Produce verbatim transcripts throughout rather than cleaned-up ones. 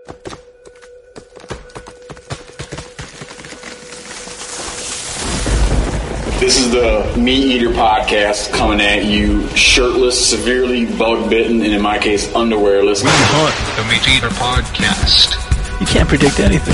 This is the Meat Eater Podcast coming at you shirtless, severely bug-bitten, and in my case, underwearless. We hunt the Meat Eater Podcast. You can't predict anything.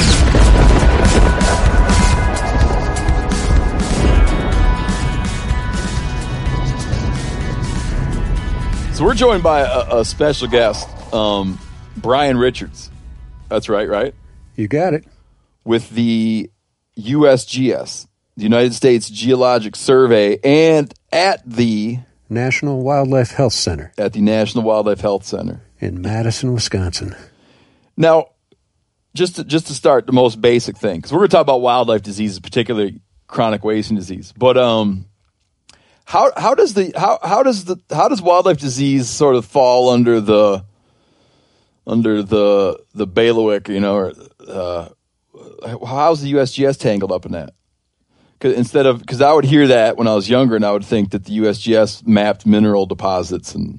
So we're joined by a, a special guest, um, Brian Richards. That's right, right? You got it. With the U S G S, the United States Geologic Survey, and at the National Wildlife Health Center. At the National Wildlife Health Center. In Madison, Wisconsin. Now, just to, just to start, the most basic thing, because we're going to talk about wildlife diseases, particularly chronic wasting disease. But um, how how does the how how does the how does wildlife disease sort of fall under the under the the bailiwick, you know, or uh, how's the U S G S tangled up in that? Cause instead of because I would hear that when I was younger, and I would think that the U S G S mapped mineral deposits. And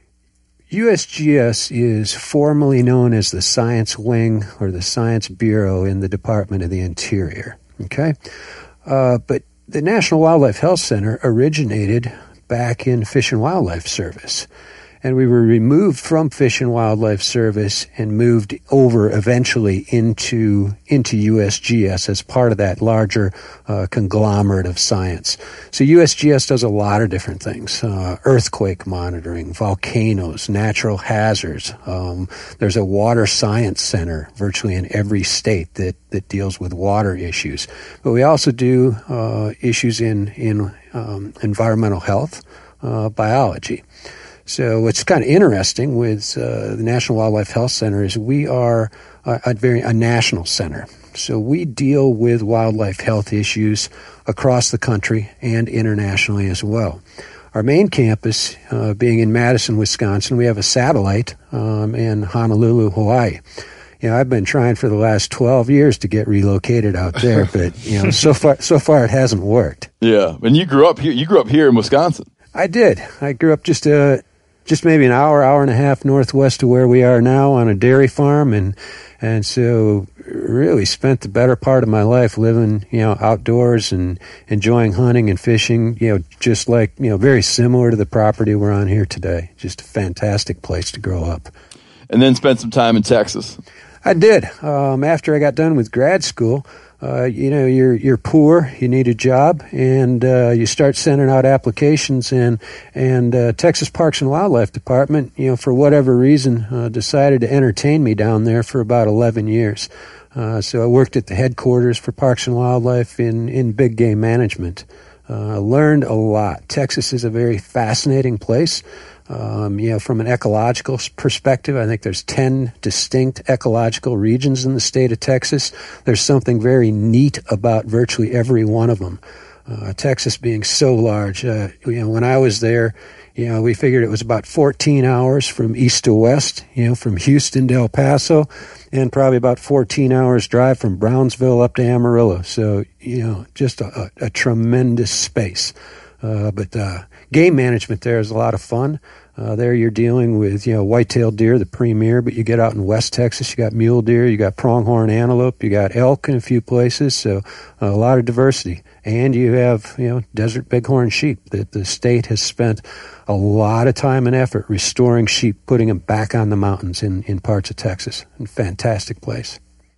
U S G S is formally known as the Science Wing or the Science Bureau in the Department of the Interior. Okay, uh, but the National Wildlife Health Center originated back in Fish and Wildlife Service. And we were removed from Fish and Wildlife Service and moved over eventually into into U S G S as part of that larger uh, conglomerate of science. So U S G S does a lot of different things: uh, earthquake monitoring, volcanoes, natural hazards. Um, there's a water science center virtually in every state that that deals with water issues. But we also do uh, issues in in um, environmental health, uh, biology. So what's kind of interesting with uh, the National Wildlife Health Center is we are a, a very a national center. So we deal with wildlife health issues across the country and internationally as well. Our main campus uh, being in Madison, Wisconsin, we have a satellite um, in Honolulu, Hawaii. You know, I've been trying for the last twelve years to get relocated out there, but you know, so far so far it hasn't worked. Yeah, and you grew up here. You grew up here in Wisconsin. I did. I grew up just a. Just maybe an hour, hour and a half northwest of where we are now on a dairy farm, and and so really spent the better part of my life living, you know, outdoors and enjoying hunting and fishing, you know, just like, you know, very similar to the property we're on here today. Just a fantastic place to grow up. And then spent some time in Texas. I did. Um, after I got done with grad school, Uh, you know, you're you're poor, you need a job, and uh, you start sending out applications, and and uh, Texas Parks and Wildlife Department, you know, for whatever reason, uh, decided to entertain me down there for about eleven years. Uh, so I worked at the headquarters for Parks and Wildlife in, in big game management. Uh, learned a lot. Texas is a very fascinating place. Um, you know, from an ecological perspective, I think there's ten distinct ecological regions in the state of Texas. There's something very neat about virtually every one of them. Uh, Texas being so large, uh, you know, when I was there, you know, we figured it was about fourteen hours from east to west, you know, from Houston to El Paso, and probably about fourteen hours drive from Brownsville up to Amarillo. So, you know, just a, a, a tremendous space. Uh, but uh, game management there is a lot of fun. Uh, there you're dealing with, you know, white-tailed deer, the premier, but you get out in West Texas, you got mule deer, you got pronghorn antelope, you got elk in a few places, so uh, a lot of diversity. And you have, you know, desert bighorn sheep. The, the state has spent a lot of time and effort restoring sheep, putting them back on the mountains in, in parts of Texas. A fantastic place.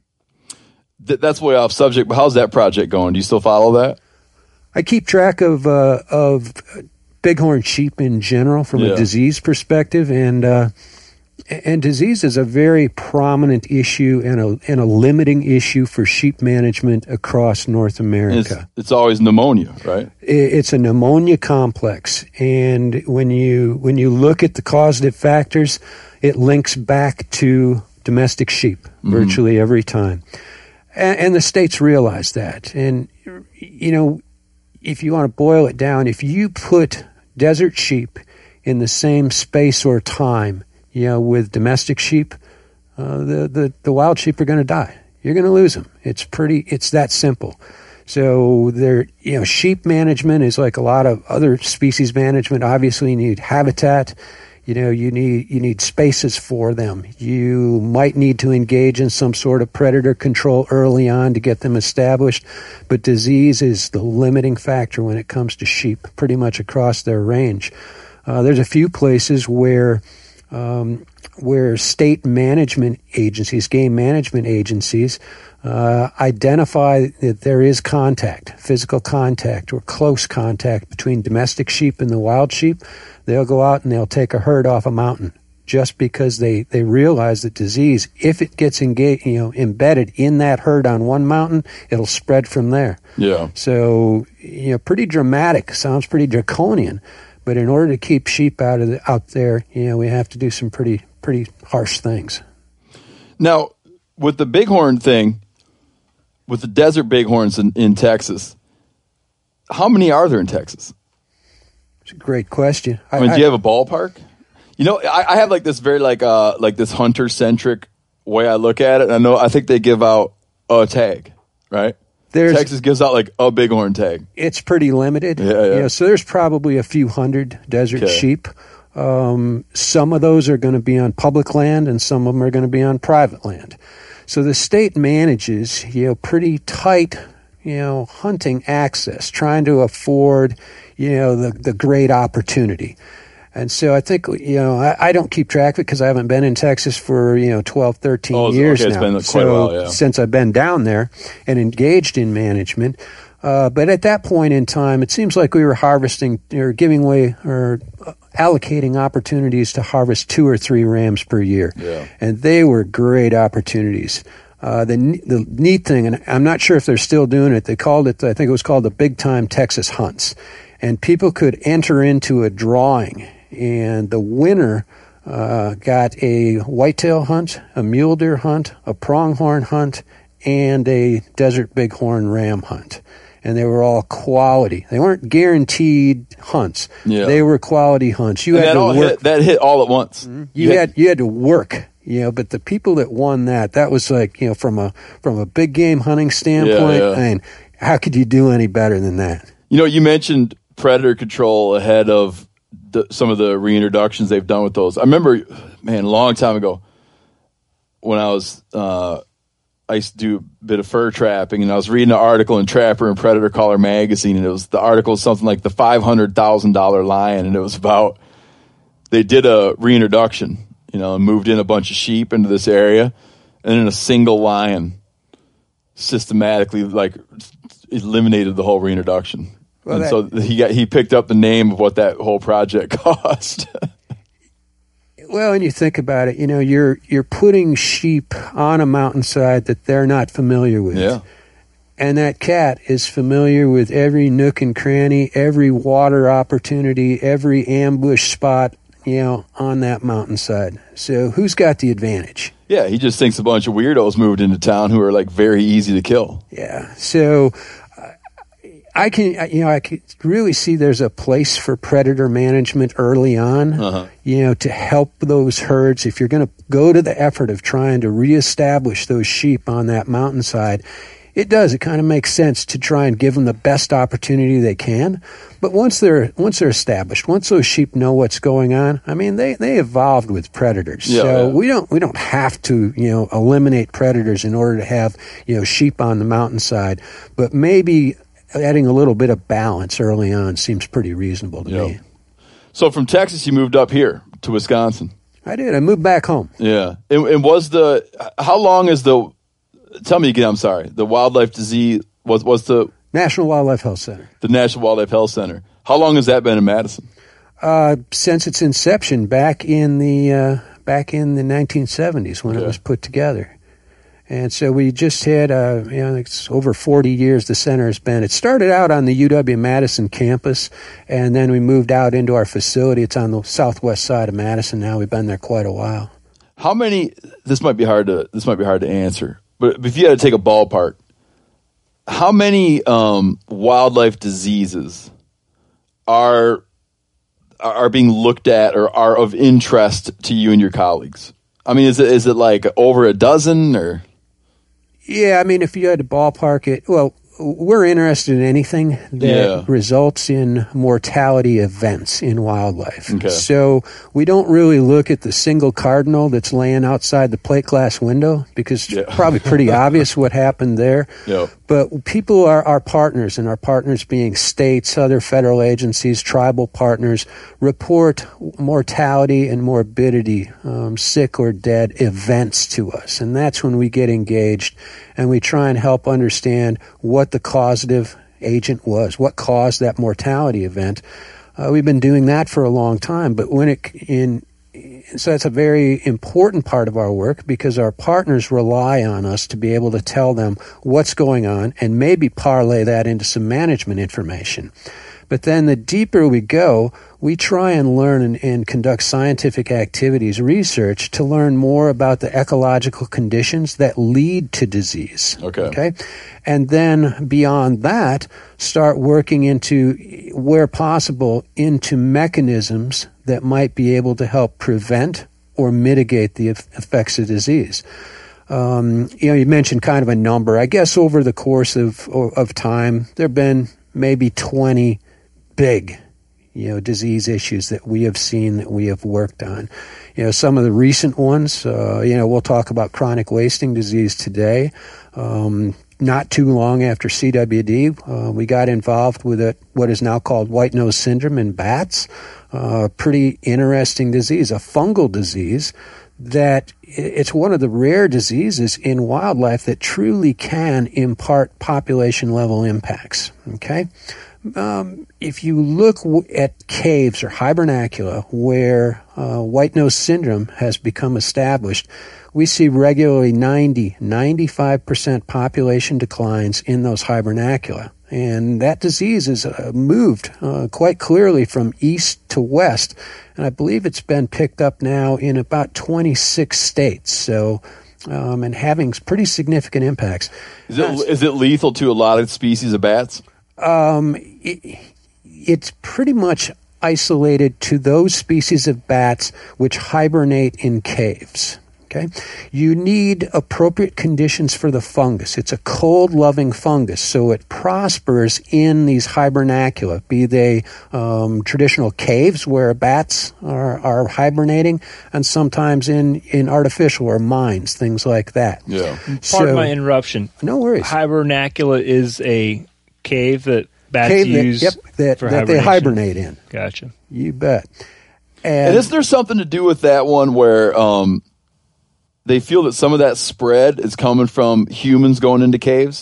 Th- that's way off subject, but how's that project going? Do you still follow that? I keep track of uh, of bighorn sheep in general from yeah. a disease perspective, and uh, and disease is a very prominent issue and a and a limiting issue for sheep management across North America. It's, it's always pneumonia, right? It's a pneumonia complex, and when you when you look at the causative factors, it links back to domestic sheep mm-hmm. virtually every time, and, and the states realize that, and you know. If you want to boil it down, if you put desert sheep in the same space or time, you know, with domestic sheep, uh, the, the, the wild sheep are going to die. You're going to lose them. It's pretty, it's that simple. So there, you know, sheep management is like a lot of other species management. Obviously you need habitat, You know, you need you need spaces for them. You might need to engage in some sort of predator control early on to get them established, but disease is the limiting factor when it comes to sheep, pretty much across their range. Uh, there's a few places where um, where state management agencies, game management agencies, uh, identify that there is contact, physical contact or close contact between domestic sheep and the wild sheep. They'll go out and they'll take a herd off a mountain just because they, they realize that disease, if it gets engaged, you know, embedded in that herd on one mountain, it'll spread from there. Yeah. So, you know, pretty dramatic. Sounds pretty draconian. But in order to keep sheep out of the, out there, you know, we have to do some pretty pretty harsh things. Now, with the bighorn thing, with the desert bighorns in, in Texas, how many are there in Texas? It's a great question. I mean, I, do you have a ballpark? You know, I, I have like this very like uh like this hunter centric way I look at it. I know I think they give out a tag, right? There's, Texas gives out like a bighorn tag. It's pretty limited. Yeah, yeah. You know, so there's probably a few hundred desert Okay. sheep. Um, some of those are going to be on public land, and some of them are going to be on private land. So the state manages, you know, pretty tight, you know, hunting access, trying to afford, you know, the the great opportunity. And so I think, you know, I, I don't keep track of it because I haven't been in Texas for, you know, twelve, thirteen Oh, years okay, now. it's been quite so a while, yeah. since I've been down there and engaged in management. Uh, but at that point in time, it seems like we were harvesting or giving away or allocating opportunities to harvest two or three rams per year. Yeah. And they were great opportunities. Uh, the the neat thing, and I'm not sure if they're still doing it, they called it, I think it was called the Big Time Texas Hunts. And people could enter into a drawing, and the winner uh, got a whitetail hunt, a mule deer hunt, a pronghorn hunt, and a desert bighorn ram hunt. And they were all quality. They weren't guaranteed hunts. Yeah. They were quality hunts. You And had that to all work. hit, that hit all at once. Mm-hmm. You had you had to work. You know, but the people that won that, that was like, you know, from a from a big game hunting standpoint. Yeah, yeah. I mean, how could you do any better than that? You know, you mentioned predator control ahead of the, some of the reintroductions they've done with those. I remember, man, a long time ago when I was, uh, I used to do a bit of fur trapping, and I was reading an article in Trapper and Predator Caller magazine, and it was the article was something like the five hundred thousand dollars lion, and it was about they did a reintroduction, you know, and moved in a bunch of sheep into this area, and then a single lion systematically like eliminated the whole reintroduction. Well, and that- so he got he picked up the name of what that whole project cost. Well, and you think about it, you know, you're you're putting sheep on a mountainside that they're not familiar with. Yeah. And that cat is familiar with every nook and cranny, every water opportunity, every ambush spot, you know, on that mountainside. So who's got the advantage? Yeah, he just thinks a bunch of weirdos moved into town who are like very easy to kill. Yeah. So uh, I can, you know, I can really see there's a place for predator management early on, Uh-huh. you know, to help those herds. If you're going to go to the effort of trying to reestablish those sheep on that mountainside, it does. It kind of makes sense to try and give them the best opportunity they can. But once they're once they're established, once those sheep know what's going on, I mean, they, they evolved with predators. Yeah, so yeah. we don't we don't have to, you know, eliminate predators in order to have, you know, sheep on the mountainside. But maybe adding a little bit of balance early on seems pretty reasonable to Yeah. me. So from Texas, you moved up here to Wisconsin. I did. I moved back home. Yeah. And, and was the how long is the? Tell me again. I'm sorry. The wildlife disease was was the National Wildlife Health Center. the National Wildlife Health Center. How long has that been in Madison? Uh, since its inception back in the uh, back in the nineteen seventies when Okay. it was put together, and so we just had uh, you know it's over forty years the center has been. It started out on the U W Madison campus, and then we moved out into our facility. It's on the southwest side of Madison now. We've been there quite a while. How many? This might be hard to this might be hard to answer. But if you had to take a ballpark, how many um, wildlife diseases are are being looked at or are of interest to you and your colleagues? I mean, is it is it like over a dozen or? Yeah, I mean, if you had to ballpark it, well, we're interested in anything that Yeah. results in mortality events in wildlife. Okay. So we don't really look at the single cardinal that's laying outside the plate glass window because Yeah. it's probably pretty obvious what happened there. Yeah. But people are our partners, and our partners being states, other federal agencies, tribal partners, report mortality and morbidity, um, sick or dead events to us. And that's when we get engaged and we try and help understand what the causative agent was, what caused that mortality event. Uh, we've been doing that for a long time, but when it in so that's a very important part of our work because our partners rely on us to be able to tell them what's going on and maybe parlay that into some management information. But then the deeper we go, we try and learn and, and conduct scientific activities, research, to learn more about the ecological conditions that lead to disease. Okay. Okay? And then beyond that, start working into, where possible, into mechanisms that might be able to help prevent or mitigate the eff- effects of disease. Um, you know, you mentioned kind of a number. I guess over the course of of time, there have been maybe twenty big, you know, disease issues that we have seen, that we have worked on. You know, some of the recent ones, uh, you know, we'll talk about chronic wasting disease today. Um, not too long after C W D, uh, we got involved with a, what is now called white nose syndrome in bats. A uh, pretty interesting disease, a fungal disease that it's one of the rare diseases in wildlife that truly can impart population level impacts. Okay? Um, if you look w- at caves or hibernacula where uh, white nose syndrome has become established, we see regularly ninety, ninety-five percent population declines in those hibernacula. And that disease has uh, moved uh, quite clearly from east to west. And I believe it's been picked up now in about twenty-six states. So, um, and having pretty significant impacts. Is it is it lethal to a lot of species of bats? Um, it, it's pretty much isolated to those species of bats which hibernate in caves. Okay, you need appropriate conditions for the fungus. It's a cold-loving fungus, so it prospers in these hibernacula, be they um, traditional caves where bats are, are hibernating, and sometimes in, in artificial or mines, things like that. Yeah. Pardon So- my interruption. No worries. Hibernacula is a cave that bats Cave that, use yep, that, for that they hibernation. hibernate in. Gotcha. You bet. And And, is there something to do with that one where um, they feel that some of that spread is coming from humans going into caves?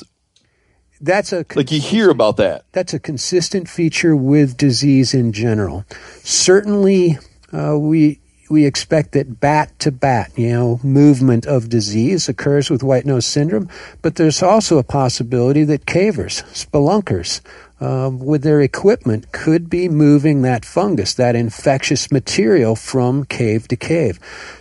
that's a Like you hear about that. That's a consistent feature with disease in general. Certainly, uh, we we expect that bat to bat, you know, movement of disease occurs with white nose syndrome, but there's also a possibility that cavers, spelunkers, uh, with their equipment could be moving that fungus, that infectious material from cave to cave.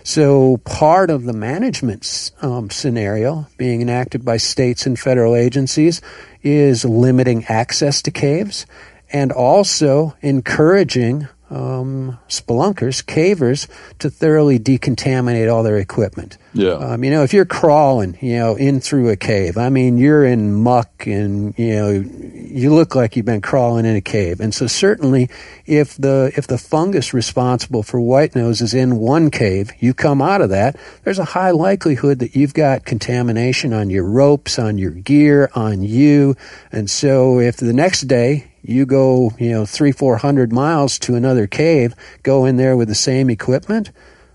So part of the management um, scenario being enacted by states and federal agencies is limiting access to caves and also encouraging um, spelunkers, cavers, to thoroughly decontaminate all their equipment. Yeah. Um, you know, if you're crawling, you know, in through a cave, I mean, you're in muck and, you know, you look like you've been crawling in a cave. And so certainly if the, if the fungus responsible for white nose is in one cave, you come out of that, there's a high likelihood that you've got contamination on your ropes, on your gear, on you. And so if the next day you go, you know, three, four hundred miles to another cave, go in there with the same equipment,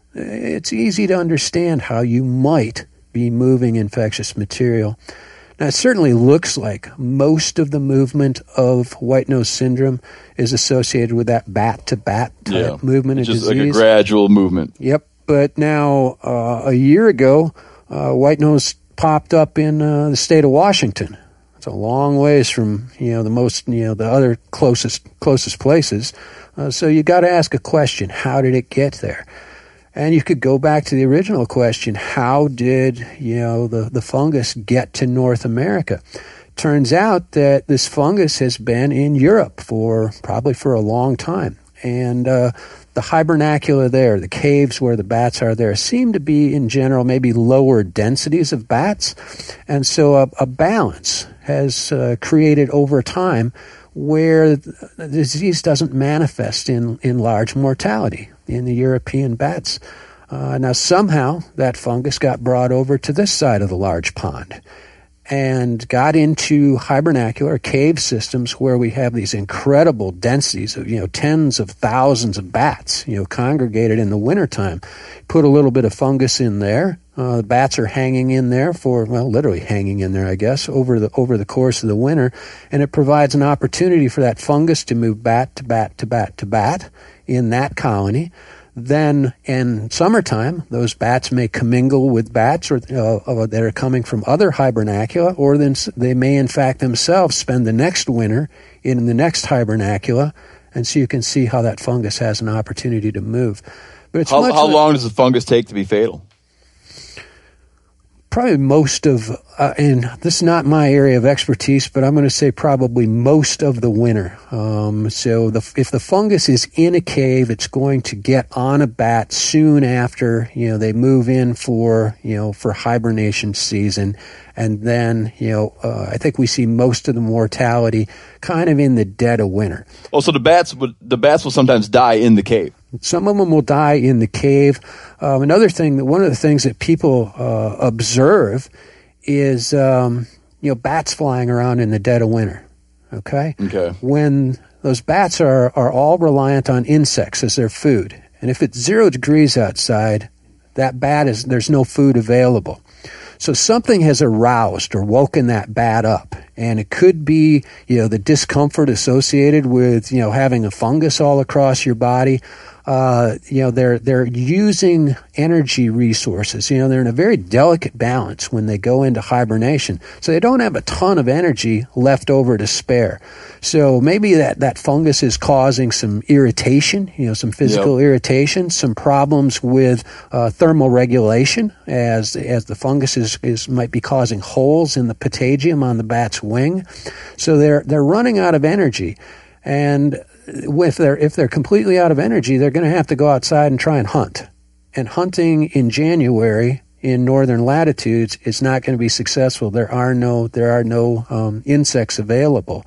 it's easy to understand how you might be moving infectious material. Now, it certainly looks like most of the movement of white nose syndrome is associated with that bat-to-bat type Yeah. movement It's of just disease. like a gradual movement. Yep. But now, uh, a year ago, uh, white nose popped up in uh, the state of Washington. It's a long ways from, you know, the most, you know, the other closest closest places. Uh, so you got to ask a question: how did it get there? And you could go back to the original question: how did, you know, the the fungus get to North America? Turns out that this fungus has been in Europe for probably for a long time. And uh, the hibernacula there, the caves where the bats are there, seem to be, in general, maybe lower densities of bats. And so a, a balance has uh, created over time where the disease doesn't manifest in, in large mortality in the European bats. Uh, now, somehow, that fungus got brought over to this side of the large pond and got into hibernacular cave systems where we have these incredible densities of, you know, tens of thousands of bats, you know, congregated in the wintertime. Put a little bit of fungus in there. Uh, the bats are hanging in there for, well, literally hanging in there, I guess, over the over the course of the winter, and it provides an opportunity for that fungus to move bat to bat to bat to bat in that colony. Then in summertime, those bats may commingle with bats or, uh, that are coming from other hibernacula, or then they may in fact themselves spend the next winter in the next hibernacula, and so you can see how that fungus has an opportunity to move. But it's how, much how like, long does the fungus take to be fatal? Probably most of, uh, and this is not my area of expertise, but I'm going to say probably most of the winter. Um, so the, if the fungus is in a cave, it's going to get on a bat soon after, you know, they move in for, you know, for hibernation season. And then, you know, uh, I think we see most of the mortality kind of in the dead of winter. Oh, so the bats would, the bats will sometimes die in the cave. Some of them will die in the cave. Um, another thing, that one of the things that people uh, observe is, um, you know, bats flying around in the dead of winter. Okay? Okay. When those bats are, are all reliant on insects as their food. And if it's zero degrees outside, that bat is, there's no food available. So something has aroused or woken that bat up. And it could be, you know, the discomfort associated with, you know, having a fungus all across your body. Uh, you know, they're they're using energy resources. You know, they're in a very delicate balance when they go into hibernation. So they don't have a ton of energy left over to spare. So maybe that, that fungus is causing some irritation, you know, some physical yep. irritation, some problems with uh, thermal regulation as as the fungus is, is might be causing holes in the patagium on the bat's wing. So they're they're running out of energy. And if they're if they're completely out of energy, they're going to have to go outside and try and hunt. And hunting in January in northern latitudes is not going to be successful. There are no there are no um, insects available.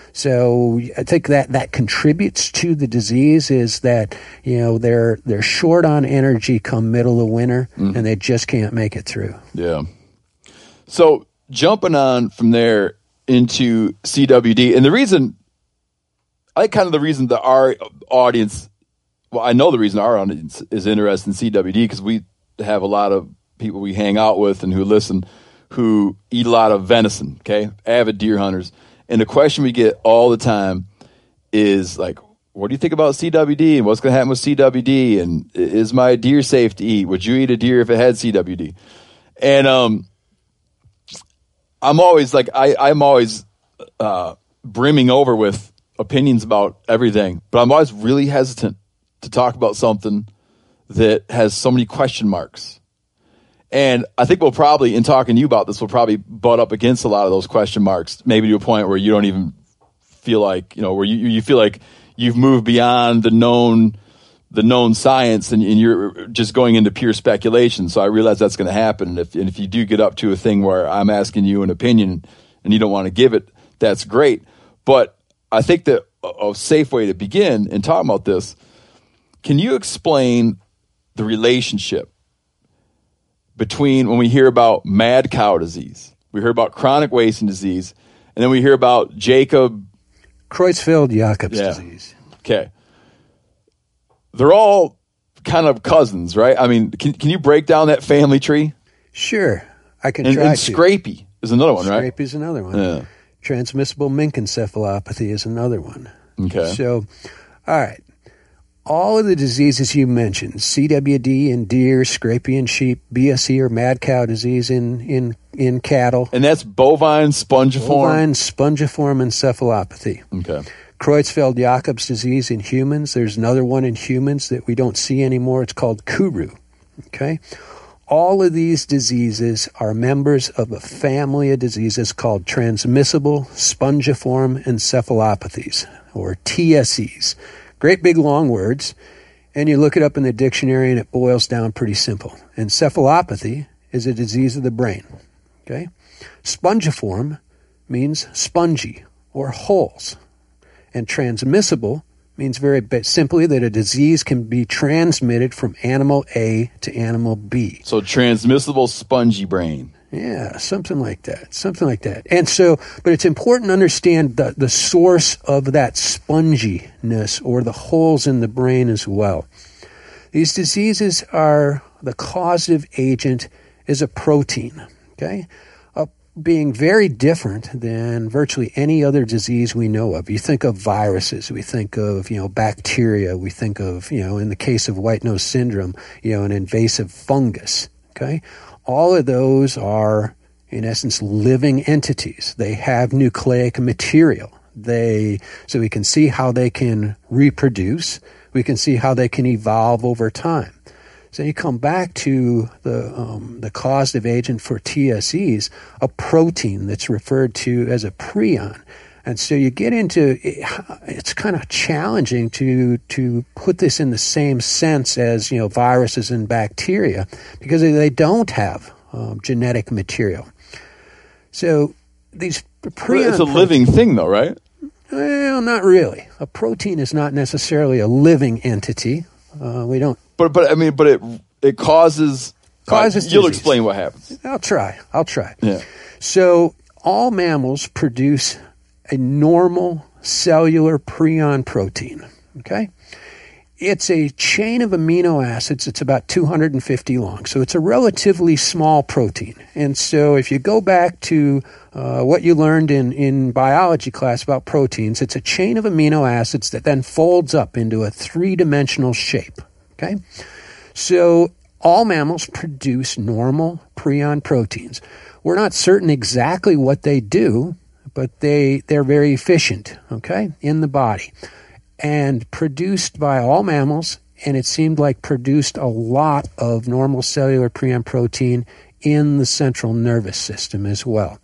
So I think that that contributes to the disease is that, you know, they're they're short on energy come middle of winter, mm-hmm. and they just can't make it through. Yeah. So jumping on from there into C W D, and the reason. I think kind of the reason that our audience, well, I know the reason our audience is interested in C W D because we have a lot of people we hang out with and who listen who eat a lot of venison, okay, avid deer hunters. And the question we get all the time is like, what do you think about C W D and what's going to happen with C W D? And is my deer safe to eat? Would you eat a deer if it had C W D? And um, I'm always like, I, I'm always uh, brimming over with opinions about everything, but I'm always really hesitant to talk about something that has so many question marks. And I think we'll probably, in talking to you about this, we'll probably butt up against a lot of those question marks, maybe to a point where you don't even feel like, you know, where you, you feel like you've moved beyond the known, the known science and, and you're just going into pure speculation. So I realize that's going to happen. And if, and if you do get up to a thing where I'm asking you an opinion and you don't want to give it, that's great. But I think that a safe way to begin in talking about this, can you explain the relationship between when we hear about mad cow disease, we hear about chronic wasting disease, and then we hear about Jacob Creutzfeldt-Jakob's yeah. disease. Okay. They're all kind of cousins, right? I mean, can can you break down that family tree? Sure. I can and, try and to. Scrapie is another one, right? Scrapie is another one. Yeah. Transmissible meningoencephalopathy is another one. Okay. So, all right. All of the diseases you mentioned, C W D in deer, Scrapie in sheep, B S E or mad cow disease in, in, in cattle. And that's bovine spongiform? Bovine spongiform encephalopathy. Okay. Creutzfeldt-Jakob's disease in humans. There's another one in humans that we don't see anymore. It's called Kuru. Okay. All of these diseases are members of a family of diseases called transmissible spongiform encephalopathies, or T S Es. great big long words, and you look it up in the dictionary and it boils down pretty simple. Encephalopathy is a disease of the brain. Okay? Spongiform means spongy or holes. And transmissible means very simply that a disease can be transmitted from animal A to animal B. So transmissible spongy brain. Yeah, something like that. Something like that. And so, but it's important to understand the, the source of that sponginess or the holes in the brain as well. These diseases are, the causative agent is a protein, okay? Uh, being very different than virtually any other disease we know of. You think of viruses, we think of, you know, bacteria, we think of, you know, in the case of white nose syndrome, you know, an invasive fungus, okay? All of those are, in essence, living entities. They have nucleic material. They, so we can see how they can reproduce. We can see how they can evolve over time. So you come back to the um, the causative agent for T S Es, a protein that's referred to as a prion. And so you get into, it's kind of challenging to to put this in the same sense as, you know, viruses and bacteria, because they don't have um, genetic material. So these prion... It's a living thing, though, right? Well, not really. A protein is not necessarily a living entity. Uh, we don't... But, but I mean, but it it causes... Causes uh, You'll disease. explain what happens. I'll try. I'll try. Yeah. So all mammals produce a normal cellular prion protein, okay? It's a chain of amino acids. It's about two hundred fifty long, so it's a relatively small protein. And so if you go back to uh, what you learned in, in biology class about proteins, it's a chain of amino acids that then folds up into a three-dimensional shape, okay? So all mammals produce normal prion proteins. We're not certain exactly what they do, but they, they're very efficient, okay, in the body. And produced by all mammals, and it seemed like produced a lot of normal cellular prion protein in the central nervous system as well.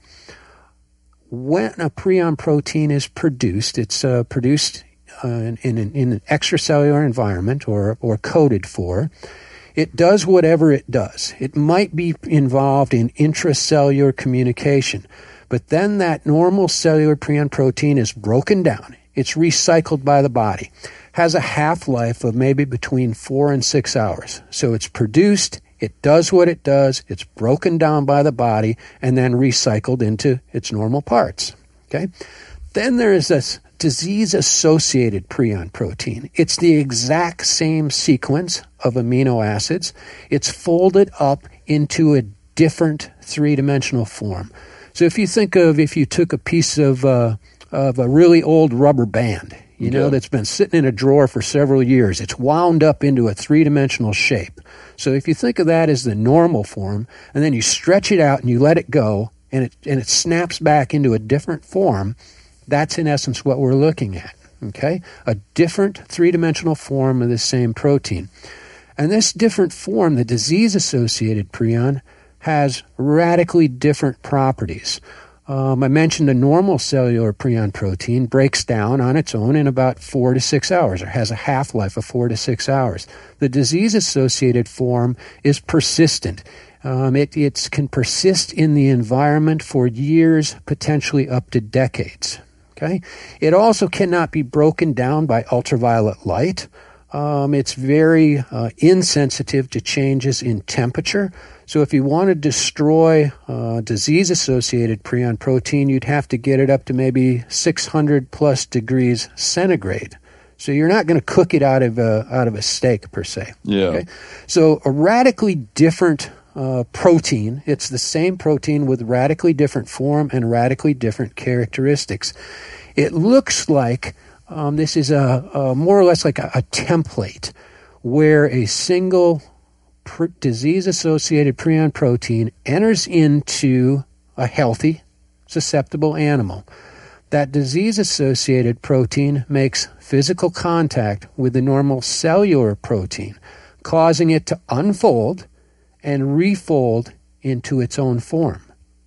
When a prion protein is produced, it's uh, produced uh, in, in, an, in an extracellular environment or, or coded for. It does whatever it does. It might be involved in intracellular communication. But then that normal cellular prion protein is broken down. It's recycled by the body. Has a half-life of maybe between four and six hours. So it's produced, it does what it does, it's broken down by the body, and then recycled into its normal parts. Okay? Then there is this disease-associated prion protein. It's the exact same sequence of amino acids. It's folded up into a different three-dimensional form. So if you think of, if you took a piece of uh, of a really old rubber band, you know, yeah. that's been sitting in a drawer for several years, it's wound up into a three-dimensional shape. So if you think of that as the normal form, and then you stretch it out and you let it go, and it and it snaps back into a different form, that's in essence what we're looking at, okay? A different three-dimensional form of the same protein. And this different form, the disease-associated prion, has radically different properties. Um, I mentioned a normal cellular prion protein breaks down on its own in about four to six hours, or has a half-life of four to six hours. The disease-associated form is persistent. Um, it it's, can persist in the environment for years, potentially up to decades. Okay, it also cannot be broken down by ultraviolet light. Um, it's very uh, insensitive to changes in temperature. So if you want to destroy uh, disease-associated prion protein, you'd have to get it up to maybe six hundred plus degrees centigrade. So you're not going to cook it out of a, out of a steak per se. Yeah. Okay? So a radically different uh, protein. It's the same protein with radically different form and radically different characteristics. It looks like um, this is a, a more or less like a, a template where a single pr- disease-associated prion protein enters into a healthy, susceptible animal. That disease-associated protein makes physical contact with the normal cellular protein, causing it to unfold and refold into its own form.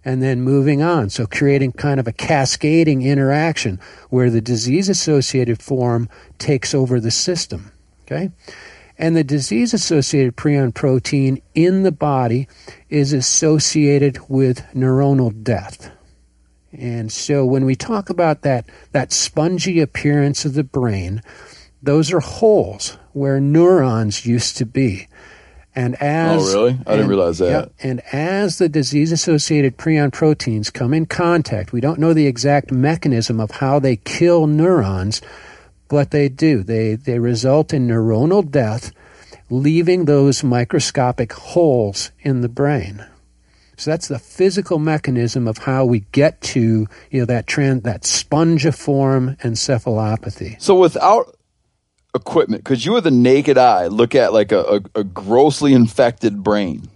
and then moving on. So creating kind of a cascading interaction where the disease-associated form takes over the system. Okay? And the disease-associated prion protein in the body is associated with neuronal death. And so when we talk about that, that spongy appearance of the brain, those are holes where neurons used to be. And as, oh, really? I didn't and, realize that. Yeah, and as the disease-associated prion proteins come in contact, we don't know the exact mechanism of how they kill neurons, but they do. They, they result in neuronal death, leaving those microscopic holes in the brain. So that's the physical mechanism of how we get to, you know, that trend, that spongiform encephalopathy. So without equipment, could you with the naked eye look at like a, a, a grossly infected brain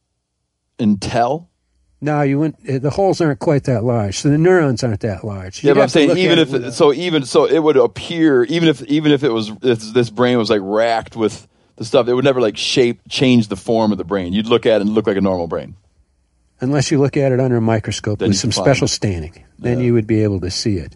and tell? No, you wouldn't. The holes aren't quite that large, so the neurons aren't that large. Yeah, You'd but I'm have to saying look even at if it with it, a- so, even so, it would appear even if even if it was if this brain was like racked with the stuff, it would never like shape change the form of the brain. You'd look at it and look like a normal brain. unless you look at it under a microscope Then with you some can find special it. staining. Then Yeah. you would be able to see it.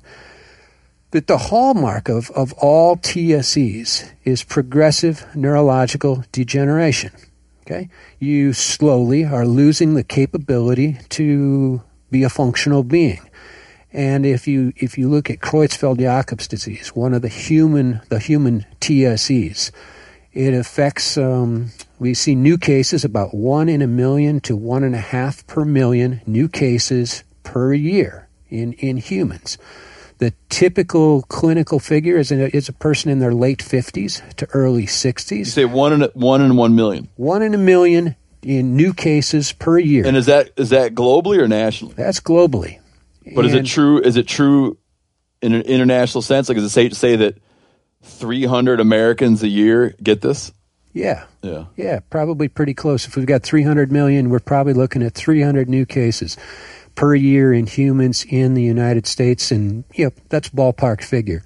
But the hallmark of, of all T S Es is progressive neurological degeneration. Okay? You slowly are losing the capability to be a functional being. And if you if you look at Creutzfeldt-Jakob's disease, one of the human the human T S Es, it affects. Um, we see new cases about one in a million to one and a half per million new cases per year in in humans. The typical clinical figure is a, is a person in their late fifties to early You sixties. say one in a, one in one million, One in a million in new cases per year. and is that is that globally or nationally? That's globally. But is it And- true? Is it true in an international sense? Like, is it safe to say that three hundred Americans a year get this? Yeah. Yeah. Yeah, probably pretty close. If we've got three hundred million, we're probably looking at three hundred new cases per year in humans in the United States, and you know, that's ballpark figure.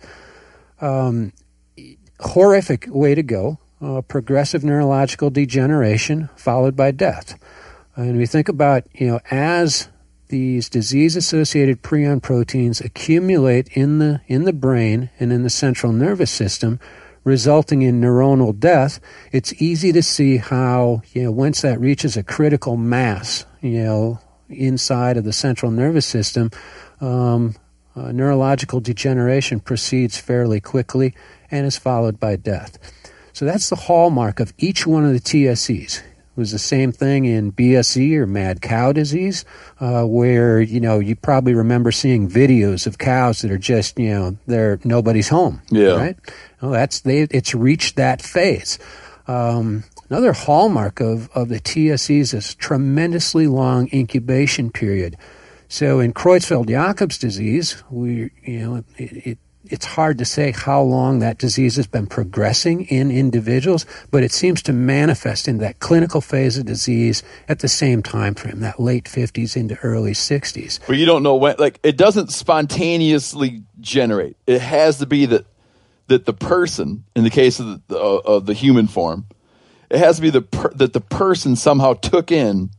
Um, horrific way to go. Uh, progressive neurological degeneration followed by death. And we think about, you know, as these disease-associated prion proteins accumulate in the in the brain and in the central nervous system, resulting in neuronal death, it's easy to see how, you know, once that reaches a critical mass, you know, inside of the central nervous system, um, uh, neurological degeneration proceeds fairly quickly and is followed by death. So that's the hallmark of each one of the T S Es. It was the same thing in B S E or mad cow disease, uh, where, you know, you probably remember seeing videos of cows that are just, you know, they're nobody's home. Yeah. Right? Well, that's they. It's reached that phase. Um, another hallmark of, of the T S Es is tremendously long incubation period. So in Creutzfeldt-Jakob's disease, we, you know, it, it it's hard to say how long that disease has been progressing in individuals, but it seems to manifest in that clinical phase of disease at the same time frame, that late fifties into early sixties. But you don't know when. Like, it doesn't spontaneously generate. It has to be that that the person, in the case of the uh, of the human form, it has to be the per, that the person somehow took in.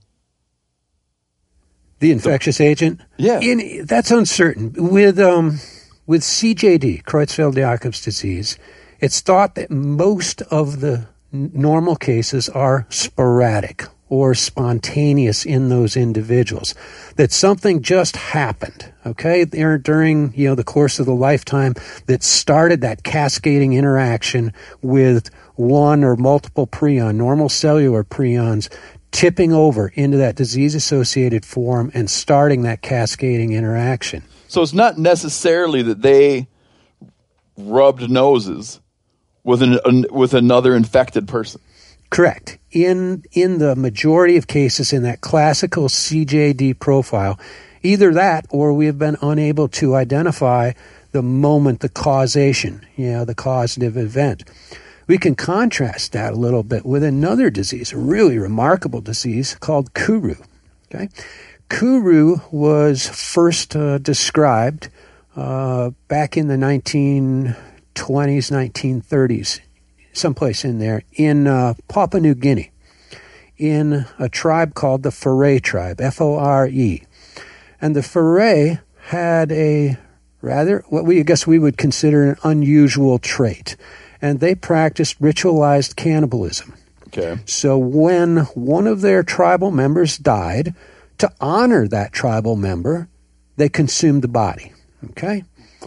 The infectious agent? Yeah. In, that's uncertain. With um, with C J D, Creutzfeldt-Jakob's disease, it's thought that most of the n- normal cases are sporadic or spontaneous in those individuals. That something just happened, okay, there during, you know, the course of the lifetime that started that cascading interaction with one or multiple prion, normal cellular prions, tipping over into that disease-associated form and starting that cascading interaction. So it's not necessarily that they rubbed noses with an, an with another infected person. Correct. In in the majority of cases in that classical C J D profile, either that or we have been unable to identify the moment, the causation, you know, the causative event. We can contrast that a little bit with another disease, a really remarkable disease called Kuru. Okay, Kuru was first uh, described uh, back in the nineteen twenties, nineteen thirties, someplace in there, in uh, Papua New Guinea, in a tribe called the Fore tribe, F O R E. And the Foray had a rather, what we I guess we would consider an unusual trait. And they practiced ritualized cannibalism. Okay. So when one of their tribal members died, to honor that tribal member, they consumed the body. Okay?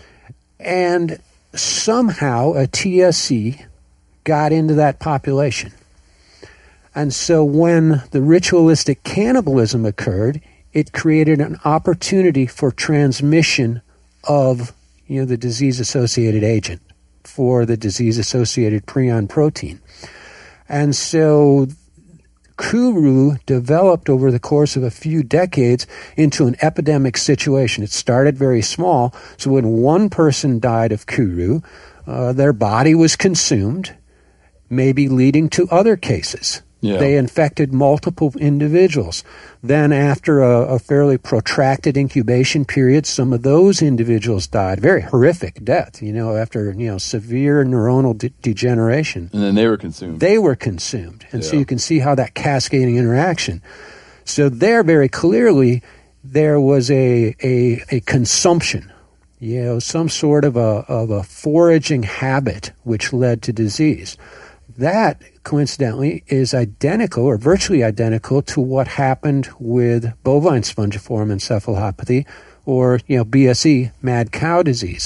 And somehow a T S C got into that population. And so when the ritualistic cannibalism occurred, it created an opportunity for transmission of, you know, the disease-associated agent, for the disease-associated prion protein. And so Kuru developed over the course of a few decades into an epidemic situation. It started very small, so when one person died of Kuru, uh, their body was consumed, maybe leading to other cases. Yeah. They infected multiple individuals. Then after a, a fairly protracted incubation period, some of those individuals died. Very horrific death, you know, after, you know, severe neuronal de- degeneration. And then they were consumed. They were consumed. And Yeah. so you can see how that cascading interaction. So there very clearly there was a, a, a consumption, you know, some sort of a, of a foraging habit which led to disease. That, coincidentally, is identical or virtually identical to what happened with bovine spongiform encephalopathy, or, you know, B S E, mad cow disease,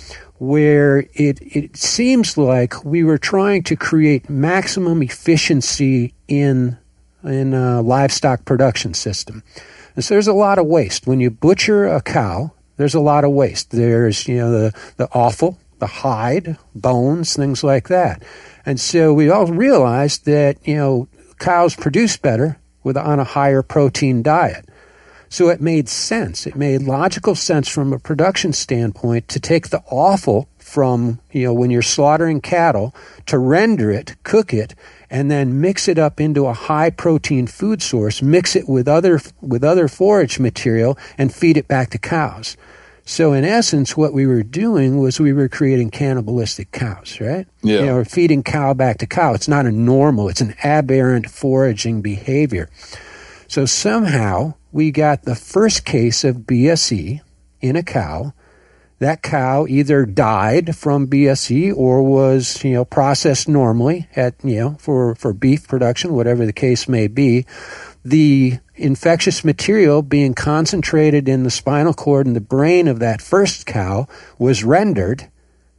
where it, it seems like we were trying to create maximum efficiency in, in a livestock production system. And so there's a lot of waste. When you butcher a cow, there's a lot of waste. There's, you know, the, the offal, the hide, bones, things like that. And so we all realized that, you know, cows produce better with on a higher protein diet. So it made sense. It made logical sense from a production standpoint to take the offal from, you know, when you're slaughtering cattle, to render it, cook it, and then mix it up into a high protein food source, mix it with other with other forage material, and feed it back to cows. So in essence, what we were doing was we were creating cannibalistic cows, right? Yeah. You know, we're feeding cow back to cow. It's not a normal, it's an aberrant foraging behavior. So somehow we got the first case of B S E in a cow. That cow either died from B S E or was, you know, processed normally at, you know, for, for beef production, whatever the case may be. The infectious material being concentrated in the spinal cord and the brain of that first cow was rendered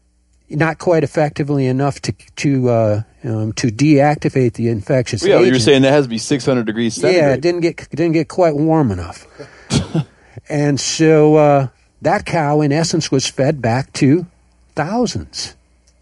not quite effectively enough to to uh, um, to deactivate the infectious Yeah, agent. you were saying that has to be six hundred degrees centigrade. Yeah, it didn't get it didn't get quite warm enough, and so uh, that cow, in essence, was fed back to thousands.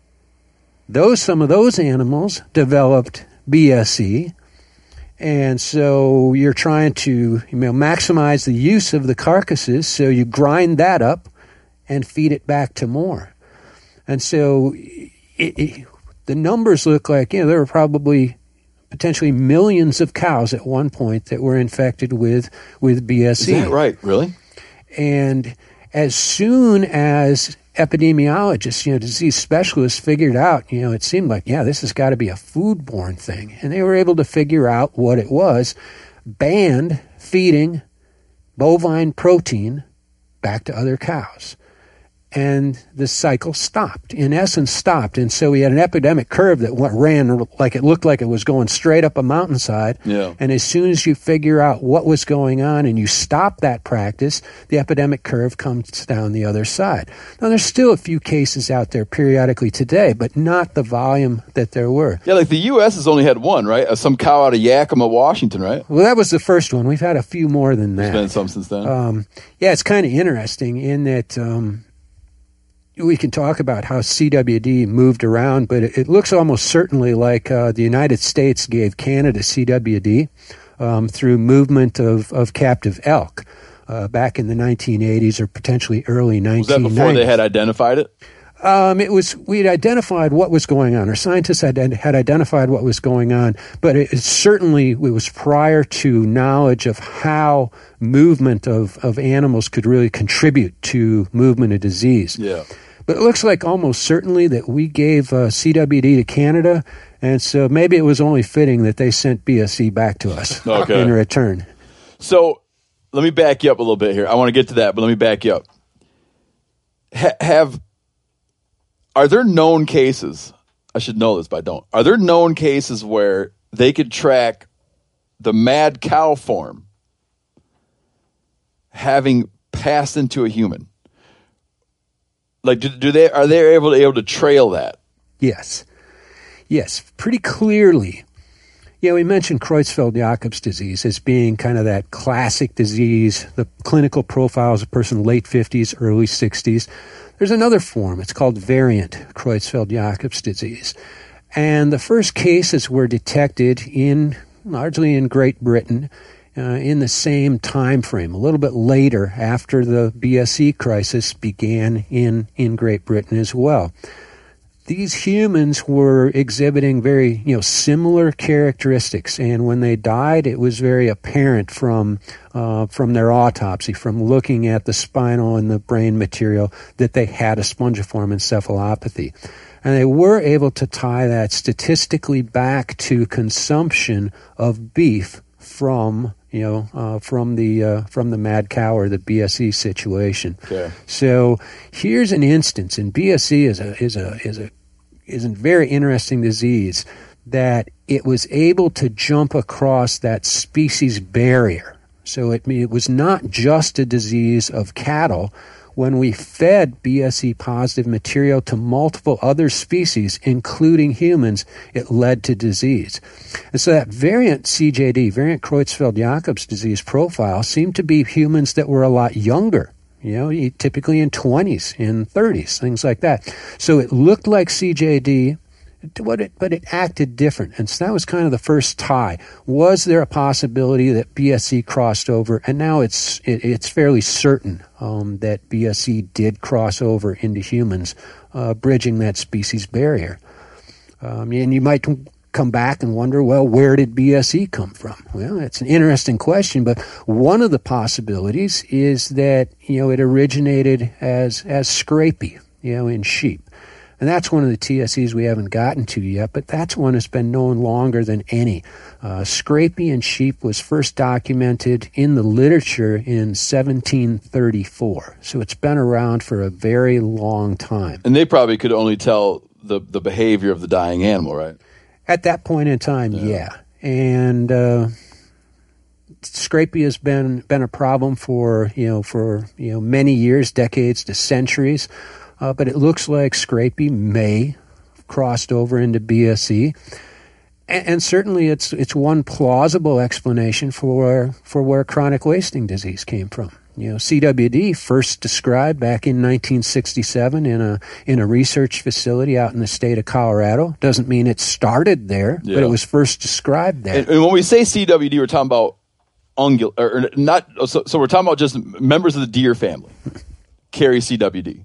Those some of those animals developed B S E. And so you're trying to, you know, maximize the use of the carcasses, so you grind that up and feed it back to more. And so it, it, the numbers look like, you know, there were probably potentially millions of cows at one point that were infected with, with B S E. Is that right? Really? And as soon as epidemiologists, you know, disease specialists figured out, you know, it seemed like, yeah, this has got to be a foodborne thing. And they were able to figure out what it was, banned feeding bovine protein back to other cows. And the cycle stopped, in essence stopped. And so we had an epidemic curve that went, ran like it looked like it was going straight up a mountainside. Yeah. And as soon as you figure out what was going on and you stop that practice, the epidemic curve comes down the other side. Now, there's still a few cases out there periodically today, but not the volume that there were. Yeah, like the U S has only had one, right? Uh, some cow out of Yakima, Washington, right? Well, that was the first one. We've had a few more than that. There's been some since then. Um, yeah, it's kind of interesting in that um, we can talk about how C W D moved around, but it, it looks almost certainly like uh, the United States gave Canada C W D um, through movement of, of captive elk uh, back in the nineteen eighties or potentially early nineteen nineties. Was that before they had identified it? Um, it was, we'd identified what was going on. Our scientists had, had identified what was going on, but it, it certainly it was prior to knowledge of how movement of, of animals could really contribute to movement of disease. Yeah. But it looks like almost certainly that we gave uh, C W D to Canada, and so maybe it was only fitting that they sent B S E back to us Okay. in return. So let me back you up a little bit here. I want to get to that, but let me back you up. Ha- have are there known cases? I should know this, but I don't. Are there known cases where they could track the mad cow form having passed into a human? Like, do, do they are they able to able to trail that? Yes. Yes, pretty clearly. Yeah, we mentioned Creutzfeldt-Jakob's disease as being kind of that classic disease, the clinical profile is a person late fifties, early sixties. There's another form. It's called variant Creutzfeldt-Jakob's disease. And the first cases were detected in largely in Great Britain uh, in the same time frame, a little bit later after the B S E crisis began in, in Great Britain as well. These humans were exhibiting very, you know, similar characteristics, and when they died, it was very apparent from uh, from their autopsy, from looking at the spinal and the brain material, that they had a spongiform encephalopathy. And they were able to tie that statistically back to consumption of beef from, you know, uh, from the uh, from the mad cow or the B S E situation. Okay. So here's an instance, and B S E is a is a is a is a very interesting disease that it was able to jump across that species barrier. So it it was not just a disease of cattle. When we fed B S E positive material to multiple other species, including humans, it led to disease. And so that variant C J D, variant Creutzfeldt-Jakob's disease profile, seemed to be humans that were a lot younger, you know, typically in twenties, in thirties, things like that. So it looked like C J D, but it, but it acted different. And so that was kind of the first tie. Was there a possibility that B S E crossed over? And now it's it, it's fairly certain um, that B S E did cross over into humans, uh, bridging that species barrier. Um, and you might come back and wonder, well, where did B S E come from? Well, it's an interesting question, but one of the possibilities is that, you know, it originated as as scrapie, you know, in sheep. And that's one of the T S Es we haven't gotten to yet, but that's one that's been known longer than any. Uh, scrapie in sheep was first documented in the literature in seventeen thirty-four. So it's been around for a very long time. And they probably could only tell the, the behavior of the dying animal, right? At that point in time, yeah. yeah. And uh, scrapie has been been a problem for, you know, for, you know, many years, decades to centuries. Uh, but it looks like scrapie may have crossed over into B S E, and, and certainly it's it's one plausible explanation for for where chronic wasting disease came from. You know, C W D first described back in nineteen sixty-seven in a in a research facility out in the state of Colorado. Doesn't mean it started there, yeah. But it was first described there. And, and when we say C W D, we're talking about ungul or, or not. So, so we're talking about just members of the deer family carry C W D.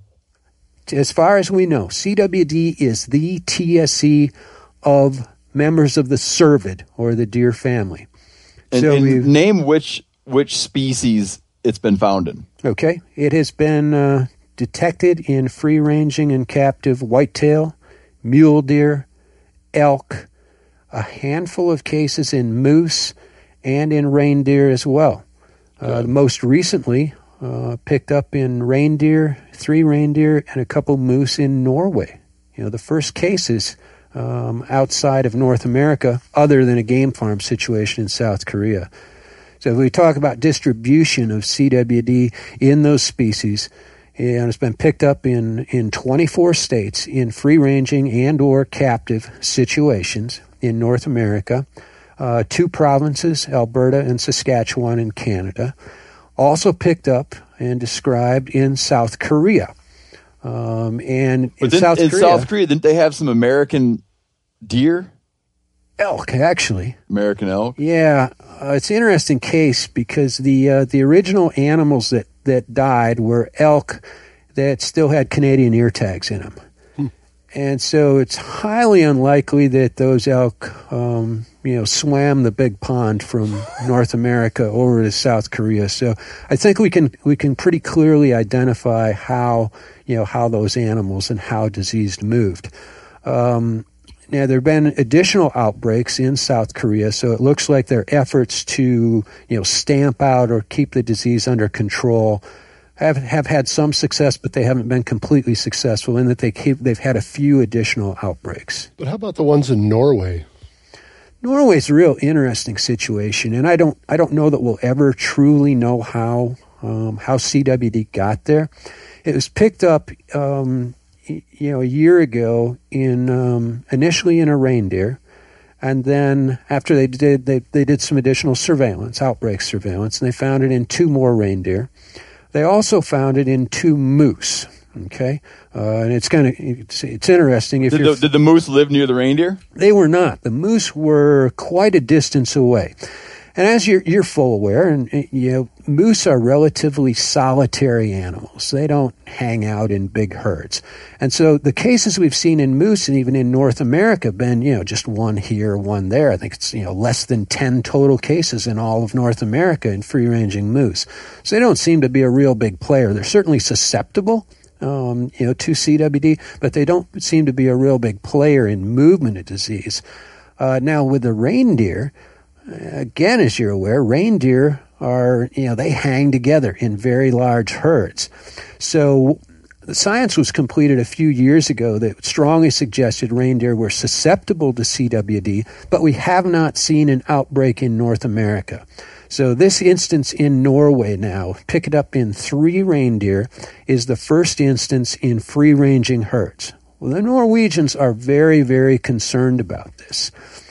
As far as we know, C W D is the T S E of members of the cervid, or the deer family. And, so and name which which species it's been found in. Okay. It has been uh, detected in free-ranging and captive whitetail, mule deer, elk, a handful of cases in moose, and in reindeer as well. Uh, most recently, Uh, picked up in reindeer, three reindeer, and a couple moose in Norway. You know, the first cases um, outside of North America, other than a game farm situation in South Korea. So if we talk about distribution of C W D in those species, and it's been picked up in, in twenty-four states in free-ranging and or captive situations in North America, uh, two provinces, Alberta and Saskatchewan in Canada. Also picked up and described in South Korea. Um, and in, then, South, in Korea, South Korea, didn't they have some American deer? Elk, actually. American elk? Yeah. Uh, it's an interesting case because the uh, the original animals that, that died were elk that still had Canadian ear tags in them. Hmm. And so it's highly unlikely that those elk um, you know, swam the big pond from North America over to South Korea. So I think we can we can pretty clearly identify how, you know, how those animals and how disease moved. Um, now there have been additional outbreaks in South Korea, so it looks like their efforts to, you know, stamp out or keep the disease under control have have had some success, but they haven't been completely successful in that they keep, they've had a few additional outbreaks. But how about the ones in Norway? Norway's a real interesting situation, and I don't I don't know that we'll ever truly know how um, how C W D got there. It was picked up, um, you know, a year ago in um, initially in a reindeer, and then after they did they they did some additional surveillance, outbreak surveillance, and they found it in two more reindeer. They also found it in two moose. Okay, uh, and it's kind of it's, it's interesting. If did you're, the, did the moose live near the reindeer? They were not. The moose were quite a distance away. And as you're, you're full aware, and you know, moose are relatively solitary animals. They don't hang out in big herds. And so the cases we've seen in moose and even in North America have been, you know, just one here, one there. I think it's, you know, less than ten total cases in all of North America in free-ranging moose. So they don't seem to be a real big player. They're certainly susceptible, um, you know, to C W D, but they don't seem to be a real big player in movement of disease. Uh, now with the reindeer, again, as you're aware, reindeer are, you know, they hang together in very large herds. So the science was completed a few years ago that strongly suggested reindeer were susceptible to C W D, but we have not seen an outbreak in North America. So this instance in Norway now, pick it up in three reindeer, is the first instance in free-ranging herds. Well, the Norwegians are very, very concerned about this.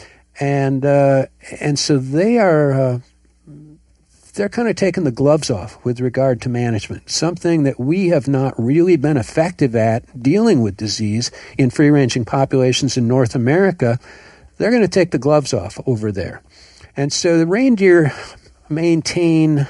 And uh, and so they are uh, they're kind of taking the gloves off with regard to management, something that we have not really been effective at dealing with disease in free-ranging populations in North America. They're going to take the gloves off over there. And so the reindeer maintain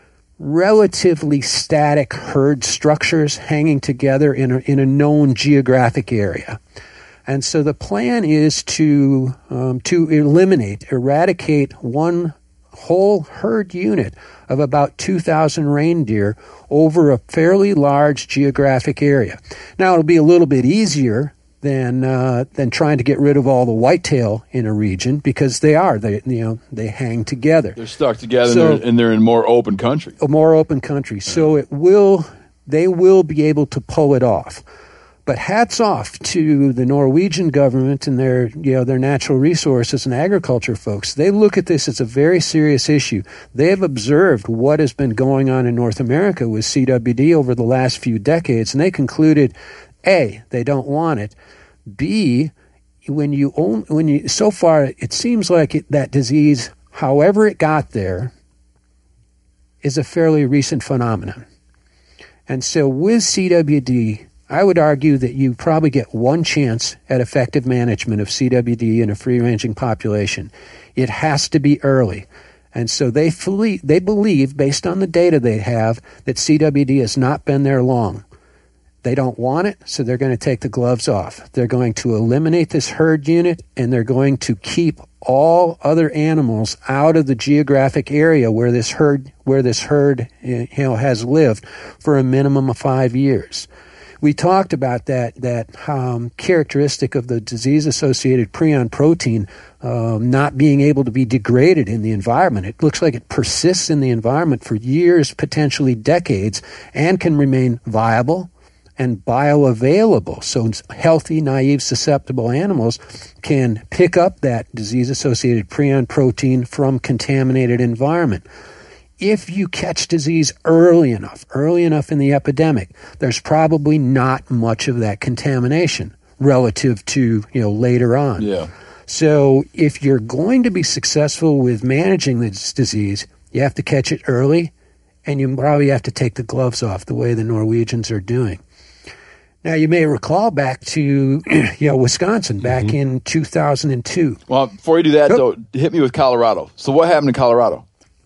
relatively static herd structures hanging together in a, in a known geographic area. And so the plan is to um, to eliminate, eradicate one whole herd unit of about two thousand reindeer over a fairly large geographic area. Now, it'll be a little bit easier than uh, than trying to get rid of all the whitetail in a region because they are they you know they hang together. They're stuck together, So- and, they're, and they're in more open country. A more open country. So it will they will be able to pull it off. But hats off to the Norwegian government and their, you know, their natural resources and agriculture folks. They look at this as a very serious issue. They have observed what has been going on in North America with C W D over the last few decades, and they concluded, A, they don't want it. B, when you own, when you so far it seems like it, that disease, however it got there, is a fairly recent phenomenon. And so with C W D, I would argue that you probably get one chance at effective management of C W D in a free-ranging population. It has to be early. And so they fully, they believe, based on the data they have, that C W D has not been there long. They don't want it, so they're going to take the gloves off. They're going to eliminate this herd unit, and they're going to keep all other animals out of the geographic area where this herd, where this herd, you know, has lived for a minimum of five years. We talked about that that um, characteristic of the disease-associated prion protein um, not being able to be degraded in the environment. It looks like it persists in the environment for years, potentially decades, and can remain viable and bioavailable. So healthy, naive, susceptible animals can pick up that disease-associated prion protein from contaminated environment. If you catch disease early enough, early enough in the epidemic, there's probably not much of that contamination relative to, you know, later on. Yeah. So if you're going to be successful with managing this disease, you have to catch it early, and you probably have to take the gloves off the way the Norwegians are doing. Now, you may recall back to, you know, Wisconsin back mm-hmm. in two thousand two. Well, before you do that, Yep. though, hit me with Colorado. So what happened in Colorado?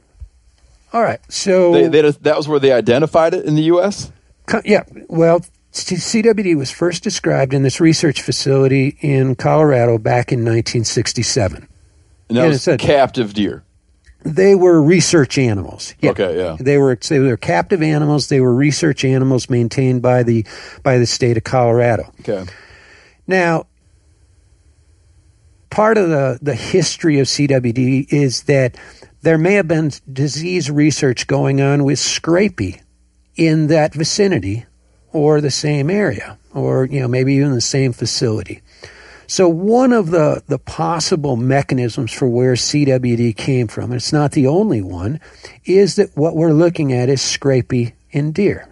All right, so They, they, that was where they identified it in the U S? Co- Yeah, well, C W D was first described in this research facility in Colorado back in nineteen sixty-seven. And that Yeah, was it said- captive deer. They were research animals. Yeah. Okay, yeah. They were they were captive animals. They were research animals maintained by the by the state of Colorado. Okay. Now, part of the, the history of C W D is that there may have been disease research going on with scrapie in that vicinity or the same area, or you know maybe even the same facility. So one of the, the possible mechanisms for where C W D came from, and it's not the only one, is that what we're looking at is scrapie in deer.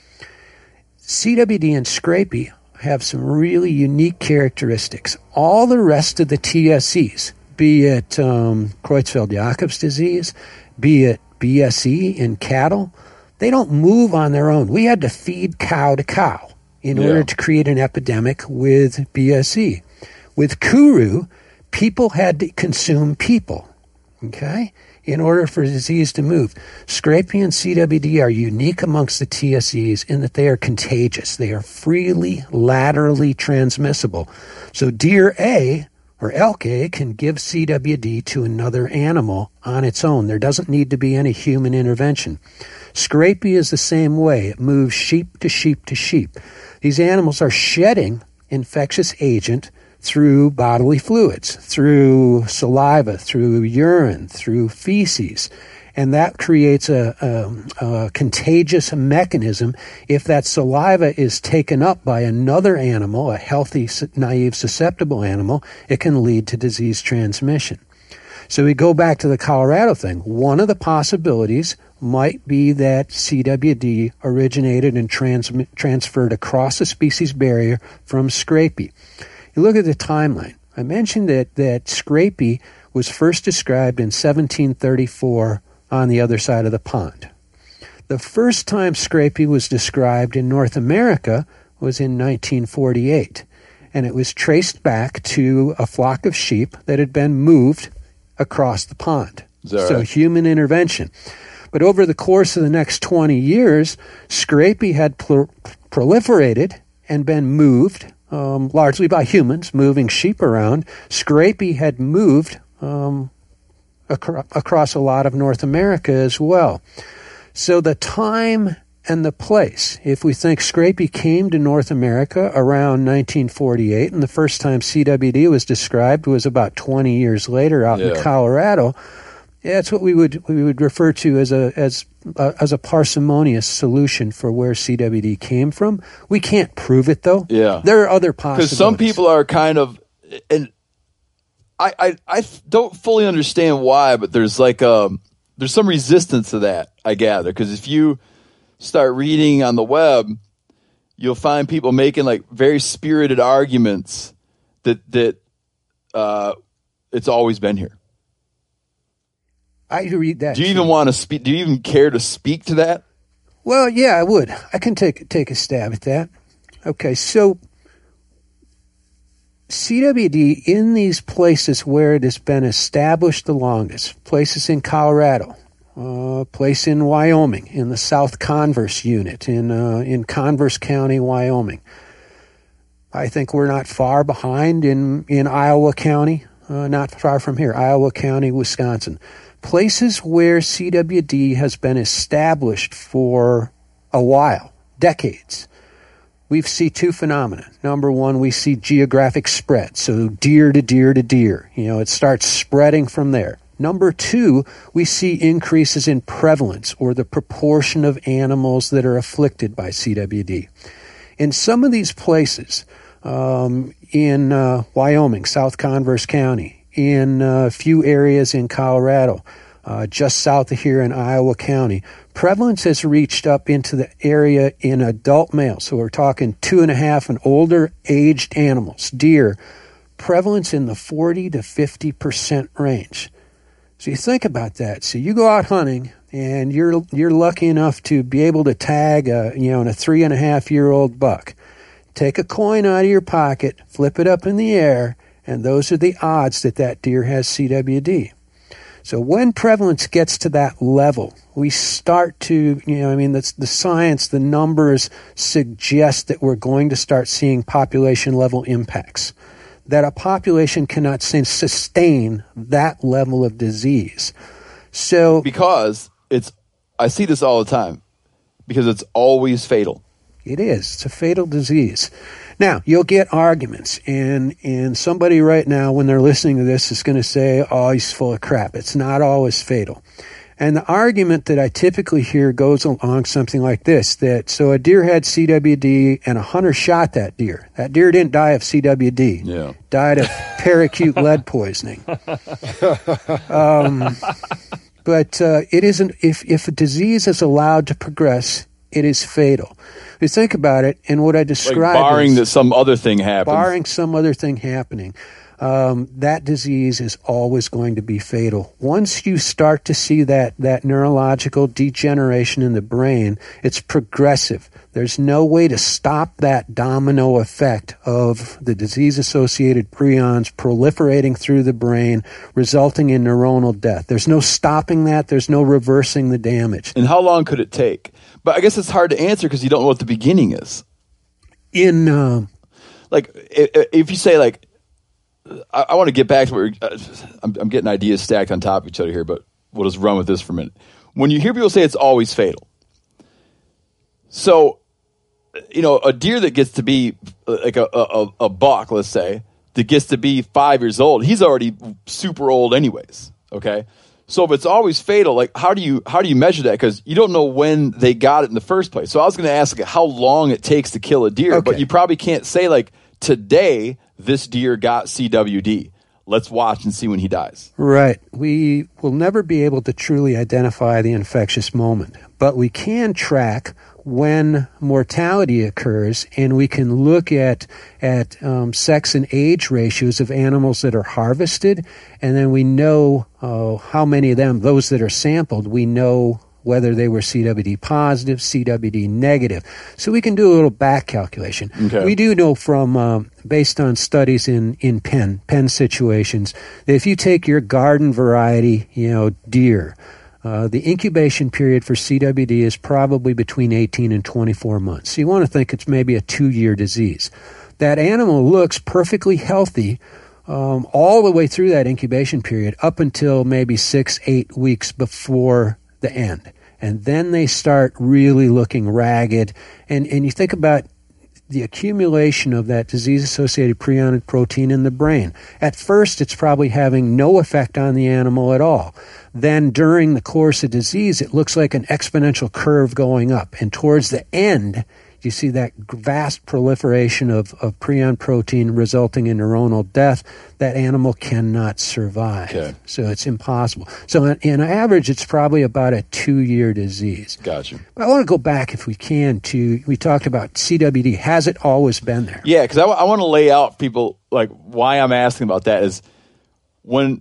C W D and scrapie have some really unique characteristics. All the rest of the T S Es, be it um, Creutzfeldt-Jakob's disease, be it B S E in cattle, they don't move on their own. We had to feed cow to cow in Yeah. order to create an epidemic with B S E. With Kuru, people had to consume people, okay, in order for disease to move. Scrapie and C W D are unique amongst the T S Es in that they are contagious. They are freely, laterally transmissible. So deer A or elk A can give C W D to another animal on its own. There doesn't need to be any human intervention. Scrapie is the same way. It moves sheep to sheep to sheep. These animals are shedding infectious agent through bodily fluids, through saliva, through urine, through feces. And that creates a, a, a contagious mechanism. If that saliva is taken up by another animal, a healthy, naive, susceptible animal, it can lead to disease transmission. So we go back to the Colorado thing. One of the possibilities might be that C W D originated and trans- transferred across the species barrier from scrapie. You look at the timeline. I mentioned that, that scrapie was first described in seventeen thirty-four on the other side of the pond. The first time scrapie was described in North America was in nineteen forty-eight, and it was traced back to a flock of sheep that had been moved across the pond. So right? Human intervention. But over the course of the next twenty years, scrapie had pl- proliferated and been moved Um, largely by humans, moving sheep around. Scrapie had moved um, acro- across a lot of North America as well. So the time and the place, if we think scrapie came to North America around nineteen forty-eight, and the first time C W D was described was about twenty years later out Yeah. in Colorado, that's what we would we would refer to as a as a, as a parsimonious solution for where C W D came from. We can't prove it though. Yeah. There are other possibilities. Because some people are kind of, and I, I I don't fully understand why, but there's like um there's some resistance to that, I gather. Because if you start reading on the web, you'll find people making like very spirited arguments that that uh, it's always been here. I read that. Do you too. even want to speak? Do you even care to speak to that? Well, yeah, I would. I can take take a stab at that. Okay, so C W D in these places where it has been established the longest, places in Colorado, uh, place in Wyoming, in the South Converse unit, in uh, in Converse County, Wyoming. I think we're not far behind in, in Iowa County, uh, not far from here, Iowa County, Wisconsin. Places where C W D has been established for a while, decades. We see two phenomena. Number one, we see geographic spread, so deer to deer to deer. You know, it starts spreading from there. Number two, we see increases in prevalence or the proportion of animals that are afflicted by C W D. In some of these places, um, in uh, Wyoming, South Converse County, in a few areas in Colorado, uh, just south of here in Iowa County, prevalence has reached up into the area in adult males. So we're talking two and a half and older aged animals, deer, prevalence in the forty to fifty percent range. So you think about that. So you go out hunting and you're you're lucky enough to be able to tag a you know a three and a half year old buck. Take a coin out of your pocket, flip it up in the air, and those are the odds that that deer has C W D. So when prevalence gets to that level, we start to, you know, I mean, that's the science, the numbers suggest that we're going to start seeing population level impacts. That a population cannot sustain that level of disease. So Because it's, I see this all the time, because it's always fatal. it is. It's a fatal disease. Now, you'll get arguments, and, and somebody right now, when they're listening to this, is going to say, oh, he's full of crap. It's not always fatal. And the argument that I typically hear goes along something like this, that so a deer had C W D and a hunter shot that deer. That deer didn't die of C W D. Yeah. Died of peracute lead poisoning. Um, but uh, it isn't, if, if a disease is allowed to progress, it is fatal. If you think about it, and what I Like described barring is, that some other thing happens. barring some other thing happening, um, that disease is always going to be fatal. Once you start to see that, that neurological degeneration in the brain, it's progressive. There's no way to stop that domino effect of the disease-associated prions proliferating through the brain, resulting in neuronal death. There's no stopping that. There's no reversing the damage. And how long could it take? But I guess it's hard to answer because you don't know what the beginning is. In um, Like, i- if you say, like, I, I want to get back to where uh, I'm, I'm getting ideas stacked on top of each other here, but we'll just run with this for a minute. When you hear people say it's always fatal, so, you know, a deer that gets to be like a, a, a buck, let's say, that gets to be five years old, he's already super old anyways, okay? So if it's always fatal, like how do you how do you measure that? Because you don't know when they got it in the first place. So I was going to ask how long it takes to kill a deer, Okay. but you probably can't say like today this deer got C W D. Let's watch and see when he dies. Right. We will never be able to truly identify the infectious moment, but we can track when mortality occurs, and we can look at at um, sex and age ratios of animals that are harvested, and then we know uh, how many of them, those that are sampled, we know whether they were C W D positive, C W D negative. So we can do a little back calculation. Okay. We do know from, um, based on studies in, in pen, pen situations, that if you take your garden variety, you know, deer, uh, the incubation period for C W D is probably between eighteen and twenty-four months. So you want to think it's maybe a two-year disease. That animal looks perfectly healthy um, all the way through that incubation period up until maybe six, eight weeks before the end. And then they start really looking ragged. And, and you think about the accumulation of that disease-associated prion protein in the brain. At first, it's probably having no effect on the animal at all. Then during the course of disease, it looks like an exponential curve going up. And towards the end, you see that vast proliferation of, of prion protein resulting in neuronal death. That animal cannot survive. Okay. So it's impossible. So on, on average, it's probably about a two-year disease. Gotcha. But I want to go back, if we can, to, we talked about C W D. Has it always been there? Yeah, because I, w- I want to lay out people like why I'm asking about that is when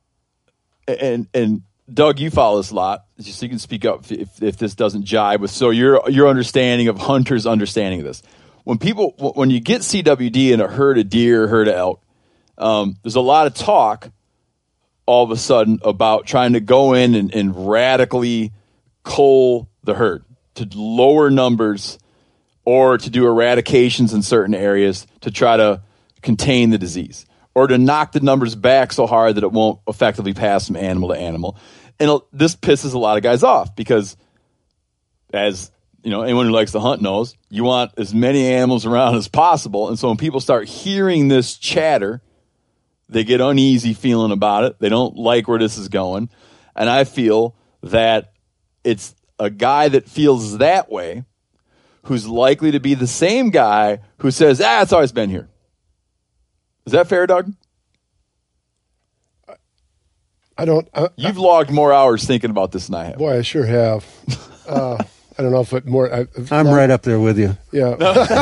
and and Doug, you follow this a lot, so you can speak up if, if this doesn't jibe with so your your understanding of hunters' understanding of this. When people when you get C W D in a herd of deer, herd of elk, um, there's a lot of talk all of a sudden about trying to go in and, and radically cull the herd to lower numbers or to do eradications in certain areas to try to contain the disease or to knock the numbers back so hard that it won't effectively pass from animal to animal. And this pisses a lot of guys off because, as you know, anyone who likes to hunt knows, you want as many animals around as possible. And so when people start hearing this chatter, they get uneasy feeling about it. They don't like where this is going. And I feel that it's a guy that feels that way who's likely to be the same guy who says, ah, it's always been here. Is that fair, Doug? I don't. I, You've logged more hours thinking about this than I have. boy, I sure have. Uh, I don't know if it more. I, I'm right up there with you. Yeah.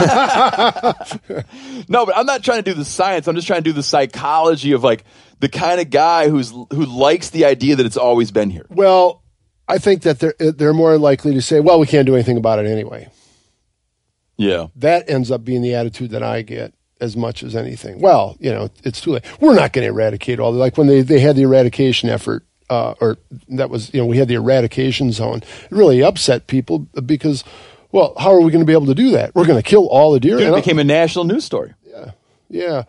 No, but I'm not trying to do the science. I'm just trying to do the psychology of like the kind of guy who's who likes the idea that it's always been here. Well, I think that they're they're more likely to say, "Well, we can't do anything about it anyway." Yeah. That ends up being the attitude that I get as much as anything. Well, you know, it's too late. We're not going to eradicate all the, like when they, they had the eradication effort, uh, or that was, you know, we had the eradication zone. It really upset people because, well, how are we going to be able to do that? We're going to kill all the deer. Dude, it And I- became a national news story. yeah. Yeah.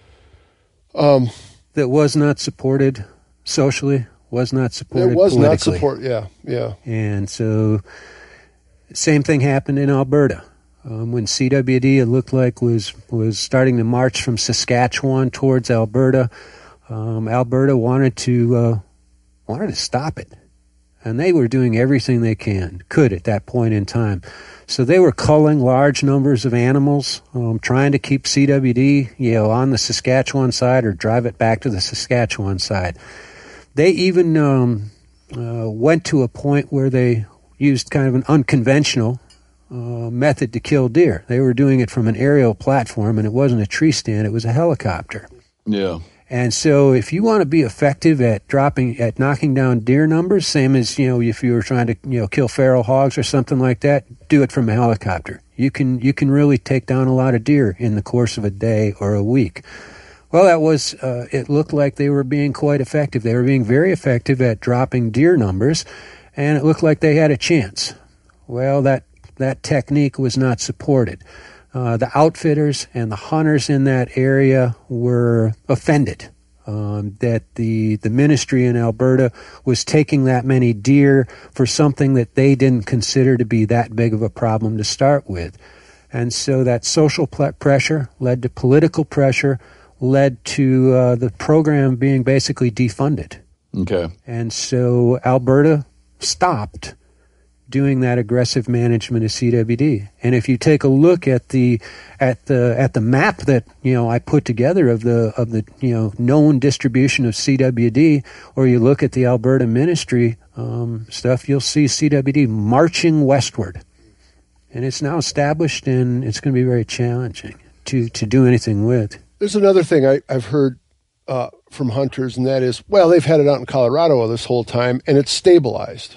That was not supported socially, was not supported There was not politically. support. Yeah. Yeah. And so, same thing happened in Alberta. Um, when C W D, it looked like, was was starting to march from Saskatchewan towards Alberta, um, Alberta wanted to uh, wanted to stop it, and they were doing everything they can could at that point in time. So they were culling large numbers of animals, um, trying to keep C W D, you know, on the Saskatchewan side or drive it back to the Saskatchewan side. They even um, uh, went to a point where they used kind of an unconventional uh, method to kill deer. They were doing it from an aerial platform, and it wasn't a tree stand; it was a helicopter. Yeah. And so if you want to be effective at dropping, at knocking down deer numbers, same as, you know, if you were trying to, you know, kill feral hogs or something like that, do it from a helicopter. You can, you can really take down a lot of deer in the course of a day or a week. Well, that was, uh, it looked like they were being quite effective. They were being very effective at dropping deer numbers, and it looked like they had a chance. Well, that, that technique was not supported. Uh, the outfitters and the hunters in that area were offended um, that the the ministry in Alberta was taking that many deer for something that they didn't consider to be that big of a problem to start with. And so that social pl- pressure led to political pressure, led to uh, the program being basically defunded. Okay. And so Alberta stopped doing that aggressive management of C W D. And if you take a look at the at the at the map that, you know, I put together of the of the you know known distribution of C W D, or you look at the Alberta Ministry um, stuff, you'll see C W D marching westward, and it's now established, and it's going to be very challenging to to do anything with. There's another thing I, I've heard uh, from hunters, and that is, well, they've had it out in Colorado this whole time, and it's stabilized.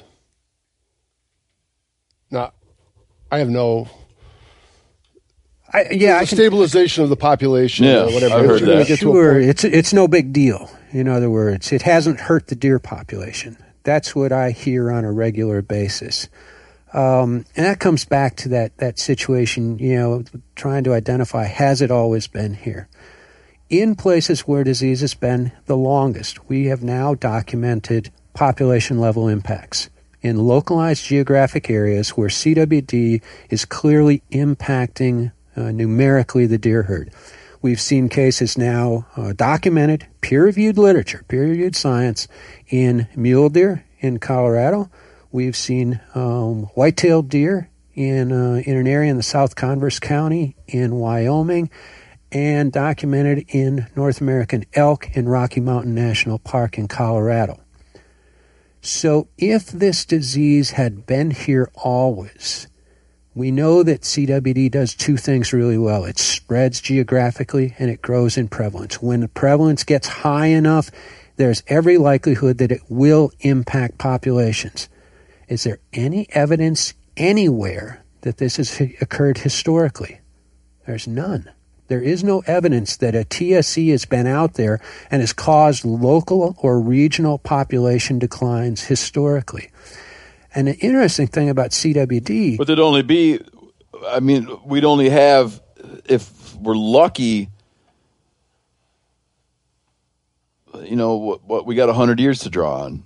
Now, I have no. I, yeah, I the can, stabilization of the population, Yeah, or whatever. I've heard You're gonna that. get to a Sure, point- it's it's no big deal. In other words, it hasn't hurt the deer population. That's what I hear on a regular basis, um, and that comes back to that that situation. You know, trying to identify, has it always been here? In places where disease has been the longest, we have now documented population level impacts in localized geographic areas where C W D is clearly impacting uh, numerically the deer herd. We've seen cases now, uh, documented, peer-reviewed literature, peer-reviewed science in mule deer in Colorado. We've seen um, white-tailed deer in, uh, in an area in the South Converse County in Wyoming, and documented in North American elk in Rocky Mountain National Park in Colorado. So if this disease had been here always, we know that C W D does two things really well. It spreads geographically and it grows in prevalence. When the prevalence gets high enough, there's every likelihood that it will impact populations. Is there any evidence anywhere that this has occurred historically? There's none. There is no evidence that a T S E has been out there and has caused local or regional population declines historically. And the interesting thing about C W D... But there'd only be, I mean, we'd only have, if we're lucky, you know, what, what we got one hundred years to draw on.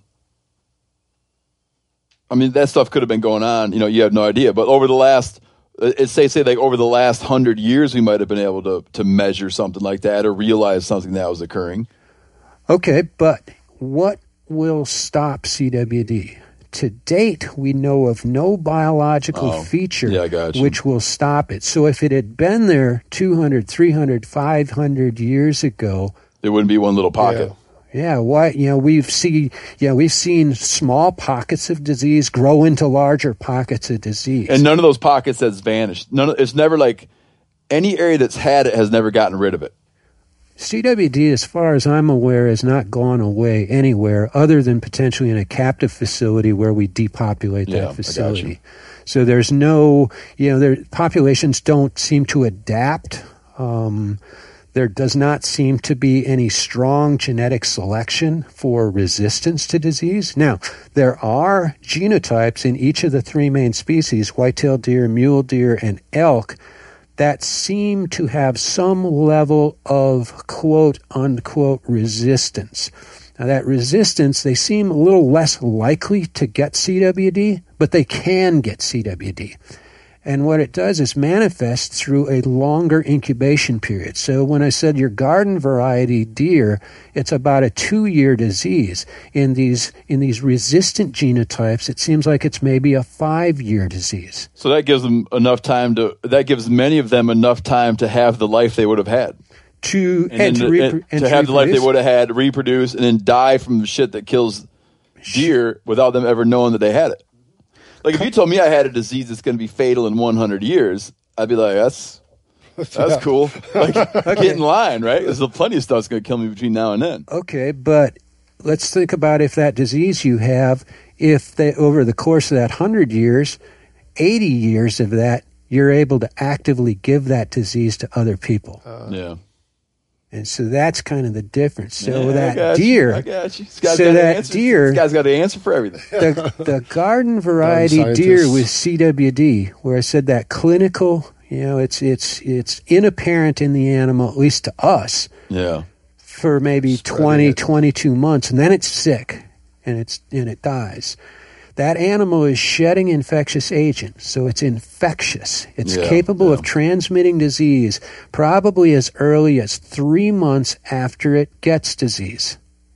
I mean, that stuff could have been going on, you know, you have no idea. But over the last... It's say say like over the last hundred years, we might have been able to to measure something like that or realize something that was occurring. Okay, but what will stop C W D? To date, we know of no biological Oh, feature yeah, I got you. which will stop it. So if it had been there two hundred, three hundred, five hundred years ago, There wouldn't be one little pocket. yeah, why? You know, we've seen, yeah, we've seen small pockets of disease grow into larger pockets of disease. And none of those pockets has vanished. None of, it's never like any area that's had it has never gotten rid of it. C W D, as far as I'm aware, has not gone away anywhere other than potentially in a captive facility where we depopulate Yeah, I that got facility. you. So there's no, you know, their populations don't seem to adapt. Um, there does not seem to be any strong genetic selection for resistance to disease. Now, there are genotypes in each of the three main species, white-tailed deer, mule deer, and elk, that seem to have some level of quote-unquote resistance. Now, that resistance, they seem a little less likely to get C W D, but they can get C W D. And what it does is manifest through a longer incubation period. So when I said your garden variety deer, it's about a two-year disease. In these in these resistant genotypes, it seems like it's maybe a five-year disease. So that gives them enough time to. That gives many of them enough time to have the life they would have had. To and, and, to, and, repro- and and to to have the life they reproduce. would have had, reproduce, and then die from the shit that kills deer without them ever knowing that they had it. Like if you told me I had a disease that's going to be fatal in one hundred years, I'd be like, that's that's Yeah. cool. Like get in line, right? There's plenty of stuff that's going to kill me between now and then. Okay, but let's think about if that disease you have, if they, over the course of that one hundred years, eighty years of that, you're able to actively give that disease to other people. Uh, yeah. And so that's kind of the difference. So Yeah, I that got you. deer, I got you. This guy's so got an that answer. deer, This guy's got an answer for everything. the, the garden variety Garden deer scientists. with C W D, where I said that clinical, you know, it's it's it's inapparent in the animal, at least to us, Yeah. for maybe Spreading twenty, it. twenty-two months, and then it's sick and it's and it dies. That animal is shedding infectious agent, so it's infectious. It's Yeah, capable yeah. of transmitting disease probably as early as three months after it gets disease.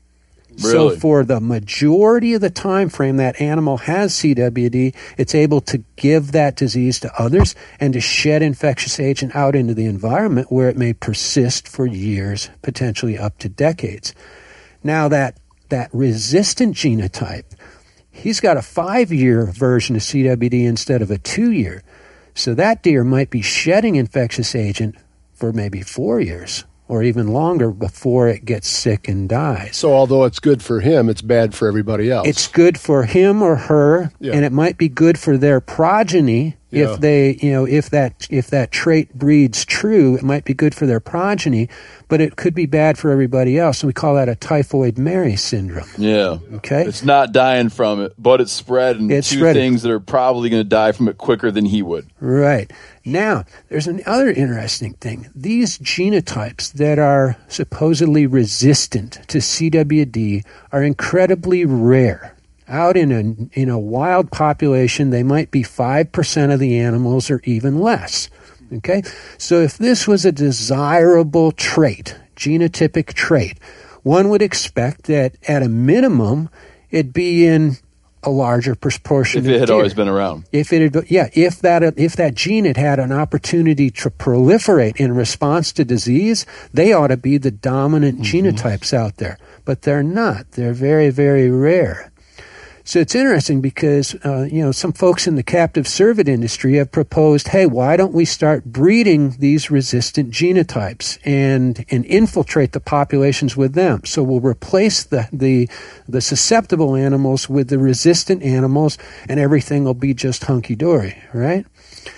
So Really? for the majority of the time frame that animal has C W D, it's able to give that disease to others and to shed infectious agent out into the environment where it may persist for years, potentially up to decades. Now that that resistant genotype, he's got a five-year version of C W D instead of a two-year. So that deer might be shedding infectious agent for maybe four years or even longer before it gets sick and dies. So although it's good for him, it's bad for everybody else. It's good for him or her, Yeah. and it might be good for their progeny Yeah. if they, you know, if that if that trait breeds true. It might be good for their progeny, but it could be bad for everybody else. And we call that a typhoid Mary syndrome. Yeah. Okay. It's not dying from it, but it's spreading It's two spreading. things that are probably going to die from it quicker than he would. Right. Now, there's another interesting thing. These genotypes that are supposedly resistant to C W D are incredibly rare. Out in a, in a wild population, they might be five percent of the animals or even less. Okay? So if this was a desirable trait, genotypic trait, one would expect that at a minimum, it'd be in a larger proportion If of it had deer. always been around. If it had, yeah, if that if that gene had had an opportunity to proliferate in response to disease, they ought to be the dominant genotypes out there. But they're not. They're very, very rare. So it's interesting because uh, you know some folks in the captive cervid industry have proposed, hey, why don't we start breeding these resistant genotypes and and infiltrate the populations with them? So we'll replace the the the susceptible animals with the resistant animals, and everything will be just hunky dory, right?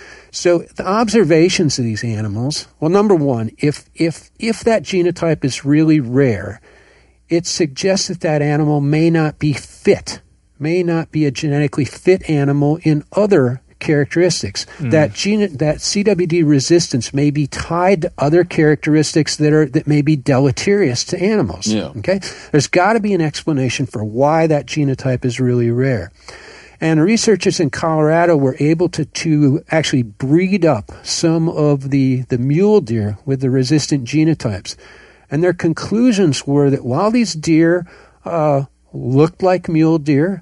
So the observations of these animals, well, number one, if if if that genotype is really rare, it suggests that that animal may not be fit. May not be a genetically fit animal in other characteristics. Hmm. That gene, that C W D resistance may be tied to other characteristics that are that may be deleterious to animals. Yeah. Okay, there's got to be an explanation for why that genotype is really rare. And researchers in Colorado were able to, to actually breed up some of the, the mule deer with the resistant genotypes. And their conclusions were that while these deer uh, looked like mule deer,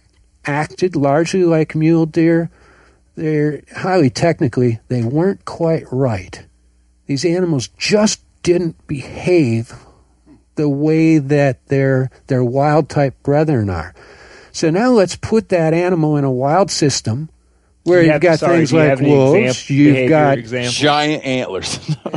acted largely like mule deer, they're highly technically, they weren't quite right. These animals just didn't behave the way that their their wild type brethren are. So now let's put that animal in a wild system where Do you you've have- got sorry, things do you like have any wolves, exam- you've behavior got examples? Giant antlers.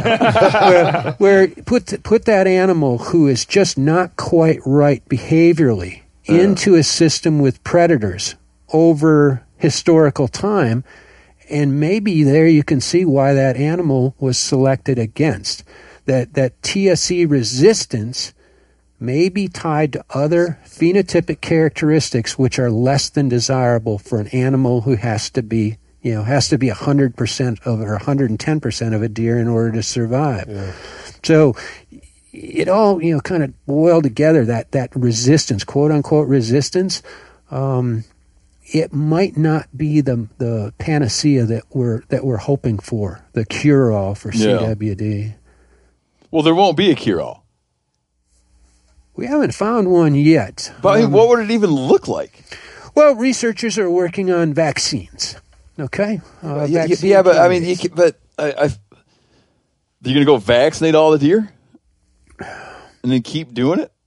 where, where put put that animal who is just not quite right behaviorally into a system with predators over historical time, and maybe there you can see why that animal was selected against. That that T S E resistance may be tied to other phenotypic characteristics which are less than desirable for an animal who has to be, you know, has to be one hundred percent of or one hundred ten percent of a deer in order to survive. Yeah. So it all, you know, kind of boiled together, that, that resistance, quote unquote resistance, um, it might not be the the panacea that we're that we're hoping for, the cure-all for C W D. Well, there won't be a cure-all. We haven't found one yet. But I mean, Um, what would it even look like? Well, researchers are working on vaccines. Okay, uh, yeah, vaccine yeah, but I mean, you candidates. can, but I, I, you're going to go vaccinate all the deer, and then keep doing it.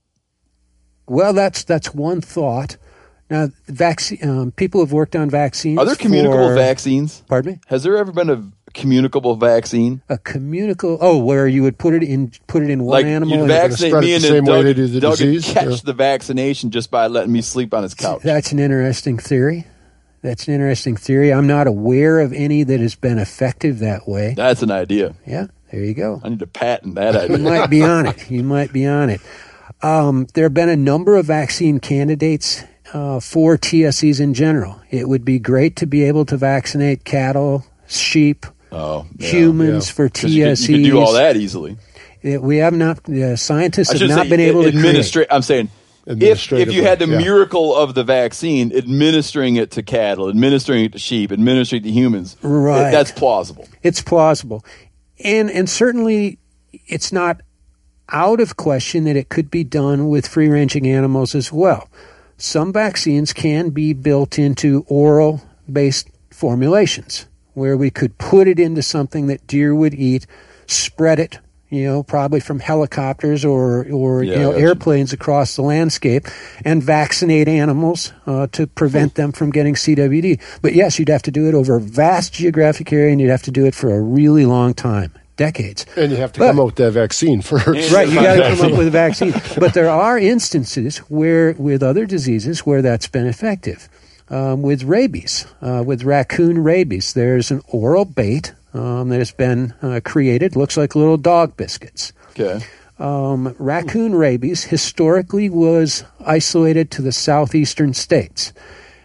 Well, that's that's one thought. Now, vaccine um, people have worked on vaccines. Are there communicable for, vaccines? Pardon me. Has there ever been a communicable vaccine? A communicable. Oh, where you would put it in, put it in one Like animal. you'd and- vaccinate spread it me and the then same way Doug, they do the Doug would disease? catch Yeah. the vaccination just by letting me sleep on his couch. That's an interesting theory. That's an interesting theory. I'm not aware of any that has been effective that way. That's an idea. Yeah, there you go. I need to patent that You idea. might be on it. You might be on it. Um, there have been a number of vaccine candidates uh, for T S Es in general. It would be great to be able to vaccinate cattle, sheep, Oh, yeah. humans yeah. for 'Cause T you S Es. could, you could do all that easily. It- we have not. Uh, scientists I have should not say been able to administrate. I'm saying if if Administratively, you had the yeah. miracle of the vaccine, administering it to cattle, administering it to sheep, administering it to humans, Right. it- that's plausible. It's plausible, and and certainly it's not out of question that it could be done with free-ranging animals as well. Some vaccines can be built into oral-based formulations, where we could put it into something that deer would eat, spread it, you know, probably from helicopters or or Yeah, you know I gotcha. airplanes across the landscape, and vaccinate animals uh, to prevent them from getting C W D. But yes, you'd have to do it over a vast geographic area, and you'd have to do it for a really long time, decades. And you have to But- come up with that vaccine first. Right, you got to come up with a vaccine. But there are instances where, with other diseases, where that's been effective. Um, with rabies, uh, with raccoon rabies, there's an oral bait um, that has been uh, created. Looks like little dog biscuits. Okay. Um, raccoon rabies historically was isolated to the southeastern states,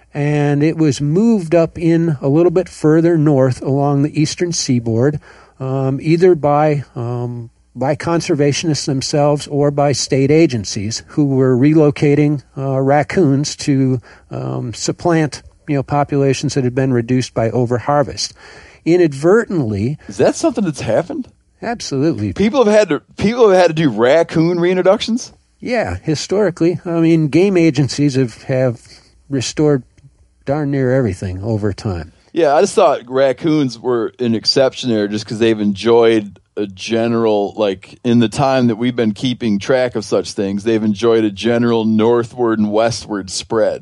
and it was moved up in a little bit further north along the eastern seaboard, um, either by um, by conservationists themselves or by state agencies who were relocating uh, raccoons to um, supplant, you know, populations that had been reduced by overharvest. Inadvertently, Is that something that's happened? absolutely, People have had to people have had to do raccoon reintroductions. yeah, historically, I mean, game agencies have, have restored darn near everything over time. Yeah, I just thought raccoons were an exception there, just because they've enjoyed a general, like in the time that we've been keeping track of such things, they've enjoyed a general northward and westward spread.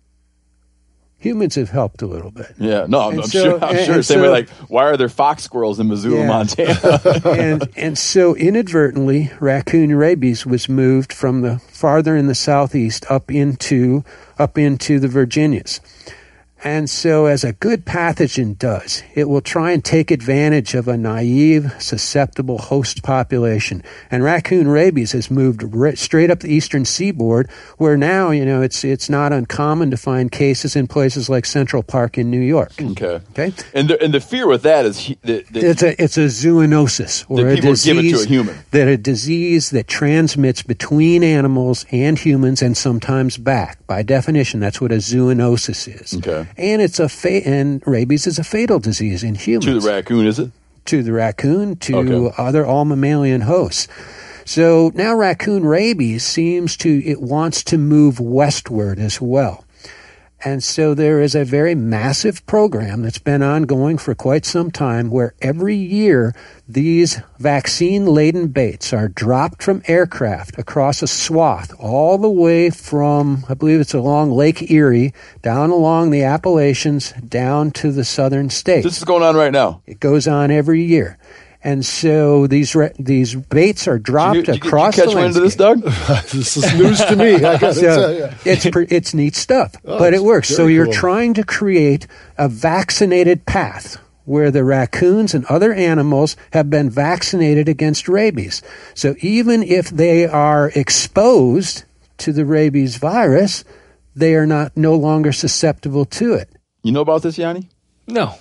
Humans have helped a little bit. Yeah, no, I'm, And I'm so- sure. I'm and- sure. and Same way, so- like, why are there fox squirrels in Missoula, Yeah. Montana? and and so inadvertently, raccoon rabies was moved from the farther in the southeast up into up into the Virginias. And so, as a good pathogen does, it will try and take advantage of a naive, susceptible host population. And raccoon rabies has moved right, straight up the eastern seaboard, where now, you know, it's it's not uncommon to find cases in places like Central Park in New York. okay. Okay, And the, and the fear with that is he, that, that it's a it's a zoonosis or That a people give it to a disease human. that a disease that transmits between animals and humans and sometimes back. By definition, that's what a zoonosis is. Okay. And it's a fa- and rabies is a fatal disease in humans. to the raccoon, is it? To the raccoon, to Okay. other all mammalian hosts. So now raccoon rabies seems to it wants to move westward as well. And so there is a very massive program that's been ongoing for quite some time where every year these vaccine-laden baits are dropped from aircraft across a swath all the way from, I believe it's along Lake Erie, down along the Appalachians, down to the southern states. This is going on right now. It goes on every year. And so these re- these baits are dropped Did you, did you, across did you catch the wind of this, landscape. Doug? This is news to me. I gotta So tell you. it's pre- it's neat stuff, Oh, but it it's works. So very you're cool. trying to create a vaccinated path where the raccoons and other animals have been vaccinated against rabies. So even if they are exposed to the rabies virus, they are not no longer susceptible to it. You know about this, Yanni? No.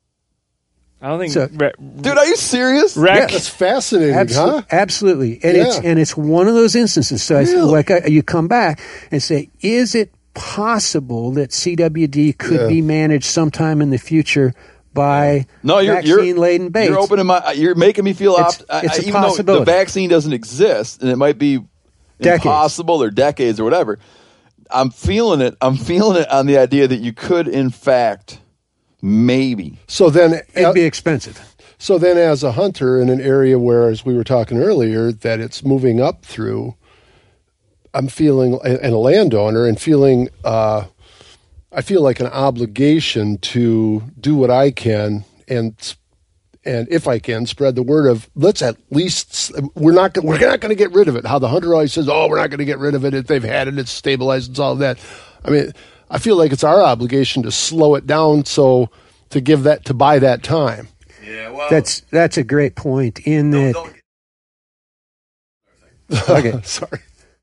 I don't think. So- ra- Dude, are you serious? rac- That's fascinating, Absolutely, huh? absolutely, and Yeah. it's and it's one of those instances. So I Really? like I, you come back and say, is it possible that C W D could Yeah. be managed sometime in the future by No, you're vaccine-laden baits. You're opening my. You're making me feel. It's- Opt- it's I, a even though possibility. the vaccine doesn't exist, and it might be Decades. impossible or decades or whatever. I'm feeling it. I'm feeling it on the idea that you could, in fact, maybe. So then, It'd be expensive. so then, as a hunter in an area where, as we were talking earlier, that it's moving up through, I'm feeling, and a landowner, and feeling, uh, I feel like an obligation to do what I can, and and if I can, spread the word of let's at least we're not go- we're not going to get rid of it. How the hunter always says, "Oh, we're not going to get rid of it. If they've had it, it's stabilized. It's all of that." I mean, I feel like it's our obligation to slow it down, so to give that to buy that time. Yeah, well, That's that's a great point. In that, okay. Sorry.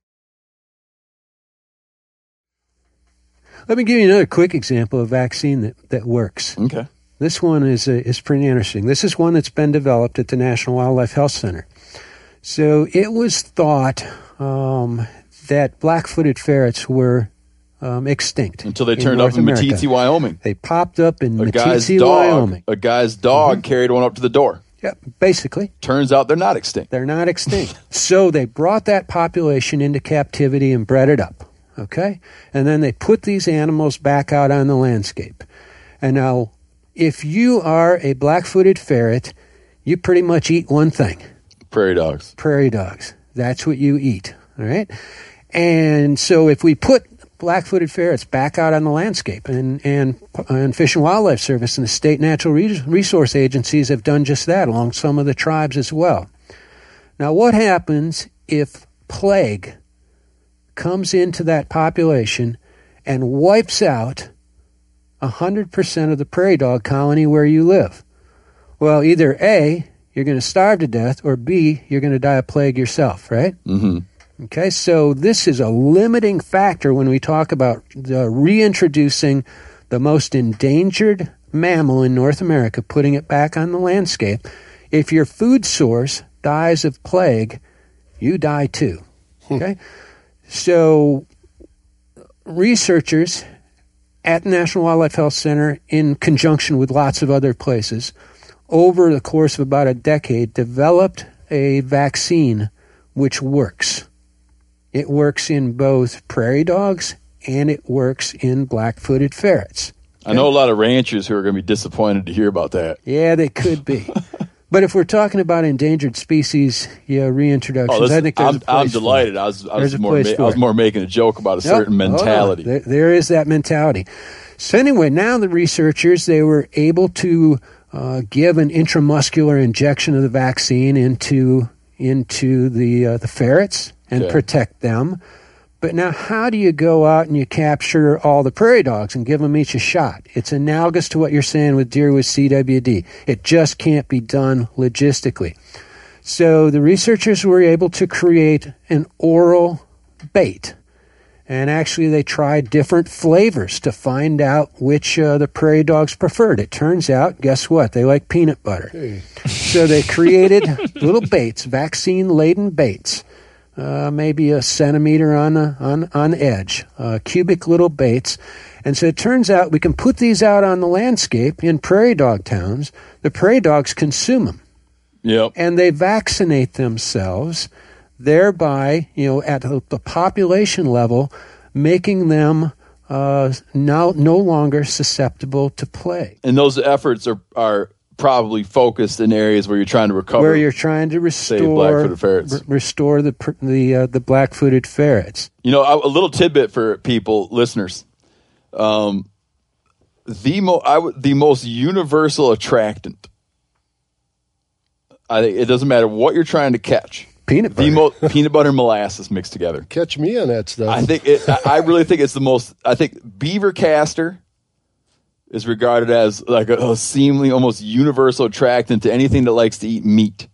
Let me give you another quick example of vaccine that, that works. Okay. This one is uh, is pretty interesting. This is one that's been developed at the National Wildlife Health Center. So it was thought um, that black-footed ferrets were um, extinct Until they in turned North up in America. Meeteetse, Wyoming. They popped up in A guy's Meeteetse, dog. Wyoming. A guy's dog carried one up to the door. Yeah, basically. Turns out they're not extinct. They're not extinct. So they brought that population into captivity and bred it up, okay? And then they put these animals back out on the landscape. And now, if you are a black-footed ferret, you pretty much eat one thing, Prairie dogs. prairie dogs. That's what you eat, all right? And so if we put black-footed ferrets back out on the landscape, and, and, and Fish and Wildlife Service and the state natural Re- resource agencies have done just that along some of the tribes as well. Now, what happens if plague comes into that population and wipes out one hundred percent of the prairie dog colony where you live? Well, either A, you're going to starve to death, or B, you're going to die of plague yourself, right? Mm-hmm. Okay, so this is a limiting factor when we talk about the reintroducing the most endangered mammal in North America, putting it back on the landscape. If your food source dies of plague, you die too. Okay? So researchers at the National Wildlife Health Center, in conjunction with lots of other places, over the course of about a decade, developed a vaccine which works. It works in both prairie dogs and it works in black-footed ferrets. I know a lot of ranchers who are going to be disappointed to hear about that. Yeah, they could be. But if we're talking about endangered species, yeah, reintroductions, Oh, listen, I think there's I'm, a place I'm for it. delighted. I was, I There's was a more, place ma- for I was it. more making a joke about a Nope. certain Hold on. mentality. There, there is that mentality. So anyway, now the researchers, they were able to uh, give an intramuscular injection of the vaccine into into the uh, the ferrets and Okay. protect them. But now, how do you go out and you capture all the prairie dogs and give them each a shot? It's analogous to what you're saying with deer with C W D. It just can't be done logistically. So the researchers were able to create an oral bait. And actually, they tried different flavors to find out which uh, the prairie dogs preferred. It turns out, guess what? They like peanut butter. Hey. So they created little baits, vaccine-laden baits, uh, maybe a centimeter on the, on on edge, uh, cubic little baits. And so it turns out we can put these out on the landscape in prairie dog towns. The prairie dogs consume them, Yep. and they vaccinate themselves, thereby, you know, at the, the population level, making them uh, now no longer susceptible to plague. And those efforts are, are probably focused in areas where you're trying to recover. Where you're trying to restore black-footed ferrets. re- restore the pr- the uh, the black-footed ferrets. You know, a a little tidbit for people, listeners. Um, the mo- I w- the most universal attractant. I think it doesn't matter what you're trying to catch. Peanut butter. The mo- peanut butter and molasses mixed together. Catch me on that stuff. I think it. I I really think it's the most. I think beaver castor is regarded as like a, a seemingly almost universal attractant to anything that likes to eat meat,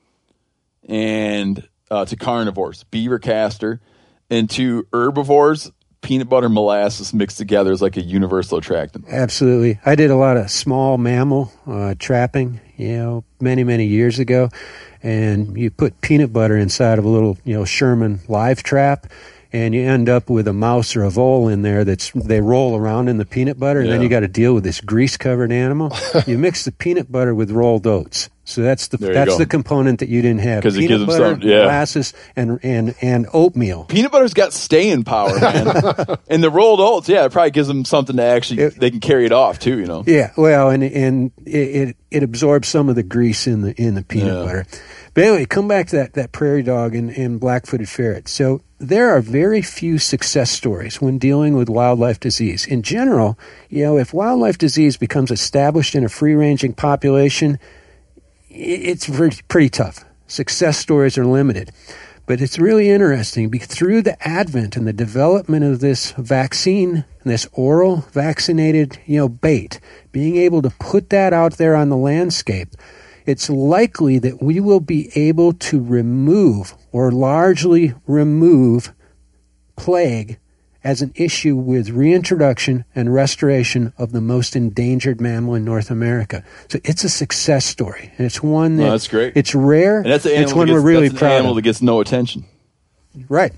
and uh, to carnivores, beaver castor, and to herbivores, peanut butter and molasses mixed together is like a universal attractant. Absolutely. I did a lot of small mammal uh, trapping, you know, many, many years ago. And you put peanut butter inside of a little, you know, Sherman live trap, and you end up with a mouse or a vole in there that's they roll around in the peanut butter, and Yeah. then you got to deal with this grease-covered animal. You mix the peanut butter with rolled oats. So that's the There you that's go. the component that you didn't have. 'Cause it Peanut gives them butter, something, yeah. molasses, and, and, and oatmeal. Peanut butter's got staying power, man. And the rolled oats, yeah, it probably gives them something to actually, It- they can carry it off too, you know. Yeah, well, and and it, it it absorbs some of the grease in the in the peanut Yeah. butter. But anyway, come back to that, that prairie dog and, and black-footed ferret. So there are very few success stories when dealing with wildlife disease. In general, you know, if wildlife disease becomes established in a free-ranging population, i- it's pretty, pretty tough. Success stories are limited. But it's really interesting because through the advent and the development of this vaccine, this oral vaccinated, you know, bait, being able to put that out there on the landscape, it's likely that we will be able to remove or largely remove plague as an issue with reintroduction and restoration of the most endangered mammal in North America. So it's a success story, and it's one that No, that's great. It's rare. And that's an it's animal, one that we're gets, really that's an proud animal of. that gets no attention. Right.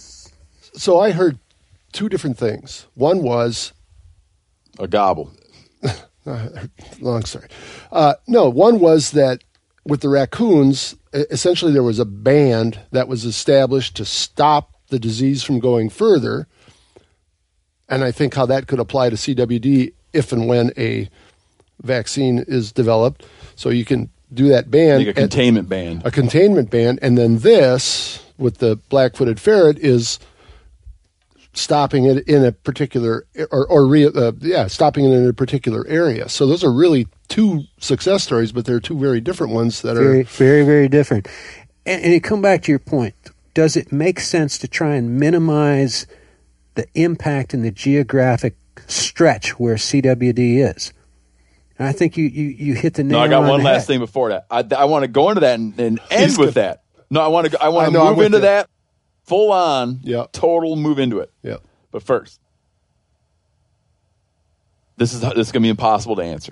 So I heard two different things. One was A gobble. long story. Uh, no, one was that with the raccoons, e- essentially there was a band that was established to stop the disease from going further. And I think how that could apply to C W D if and when a vaccine is developed. So you can do that band. Like a at- containment band. a containment band. And then this, with the black-footed ferret, is stopping it in a particular or, or re, uh, yeah, stopping it in a particular area. So those are really two success stories, but they're two very different ones that Very, are. very, very different. And, and you come back to your point. Does it make sense to try and minimize the impact in the geographic stretch where C W D is? And I think you, you, you hit the nail No, I got on one the last head. thing before that. I, I want to go into that and, and end He's with good. that. No, I want to. I I want to know, I'm move with into you. that full on. Yeah. Total move into it. Yeah. But first, this is this is going to be impossible to answer.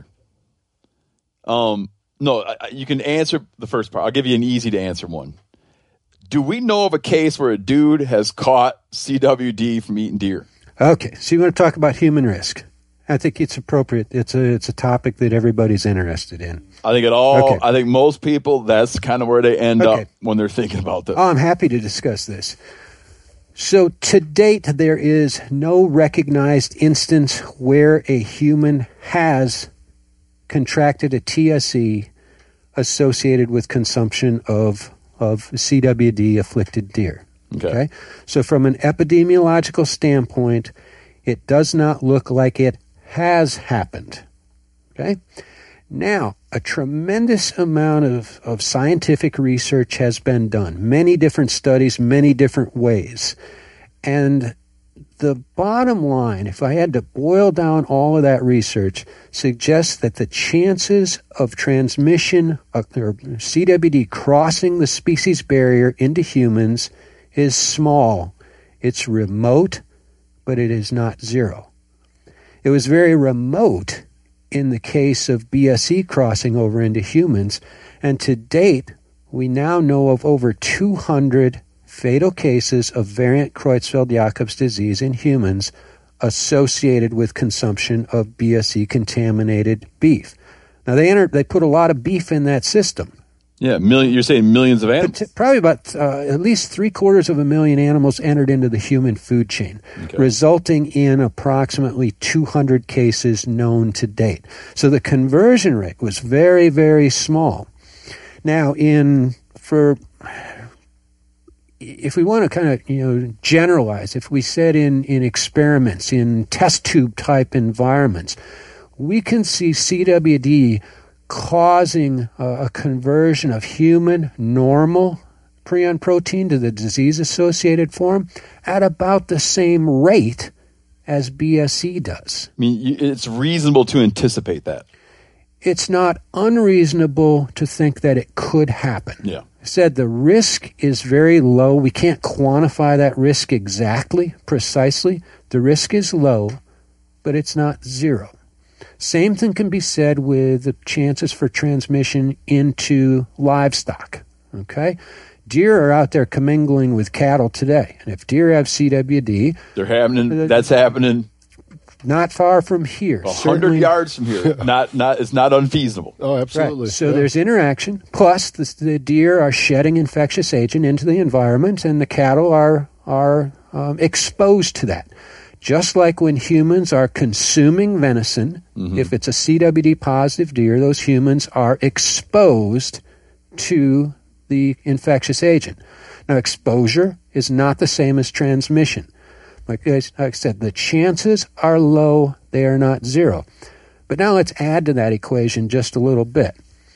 Um, no, I, I- you can answer the first part. I'll give you an easy to answer one. Do we know of a case where a dude has caught C W D from eating deer? Okay, so you want to talk about human risk. I think it's appropriate. It's a it's a topic that everybody's interested in. I think it all. Okay. I think most people. That's kind of where they end Okay. up when they're thinking about this. Oh, I'm happy to discuss this. So, to date, there is no recognized instance where a human has contracted a T S E associated with consumption of of C W D afflicted deer. Okay. So, from an epidemiological standpoint, it does not look like it has happened. Okay. Now, a tremendous amount of, of scientific research has been done, many different studies, many different ways. And the bottom line, if I had to boil down all of that research, suggests that the chances of transmission of or C W D crossing the species barrier into humans is small. It's remote, but it is not zero. It was very remote in the case of B S E crossing over into humans, and to date, we now know of over two hundred fatal cases of variant Creutzfeldt-Jakob's disease in humans associated with consumption of B S E-contaminated beef. Now, they entered, they put a lot of beef in that system. Yeah, million. You're saying millions of animals. But probably about uh, at least three quarters of a million animals entered into the human food chain, Okay. resulting in approximately two hundred cases known to date. So the conversion rate was very, very small. Now, in for if we want to kind of you know generalize, if we said in in experiments, in test tube type environments, we can see C W D causing a, a conversion of human normal prion protein to the disease-associated form at about the same rate as B S E does. I mean, you- it's reasonable to anticipate that. It's not unreasonable to think that it could happen. Yeah. I said the risk is very low. We can't quantify that risk exactly, precisely. The risk is low, but it's not zero. Same thing can be said with the chances for transmission into livestock. Okay? Deer are out there commingling with cattle today. And if deer have C W D, They're happening. That's happening not far from here. a hundred certainly- yards from here. Not, not. It's not unfeasible. Oh, absolutely. Right. So Yeah. there's interaction. Plus, the, the deer are shedding infectious agent into the environment, and the cattle are are um, exposed to that. Just like when humans are consuming venison, Mm-hmm. if it's a C W D positive deer, those humans are exposed to the infectious agent. Now, exposure is not the same as transmission. Like I, like I said, the chances are low, they are not zero. But now let's add to that equation just a little bit.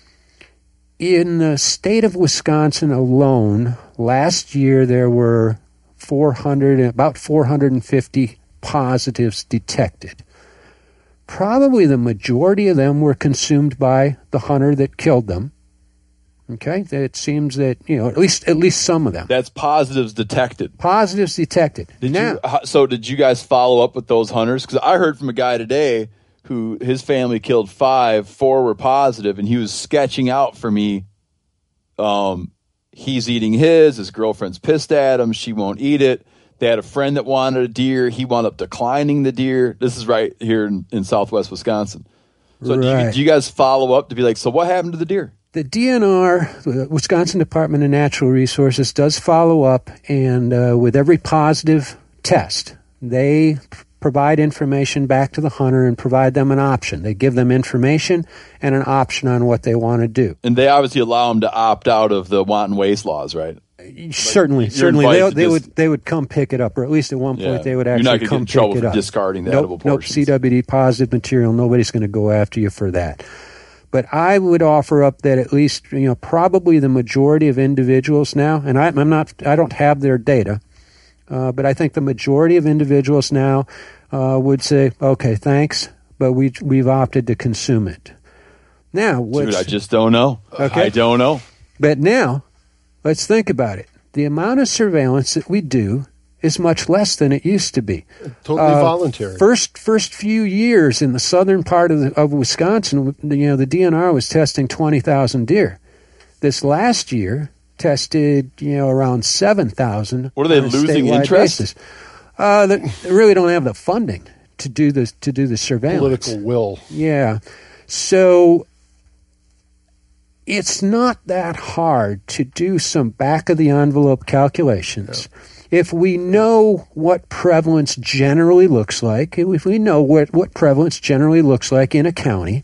In the state of Wisconsin alone, last year there were four hundred, about four hundred fifty positives detected. Probably the majority of them were consumed by the hunter that killed them. Okay, it seems that, you know, at least at least some of them. That's positives detected. Positives detected. Did now, you? ho- So did you guys follow up with those hunters? Because I heard from a guy today who his family killed five, four were positive, and he was sketching out for me. Um, he's eating his. His girlfriend's pissed at him. She won't eat it. They had a friend that wanted a deer. He wound up declining the deer. This is right here in, in Southwest Wisconsin. So do, you, Right. do you guys follow up to be like, so what happened to the deer? The D N R, the Wisconsin Department of Natural Resources, does follow up, and uh, with every positive test, they p- provide information back to the hunter and provide them an option. They give them information and an option on what they want to do. And they obviously allow them to opt out of the wanton waste laws, right? certainly, you're certainly, invited they, to they just- would they would come pick it up, or at least at one point Yeah. they would You're actually not gonna get come in trouble pick it for up. discarding the nope, edible nope, portions. C W D positive material. Nobody's going to go after you for that. But I would offer up that at least, you know, probably the majority of individuals now, and I, I'm not, I don't have their data, uh, but I think the majority of individuals now uh, would say, okay, thanks, but we we've opted to consume it. Now, Dude, what's, I just don't know. Okay. I don't know. but now, let's think about it. The amount of surveillance that we do is much less than it used to be. Totally Uh, voluntary. First, first few years in the southern part of, the, of Wisconsin, you know, the D N R was testing twenty thousand deer. This last year, tested, you know, around seven thousand. What are they, losing interest? Basis. Uh, they they really don't have the funding to do the to do the surveillance. Political will. Yeah. So it's not that hard to do some back of the envelope calculations. If we know what prevalence generally looks like, if we know what, what prevalence generally looks like in a county,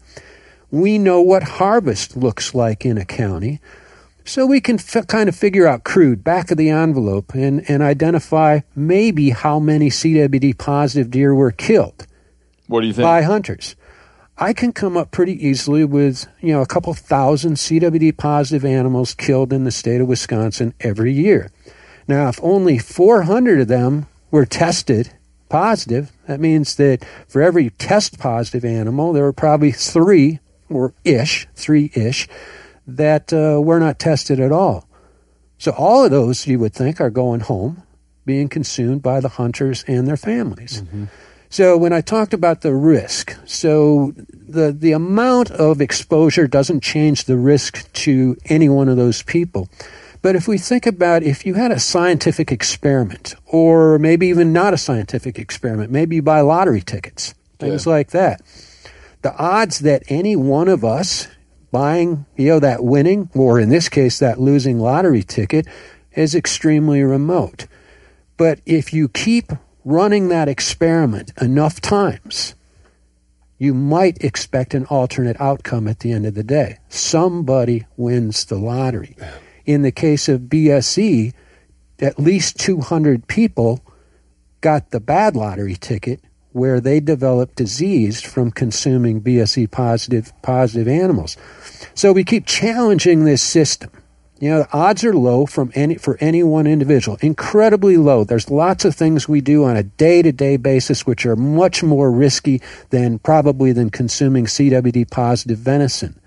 we know what harvest looks like in a county. So we can f- kind of figure out crude, back of the envelope, and, and identify maybe how many C W D positive deer were killed What do you think? by hunters. I can come up pretty easily with, you know, a couple thousand C W D positive animals killed in the state of Wisconsin every year. Now, if only four hundred of them were tested positive, that means that for every test positive animal, there were probably three or ish, three-ish, that uh, were not tested at all. So all of those, you would think, are going home, being consumed by the hunters and their families. So when I talked about the risk, so the the amount of exposure doesn't change the risk to any one of those people. But if we think about if you had a scientific experiment, or maybe even not a scientific experiment, maybe you buy lottery tickets, things Yeah. like that, the odds that any one of us buying, you know, that winning, or in this case, that losing lottery ticket, is extremely remote. But if you keep running that experiment enough times, you might expect an alternate outcome at the end of the day. Somebody wins the lottery. In the case of B S E, at least two hundred people got the bad lottery ticket where they developed disease from consuming B S E positive positive animals. So we keep challenging this system. You know, the odds are low from any for any one individual, incredibly low. There's lots of things we do on a day-to-day basis which are much more risky than probably than consuming C W D positive venison.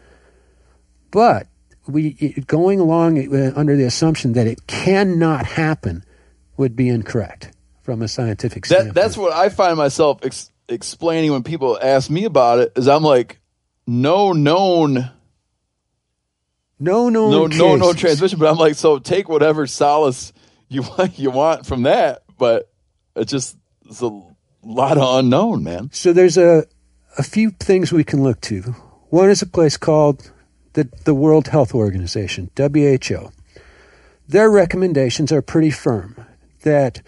But we going along under the assumption that it cannot happen would be incorrect from a scientific standpoint. That, that's what I find myself ex- explaining when people ask me about it. Is I'm like, no known No, no, no, no, no cases. transmission. But I'm like, so take whatever solace you want, you want from that. But it's just it's a lot of unknown, man. So there's a a few things we can look to. One is a place called the the World Health Organization, W H O. Their recommendations are pretty firm that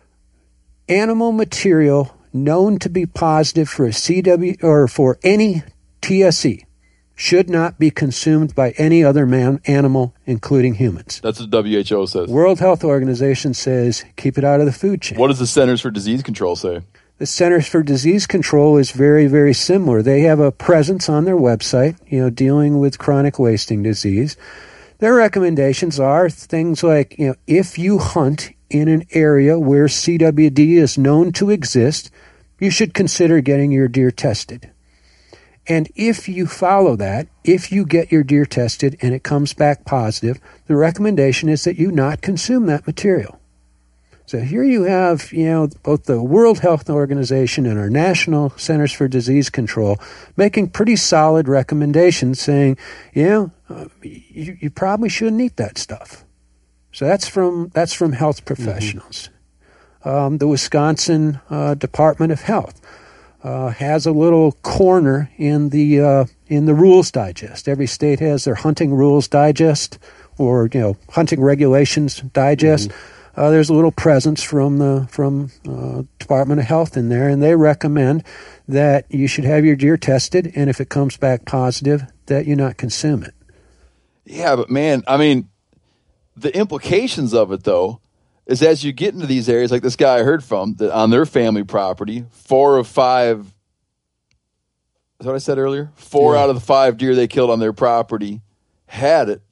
animal material known to be positive for a C W or for any T S E should not be consumed by any other man, animal, including humans. That's what W H O says. World Health Organization says keep it out of the food chain. What does the Centers for Disease Control say? The Centers for Disease Control is very, very similar. They have a presence on their website, you know, dealing with chronic wasting disease. Their recommendations are things like, you know, if you hunt in an area where C W D is known to exist, you should consider getting your deer tested. And if you follow that, if you get your deer tested and it comes back positive, the recommendation is that you not consume that material. So here you have, you know, both the World Health Organization and our National Centers for Disease Control making pretty solid recommendations saying, you know, uh, you, you probably shouldn't eat that stuff. So that's from that's from health professionals. Mm-hmm. Um, the Wisconsin uh, Department of Health uh, has a little corner in the uh, in the Rules Digest. Every state has their Hunting Rules Digest or, you know, Hunting Regulations Digest. Mm-hmm. Uh, there's a little presence from the from uh, Department of Health in there, and they recommend that you should have your deer tested, and if it comes back positive, that you not consume it. Yeah, but man, I mean, the implications of it, though, is as you get into these areas, like this guy I heard from, that on their family property, four of five, is that what I said earlier? Four yeah. out of the five deer they killed on their property had it.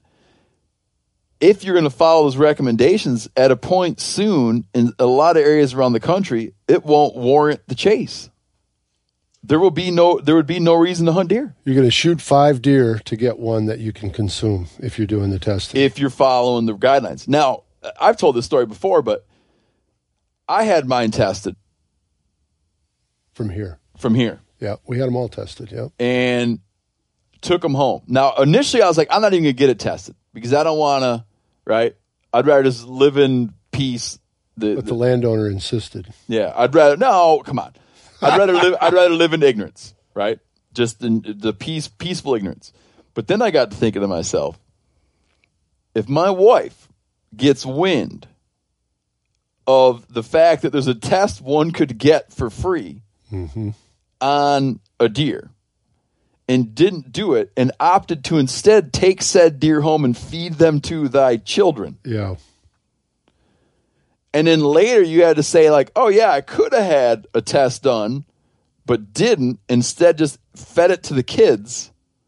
If you're going to follow those recommendations, at a point soon, in a lot of areas around the country, it won't warrant the chase. There will be no, there would be no reason to hunt deer. You're going to shoot five deer to get one that you can consume if you're doing the testing. If you're following the guidelines. Now, I've told this story before, but I had mine tested From here. from here Yeah, we had them all tested, yeah. and took them home. Now, initially, I was like, I'm not even going to get it tested because I don't want to, right? I'd rather just live in peace. The, But the, the landowner insisted. yeah, I'd rather, no, come on. I'd rather live, I'd rather live in ignorance, right? Just in the peace, peaceful ignorance. But then I got to thinking to myself, if my wife gets wind of the fact that there's a test one could get for free Mm-hmm. on a deer and didn't do it and opted to instead take said deer home and feed them to thy children. Yeah. And then later you had to say like, oh yeah, I could have had a test done, but didn't. Instead just fed it to the kids.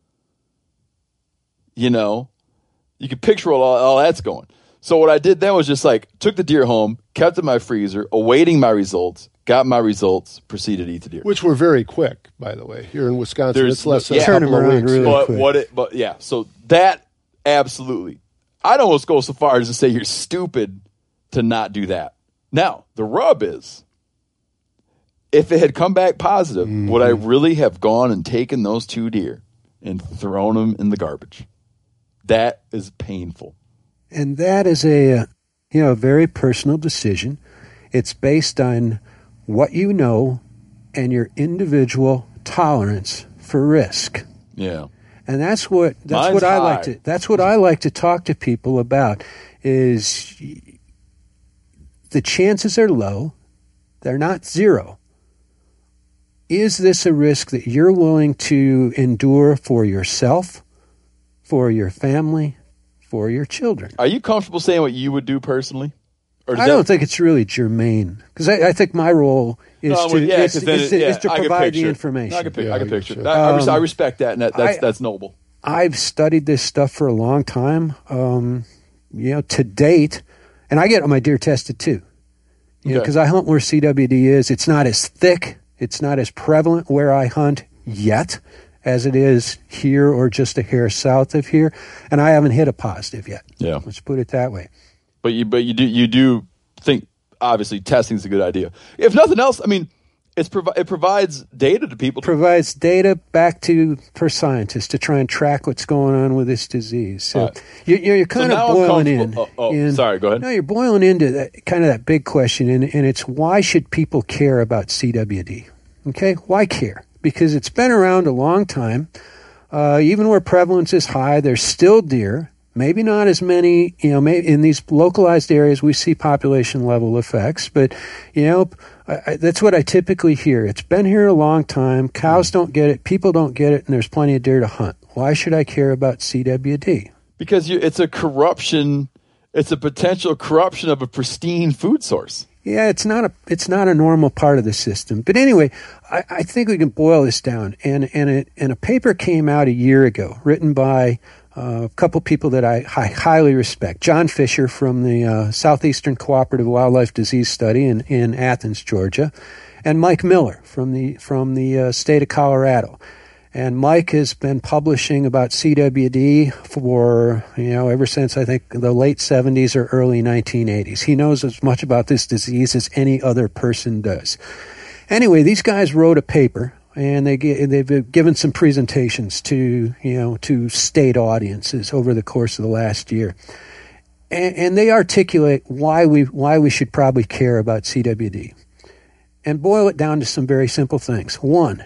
You know, you could picture all, all that's going. So what I did then was just like, took the deer home, kept it in my freezer, awaiting my results, got my results, proceeded to eat the deer. Which were very quick, by the way. Here in Wisconsin, There's- it's less than yeah. a Turn couple them of around weeks. really but quick. what it, but yeah, so that absolutely. I'd almost go so far as to say you're stupid to not do that. Now, the rub is, if it had come back positive, Mm-hmm. would I really have gone and taken those two deer and thrown them in the garbage? That is painful. And that is a, uh, you know, a very personal decision. It's based on what you know and your individual tolerance for risk. Yeah. And that's what that's Mine's what I high. like to that's what I like to talk to people about is the chances are low. They're not zero. Is this a risk that you're willing to endure for yourself, for your family, for your children? Are you comfortable saying what you would do personally? Or does I that- don't think it's really germane because I, I think my role is No, to well, yeah, is, 'cause then is it- to, yeah, is to I could provide the picture. information. No, I can pic- Yeah, I can I picture. get you. that. I, res- Um, I respect that, and that, that's I- that's noble. I've studied this stuff for a long time. Um, you know, to date, and I get my deer tested too. You know, Okay. because I hunt where C W D is. It's not as thick. It's not as prevalent where I hunt yet as it is here or just a hair south of here. And I haven't hit a positive yet. Yeah. Let's put it that way. But you, but you do, you do think obviously testing is a good idea. If nothing else, I mean, it's provi- it provides data to people. Provides data back to for scientists to try and track what's going on with this disease. So Right. you're, you're, you're kind So now of I'm boiling in. comfortable- oh, oh, in- sorry, go ahead. No, you're boiling into that kind of that big question, and, and it's why should people care about C W D? Okay, why care? Because it's been around a long time. Uh, even where prevalence is high, there's still deer. Maybe not as many, you know, maybe in these localized areas we see population level effects, but, you know, I, I, that's what I typically hear. It's been here a long time. Cows don't get it. People don't get it. And there's plenty of deer to hunt. Why should I care about C W D? Because you, it's a corruption, it's a potential corruption of a pristine food source. Yeah, it's not a it's not a normal part of the system. But anyway, I, I think we can boil this down. And and it, and a paper came out a year ago, written by uh, a couple people that I, I highly respect. John Fisher from the uh, Southeastern Cooperative Wildlife Disease Study in, in Athens, Georgia, and Mike Miller from the from the uh, state of Colorado. And Mike has been publishing about C W D for, you know, ever since I think the late seventies or early nineteen eighties. He knows as much about this disease as any other person does. Anyway, these guys wrote a paper, and they they've given some presentations to, you know, to state audiences over the course of the last year. And, and they articulate why we why we should probably care about C W D. And boil it down to some very simple things. One,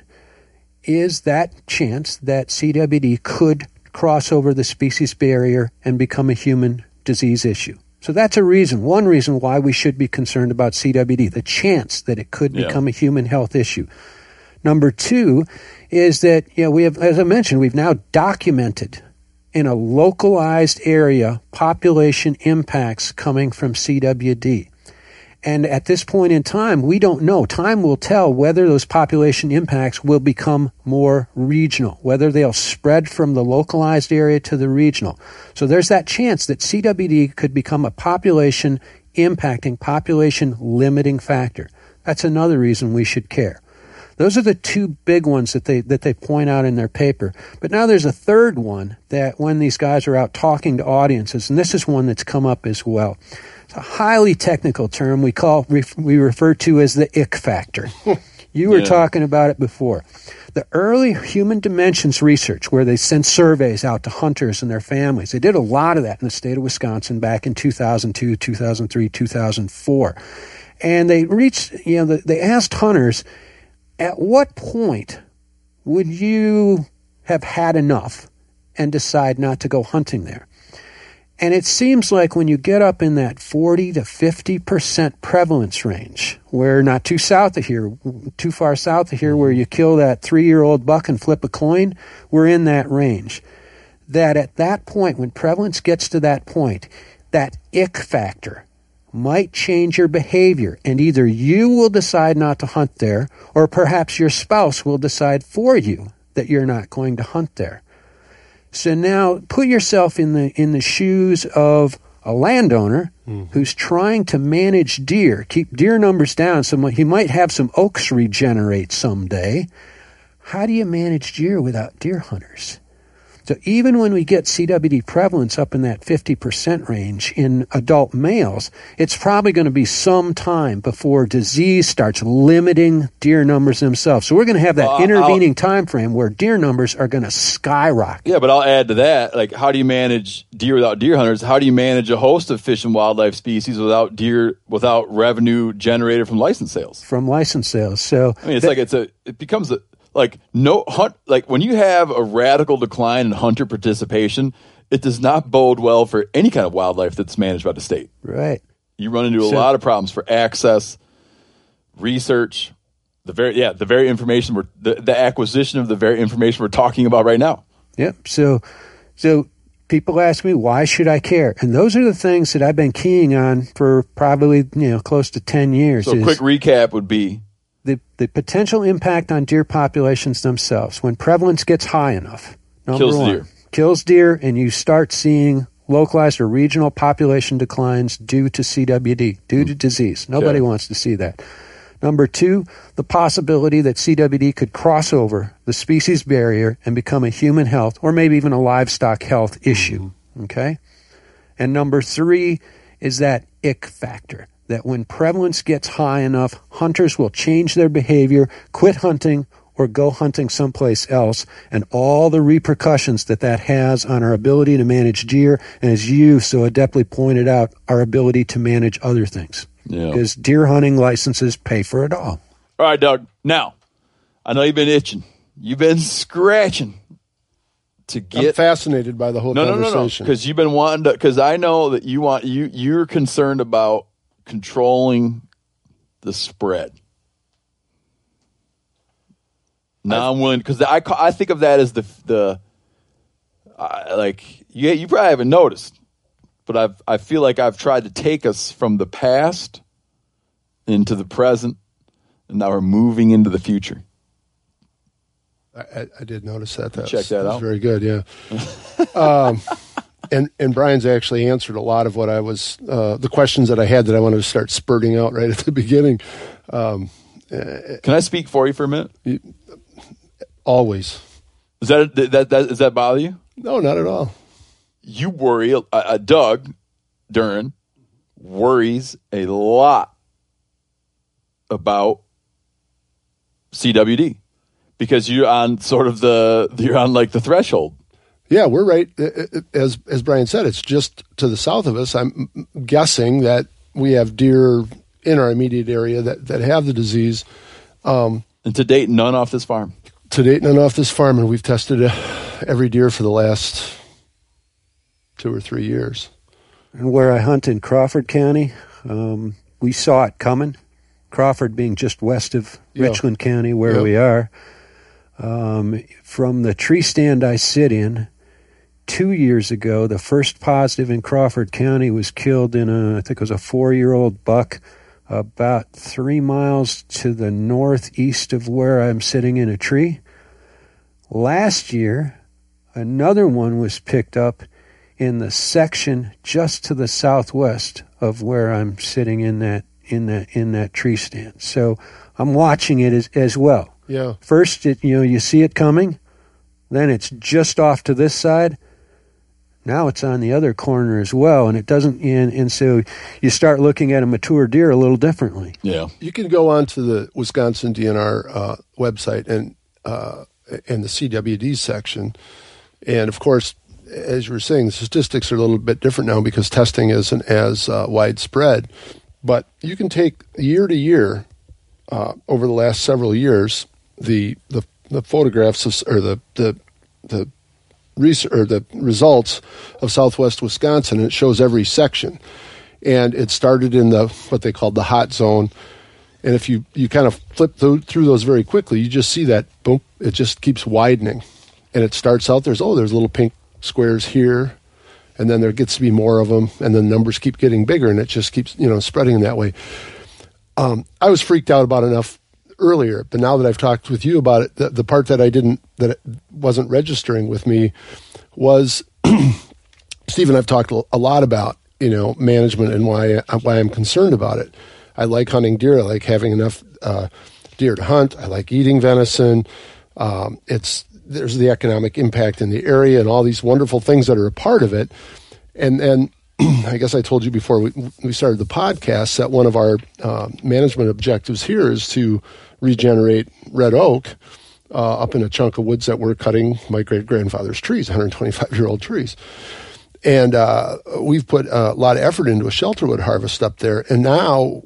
is that chance that C W D could cross over the species barrier and become a human disease issue. So that's a reason, one reason why we should be concerned about C W D, the chance that it could Yeah. become a human health issue. Number two is that, you know, we have, as I mentioned, we've now documented in a localized area population impacts coming from C W D. And at this point in time, we don't know. Time will tell whether those population impacts will become more regional, whether they'll spread from the localized area to the regional. So there's that chance that C W D could become a population impacting, population limiting factor. That's another reason we should care. Those are the two big ones that they that they point out in their paper. But now there's a third one that when these guys are out talking to audiences, and this is one that's come up as well. It's a highly technical term we call we refer to as the ick factor. You were Yeah. talking about it before. The early human dimensions research, where they sent surveys out to hunters and their families, they did a lot of that in the state of Wisconsin back in two thousand two, two thousand three, two thousand four. And they reached, you know, they asked hunters, at what point would you have had enough and decide not to go hunting there? And it seems like when you get up in that forty to fifty percent prevalence range, where not too south of here, too far south of here, where you kill that three-year-old buck and flip a coin, we're in that range. That at that point, when prevalence gets to that point, that ick factor might change your behavior, and either you will decide not to hunt there, or perhaps your spouse will decide for you that you're not going to hunt there. So now put yourself in the in the shoes of a landowner mm-hmm. who's trying to manage deer, keep deer numbers down. So he might have some oaks regenerate someday. How do you manage deer without deer hunters? So even when we get C W D prevalence up in that fifty percent range in adult males, it's probably going to be some time before disease starts limiting deer numbers themselves. So we're going to have that well, intervening I'll, time frame where deer numbers are going to skyrocket. Yeah, but I'll add to that, like, how do you manage deer without deer hunters? How do you manage a host of fish and wildlife species without deer, without revenue generated from license sales? From license sales. So I mean, it's that, like it's a, it becomes a, like no hunt, like when you have a radical decline in hunter participation, it does not bode well for any kind of wildlife that's managed by the state. Right. You run into a So- lot of problems for access, research, the very yeah, the very information we're the, the acquisition of the very information we're talking about right now. Yep. So, so people ask me, why should I care? And those are the things that I've been keying on for probably, you know, close to ten years. So a is quick recap would be the, the potential impact on deer populations themselves. When prevalence gets high enough, number Kills one, deer. kills deer, and you start seeing localized or regional population declines due to C W D, due to disease. Nobody Okay. wants to see that. Number two, the possibility that C W D could cross over the species barrier and become a human health or maybe even a livestock health issue. Okay? And number three is that ick factor, that when prevalence gets high enough, hunters will change their behavior, quit hunting, or go hunting someplace else, and all the repercussions that that has on our ability to manage deer, and as you so adeptly pointed out, our ability to manage other things. Yeah. Because deer hunting licenses pay for it all. All right, Doug. Now, I know you've been itching. You've been scratching to get. I'm fascinated by the whole no, no, no, no, conversation. because you've been wanting to. Because I know that you want you you're concerned about controlling the spread. Now I'm willing because I I think of that as the the uh, like you you probably haven't noticed, but I've I feel like I've tried to take us from the past into the present, and now we're moving into the future. I, I did notice that. That Check was, that was out. very good, yeah. um, and and Brian's actually answered a lot of what I was, uh, the questions that I had that I wanted to start spurting out right at the beginning. Um, Can I speak for you for a minute? always. Is that that, that does that bother you? No, not at all. You worry. Uh, uh, Doug Duren worries a lot about C W D because you're on sort of the you're on like the threshold. Yeah, we're right. As as Brian said, it's just to the south of us. I'm guessing that we have deer in our immediate area that, that have the disease. Um, and to date, none off this farm. To date, none off this farm, and we've tested uh, every deer for the last two or three years. And where I hunt in Crawford County, um, we saw it coming. Crawford being just west of Yeah. Richland County, where Yeah. we are. Um, from the tree stand I sit in, two years ago, the first positive in Crawford County was killed in a, I think it was a four-year-old buck about three miles to the northeast of where I'm sitting in a tree. Last year, another one was picked up in the section just to the southwest of where I'm sitting in that in that in that tree stand. So I'm watching it as, as well. Yeah. First, it, you know, you see it coming, then it's just off to this side. Now it's on the other corner as well, and it doesn't. And, and so you start looking at a mature deer a little differently. Yeah, you can go on to the Wisconsin D N R uh, website and uh, and the C W D section, and of course, as you were saying, the statistics are a little bit different now because testing isn't as uh, widespread. But you can take year to year uh, over the last several years the the, the photographs of, or the the the research or the results of Southwest Wisconsin, and it shows every section. And it started in the what they called the hot zone. And if you, you kind of flip through, through those very quickly, you just see that boom, it just keeps widening. And it starts out there's oh there's little pink squares here, and then there gets to be more of them, and the numbers keep getting bigger, and it just keeps you know spreading that way. Um, I was freaked out about enough earlier, but now that I've talked with you about it, the, the part that I didn't, that it wasn't registering with me was, Steve and I've talked a lot about, you know, management and why, why I'm concerned about it. I like hunting deer. I like having enough uh, deer to hunt. I like eating venison. Um, it's, there's the economic impact in the area and all these wonderful things that are a part of it. And then, I guess I told you before we, we started the podcast that one of our uh, management objectives here is to regenerate red oak uh, up in a chunk of woods that we're cutting my great-grandfather's trees, one hundred twenty-five-year-old trees. And uh, we've put a lot of effort into a shelterwood harvest up there. And now,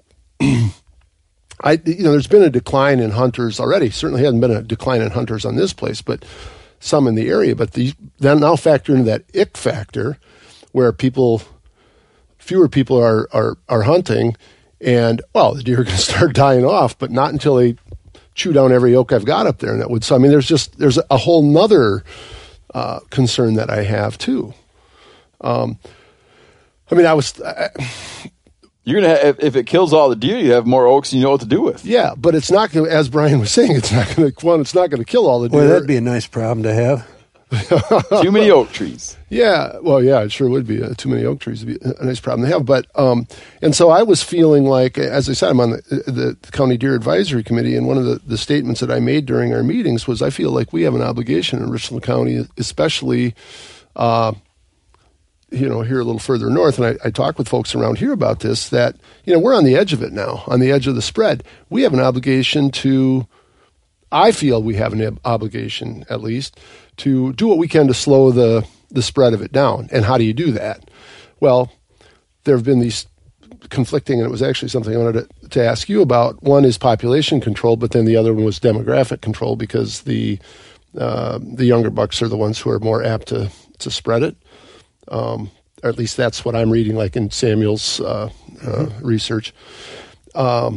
I you know, there's been a decline in hunters already. Certainly hasn't been a decline in hunters on this place, but some in the area. But these then now factor into that ick factor where people... fewer people are, are, are hunting, and, well, the deer are going to start dying off, but not until they chew down every oak I've got up there in that wood. So, I mean, there's just, there's a whole nother uh, concern that I have, too. Um, I mean, I was... I, you're going to have, if it kills all the deer, you have more oaks and you know what to do with. Yeah, but it's not going to, as Brian was saying, it's not going to, one, it's not going to kill all the deer. Well, that'd be a nice problem to have. Too many oak trees. Yeah, well, yeah, it sure would be. Uh, too many oak trees would be a nice problem to have. But um, and so I was feeling like, as I said, I'm on the, the County Deer Advisory Committee, and one of the, the statements that I made during our meetings was, I feel like we have an obligation in Richland County, especially uh, you know, here a little further north, and I, I talk with folks around here about this, that, you know, we're on the edge of it now, on the edge of the spread. We have an obligation to, I feel we have an obligation, at least, to do what we can to slow the, the spread of it down. And how do you do that? Well, there have been these conflicting, and it was actually something I wanted to, to ask you about. One is population control, but then the other one was demographic control, because the uh, the younger bucks are the ones who are more apt to, to spread it. Um, or at least that's what I'm reading, like in Samuel's uh, uh, mm-hmm. research. Um,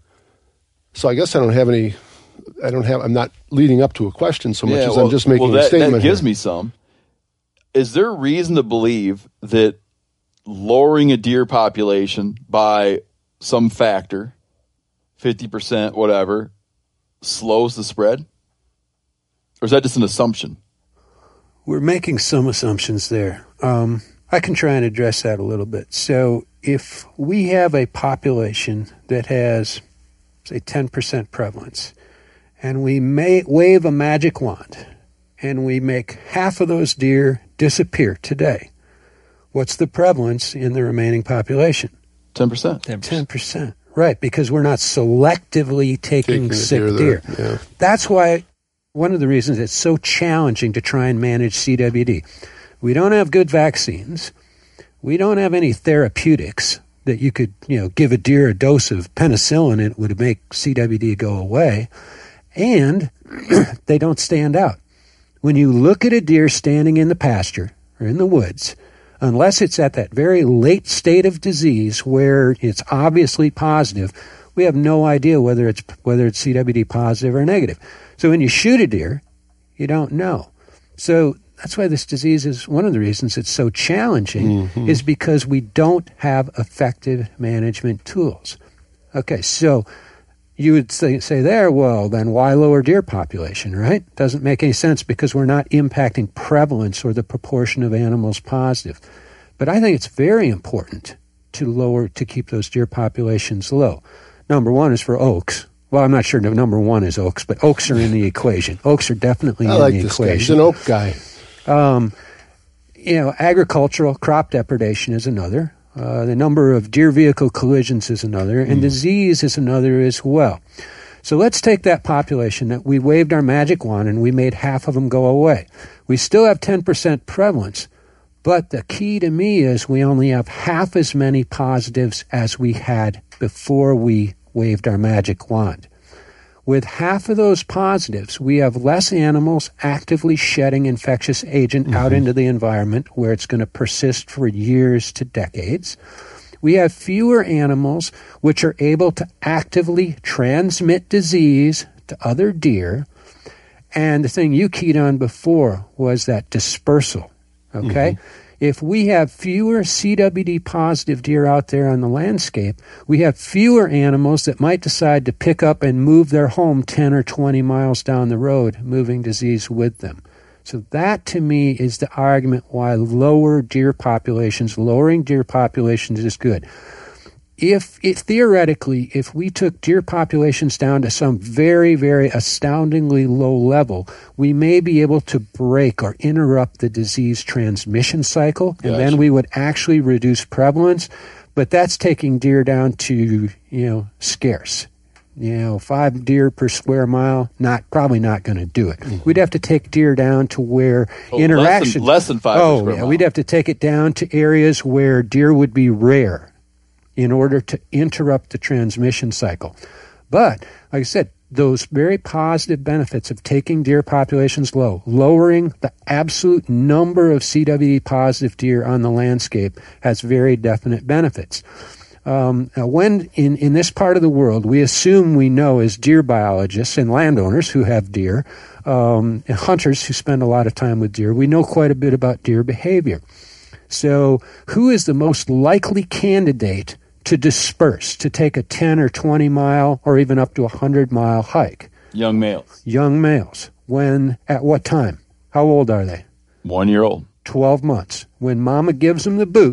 so I guess I don't have any, I don't have, I'm not leading up to a question so much yeah, as well, I'm just making well, that, a statement. That gives here. me some. Is there reason to believe that lowering a deer population by some factor, fifty percent, whatever, slows the spread? Or is that just an assumption? We're making some assumptions there. Um, I can try and address that a little bit. So if we have a population that has, say, ten percent prevalence, and we may wave a magic wand, and we make half of those deer disappear today, what's the prevalence in the remaining population? ten percent. ten percent. Right, because we're not selectively taking, Taking sick deer deer. there, yeah. That's why one of the reasons it's so challenging to try and manage C W D. We don't have good vaccines. We don't have any therapeutics that you could, you know, give a deer a dose of penicillin and it would make C W D go away. And they don't stand out. When you look at a deer standing in the pasture or in the woods, unless it's at that very late state of disease where it's obviously positive, we have no idea whether it's whether it's C W D positive or negative. So when you shoot a deer, you don't know. So that's why this disease is one of the reasons it's so challenging, mm-hmm. is because we don't have effective management tools. Okay, so you would say, say there, well, then why lower deer population, right? Doesn't make any sense because we're not impacting prevalence or the proportion of animals positive. But I think it's very important to lower, to keep those deer populations low. Number one is for oaks. Well, I'm not sure no, number one is oaks, but oaks are in the equation. Oaks are definitely I in like the this equation. Guy. He's an oak guy. Um, you know, agricultural crop depredation is another. Uh, the number of deer vehicle collisions is another, and mm. disease is another as well. So let's take that population that we waved our magic wand and we made half of them go away. We still have ten percent prevalence, but the key to me is we only have half as many positives as we had before we waved our magic wand. With half of those positives, we have less animals actively shedding infectious agent mm-hmm. out into the environment where it's going to persist for years to decades. We have fewer animals which are able to actively transmit disease to other deer. And the thing you keyed on before was that dispersal, okay? Mm-hmm. If we have fewer C W D positive deer out there on the landscape, we have fewer animals that might decide to pick up and move their home ten or twenty miles down the road, moving disease with them. So that, to me, is the argument why lower deer populations, lowering deer populations is good. If, if theoretically, if we took deer populations down to some very, very astoundingly low level, we may be able to break or interrupt the disease transmission cycle, and Gotcha. Then we would actually reduce prevalence. But that's taking deer down to, you know, scarce. You know, five deer per square mile, not probably not going to do it. Mm-hmm. We'd have to take deer down to where oh, interaction less than, less than five. Oh, per square yeah, mile. we'd have to take it down to areas where deer would be rare in order to interrupt the transmission cycle. But, like I said, those very positive benefits of taking deer populations low, lowering the absolute number of C W D positive deer on the landscape has very definite benefits. Um, now when in, in this part of the world, we assume we know as deer biologists and landowners who have deer, um, and hunters who spend a lot of time with deer, we know quite a bit about deer behavior. So who is the most likely candidate to disperse, to take a ten or twenty mile or even up to a one hundred mile hike? Young males. Young males. When, at what time? How old are they? One year old. twelve months. When mama gives them the boot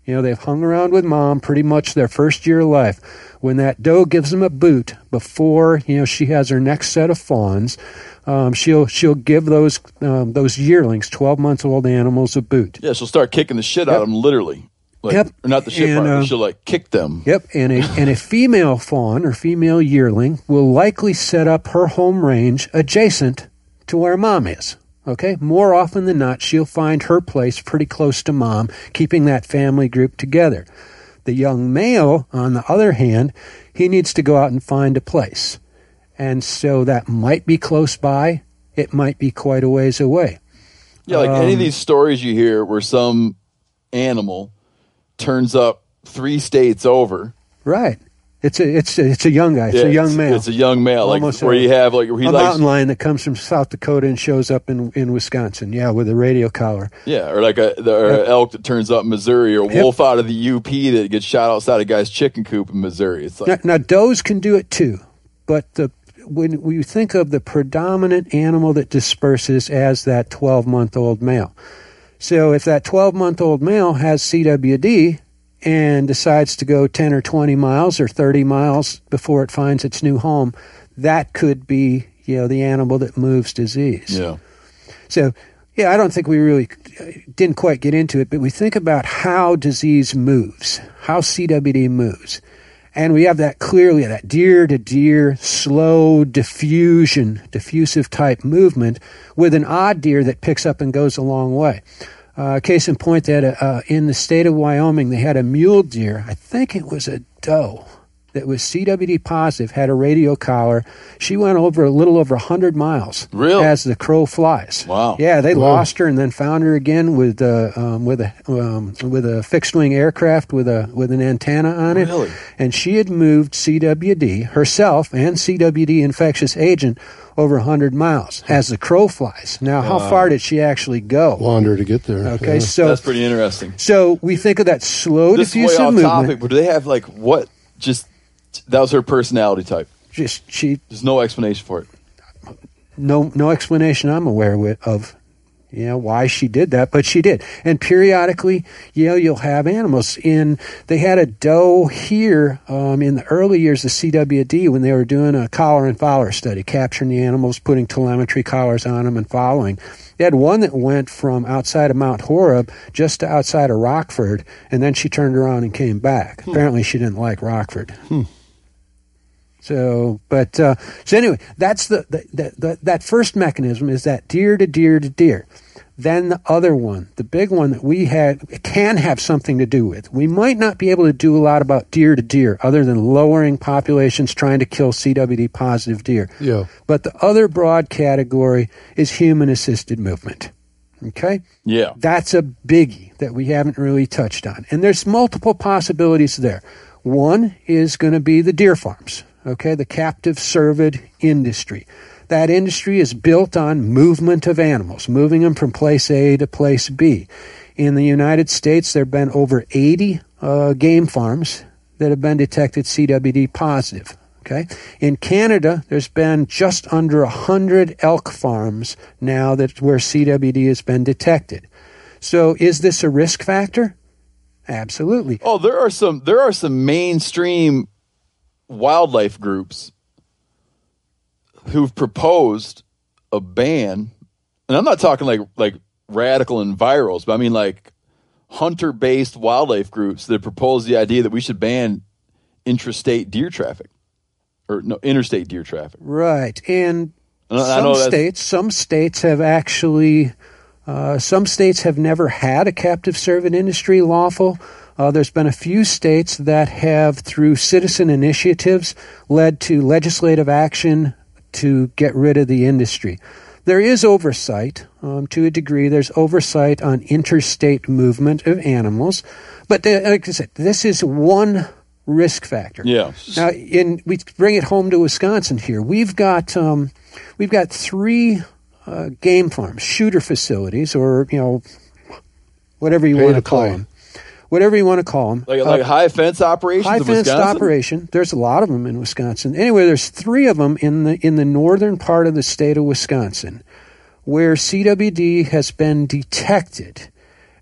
You know, they've hung around with mom pretty much their first year of life. When that doe gives them a boot before, you know, she has her next set of fawns, um, she'll she'll give those um, those yearlings, twelve months old animals, a boot. Yeah, she'll start kicking the shit Yep. out of them, literally. Like, Yep. Or not the shit And, part, but uh, she'll like kick them. Yep, and a and a female fawn or female yearling will likely set up her home range adjacent to where mom is. Okay, more often than not, she'll find her place pretty close to mom, keeping that family group together. The young male, on the other hand, he needs to go out and find a place. And so that might be close by. It might be quite a ways away. Yeah, like any of Um, these stories you hear where some animal turns up three states over. Right. It's a it's a, it's a young guy. It's Yeah, a young male. It's a young male, like Almost where a- you have like where he a likes, mountain lion that comes from South Dakota and shows up in, in Wisconsin. Yeah, with a radio collar. yeah, or like a the, or Yep. an elk that turns up in Missouri, or a Yep. wolf out of the U P that gets shot outside a guy's chicken coop in Missouri. It's like Now, now does can do it too, but the when we think of the predominant animal that disperses as that twelve-month-old male. So if that twelve-month-old male has C W D and decides to go ten or twenty miles or thirty miles before it finds its new home, that could be, you know, the animal that moves disease. yeah, So, yeah, I don't think we really uh, didn't quite get into it, but we think about how disease moves, how C W D moves. And we have that clearly, that deer to deer, slow diffusion, diffusive type movement with an odd deer that picks up and goes a long way. Uh, case in point, that uh, in the state of Wyoming, they had a mule deer. I think it was a doe that was C W D positive, had a radio collar. She went over a little over one hundred miles Really? as the crow flies. Wow. Yeah, they Wow. lost her and then found her again with uh, um, with a um, with a fixed wing aircraft with a with an antenna on it. Really? And she had moved C W D herself and C W D infectious agent over one hundred miles as the crow flies. Now, how far did she actually go? Wander to get there. Okay, Yeah. so that's pretty interesting. so we think of that slow This is way diffusive off movement. topic, but do they have like what? Just that was her personality type. Just she There's no explanation for it. no no explanation I'm aware wi- of, you know, why she did that, but she did. And periodically, you know, you'll have animals in. They had a doe here um, in the early years of C W D when they were doing a collar and follower study, capturing the animals, putting telemetry collars on them, and following. They had one that went from outside of Mount Horeb just to outside of Rockford, and then she turned around and came back. Apparently, she didn't like Rockford. So, but uh, so anyway, that's the, the, the, the that first mechanism is that deer to deer to deer. Then the other one, the big one that we had can have something to do with. We might not be able to do a lot about deer to deer other than lowering populations trying to kill C W D positive deer. Yeah. But the other broad category is human assisted movement. Okay? Yeah. That's a biggie that we haven't really touched on. And there's multiple possibilities there. One is going to be the deer farms, okay, the captive cervid industry. That industry is built on movement of animals, moving them from place A to place B. In the United States, there have been over eighty uh, game farms that have been detected C W D positive. Okay. In Canada, there's been just under one hundred elk farms now that where C W D has been detected. So is this a risk factor? Absolutely. Oh, there are some there are some mainstream wildlife groups who've proposed a ban, and I'm not talking like like radical enviros, but I mean like hunter-based wildlife groups that propose the idea that we should ban intrastate deer traffic or no interstate deer traffic. Right. And I know- I some know that's- states, some states have actually, uh, some states have never had a captive cervid industry lawful. Uh, there's been a few states that have, through citizen initiatives, led to legislative action to get rid of the industry. There is oversight, um, to a degree. There's oversight on interstate movement of animals. But uh, like I said, this is one risk factor. Yeah. Now, in we bring it home to Wisconsin here. We've got um, we've got three uh, game farms, shooter facilities, or you know, whatever you Pay want to to call play. them, whatever you want to call them. Like like high fence operations High in fenced Wisconsin? operation. There's a lot of them in Wisconsin. Anyway, there's three of them in the in the northern part of the state of Wisconsin, where C W D has been detected.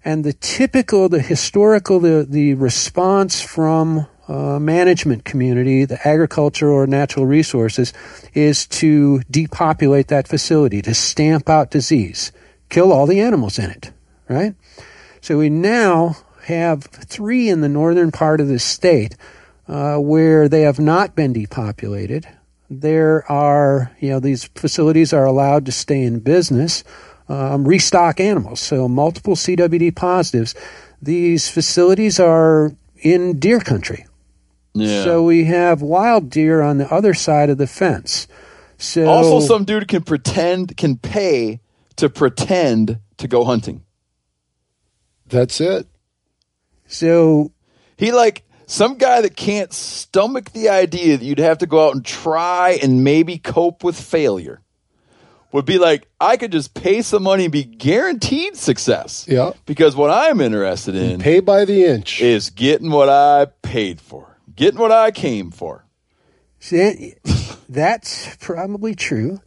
And the typical, the historical, the, the response from uh, management community, the agriculture or natural resources, is to depopulate that facility, to stamp out disease, kill all the animals in it, right? So we now have three in the northern part of the state uh, where they have not been depopulated. There are, you know, these facilities are allowed to stay in business, um, restock animals. So multiple C W D positives. These facilities are in deer country. Yeah. So we have wild deer on the other side of the fence. So Also, some dude can pretend, can pay to pretend to go hunting. That's it. So He like some guy that can't stomach the idea that you'd have to go out and try and maybe cope with failure would be like, I could just pay some money and be guaranteed success. Yeah. Because what I'm interested in Pay by the inch. is getting what I paid for, getting what I came for. see, that's probably true.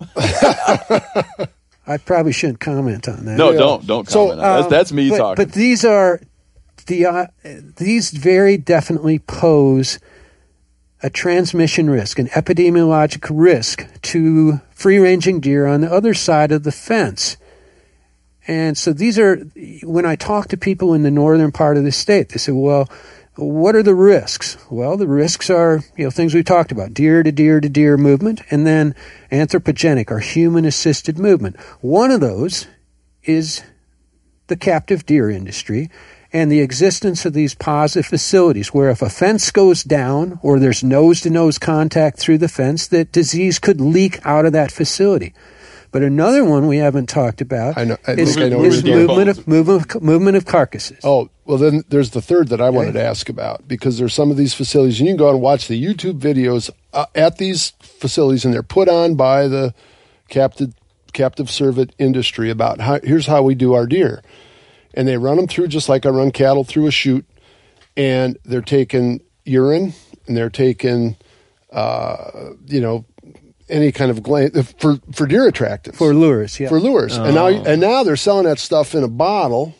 I probably shouldn't comment on that. No, don't don't So, comment. on that. that's, that's me but, talking. But these are the uh, these very definitely pose a transmission risk, an epidemiologic risk to free-ranging deer on the other side of the fence. And so these are, when I talk to people in the northern part of the state, they say, well, what are the risks? Well, the risks are, you know, things we talked about, deer to deer to deer movement, and then anthropogenic or human-assisted movement. One of those is the captive deer industry and the existence of these positive facilities where if a fence goes down or there's nose-to-nose contact through the fence, that disease could leak out of that facility. But another one we haven't talked about I know- I is, think I know is where you're movement of, movement, of, movement of carcasses. Oh, well, then there's the third that I wanted to ask about, because there's some of these facilities, and you can go and watch the YouTube videos uh, at these facilities, and they're put on by the captive captive servant industry about how, here's how we do our deer. And they run them through just like I run cattle through a chute, and they're taking urine, and they're taking, uh, you know, any kind of gland for, for deer attractants. For lures, yeah. For lures. And now and now they're selling that stuff in a bottle.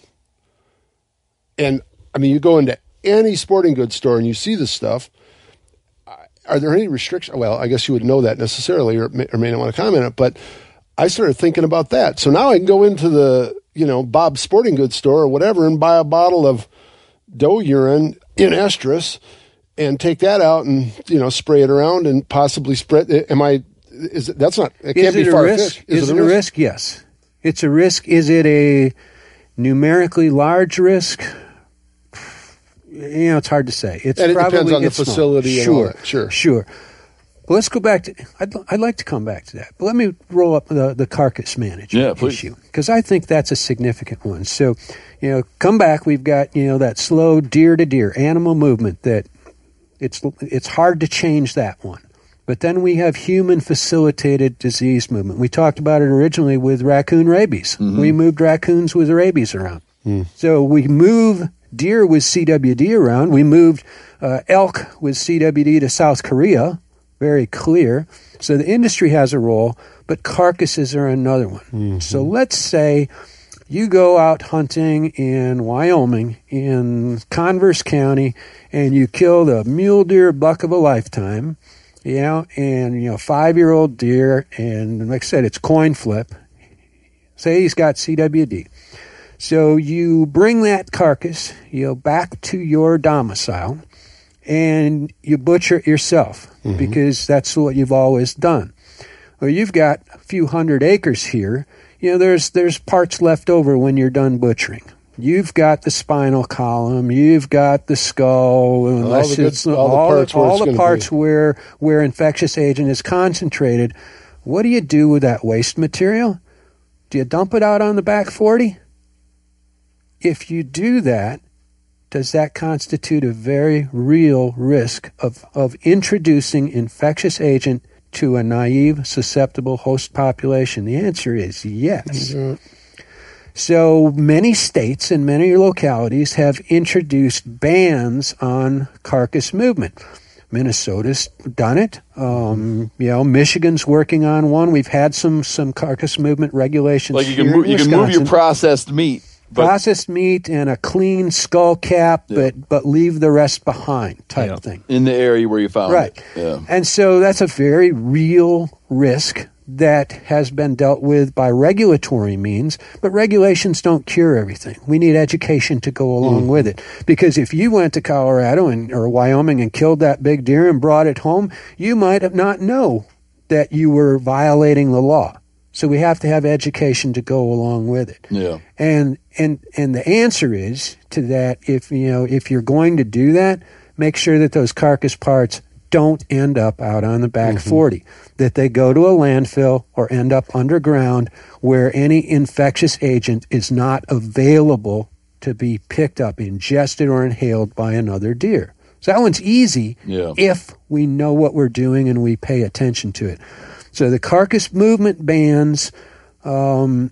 And, I mean, you go into any sporting goods store and you see this stuff. Are there any restrictions? Well, I guess you would know that necessarily or may, or may not want to comment on it, but I started thinking about that. So now I can go into the, you know, Bob's Sporting Goods store or whatever and buy a bottle of doe urine in estrus and take that out and, you know, spray it around and possibly spread. Am I, is it, that's not, it can't Is be it a far-fetched. risk? Is it a risk? Yes. It's a risk. Is it a numerically large risk? You know, it's hard to say. It's And it probably, depends on the it's small. facility and Sure, all that. Sure. Sure. But let's go back to, I'd, I'd like to come back to that. But let me roll up the, the carcass management Yeah, please. issue, because I think that's a significant one. So, you know, come back, we've got, you know, that slow deer-to-deer animal movement that it's it's hard to change that one. But then we have human-facilitated disease movement. We talked about it originally with raccoon rabies. Mm-hmm. We moved raccoons with rabies around. Mm. So we move deer with C W D around. We moved uh, elk with C W D to South Korea. Very clear. So the industry has a role, but carcasses are another one. Mm-hmm. So let's say you go out hunting in Wyoming, in Converse County, and you kill the mule deer buck of a lifetime, you know, and, you know, five-year-old deer, and like I said, it's coin flip. Say he's got C W D. So you bring that carcass, you know, back to your domicile, and you butcher it yourself, mm-hmm. because that's what you've always done. Well, you've got a few hundred acres here. You know, there's there's parts left over when you're done butchering. You've got the spinal column. You've got the skull. Unless all the, it's good, all all, the parts, all where, the it's parts be. where where infectious agent is concentrated. What do you do with that waste material? Do you dump it out on the back forty? If you do that, does that constitute a very real risk of, of introducing infectious agent to a naive, susceptible host population? The answer is yes. Mm-hmm. So many states and many localities have introduced bans on carcass movement. Minnesota's done it. Um, you know, Michigan's working on one. We've had some some carcass movement regulations. Like you can here move, in you can move your Wisconsin. processed meat, processed meat and a clean skull cap, Yeah. but but leave the rest behind type Yeah. thing. in the area where you found Right. it. Yeah. And so that's a very real risk that has been dealt with by regulatory means, but regulations don't cure everything. We need education to go along Mm-hmm. with it. Because if you went to Colorado and, or Wyoming and killed that big deer and brought it home, you might have not know that you were violating the law. So we have to have education to go along with it. Yeah. And and and the answer is to that, if you know if you're going to do that, make sure that those carcass parts don't end up out on the back forty, that they go to a landfill or end up underground where any infectious agent is not available to be picked up, ingested, or inhaled by another deer. So that one's easy Yeah. if we know what we're doing and we pay attention to it. So the carcass movement bans um,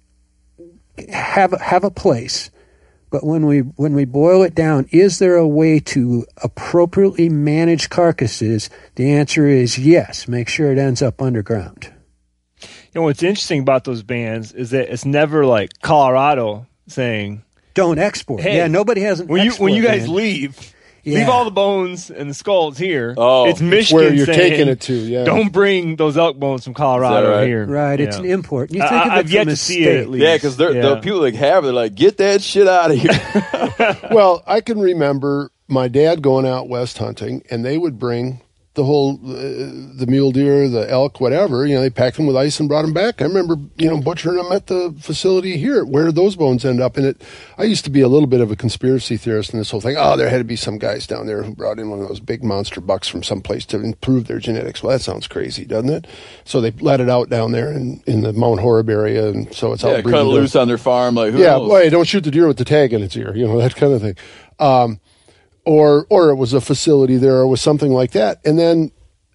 have have a place, but when we when we boil it down, is there a way to appropriately manage carcasses? The answer is yes. Make sure it ends up underground. You know what's interesting about those bans is that it's never like Colorado saying, Don't export. "Hey, yeah, nobody has an when you when export you guys ban. leave, Yeah. leave all the bones and the skulls here." Oh. it's It's Michigan where you're saying, taking it to, yeah. Don't bring those elk bones from Colorado right? here. Right, it's Yeah. an import. You I- think of I- it I've yet from a to see it, state. at least. Yeah, because the Yeah. people that have it, they're like, get that shit out of here. Well, I can remember my dad going out west hunting, and they would bring the whole uh, the mule deer, the elk, whatever. You know, they packed them with ice and brought them back. I remember, you know, butchering them at the facility here. Where did those bones end up? And it, I used to be a little bit of a conspiracy theorist in this whole thing. Oh, there had to be some guys down there who brought in one of those big monster bucks from someplace to improve their genetics. Well, that sounds crazy, doesn't it? So they let it out down there in, in the Mount Horeb area, and so it's yeah, out cut breeding it there. loose on their farm. Like, who Yeah, knows? boy, don't shoot the deer with the tag in its ear, you know, that kind of thing. Um, or or it was a facility there, or was something like that, and then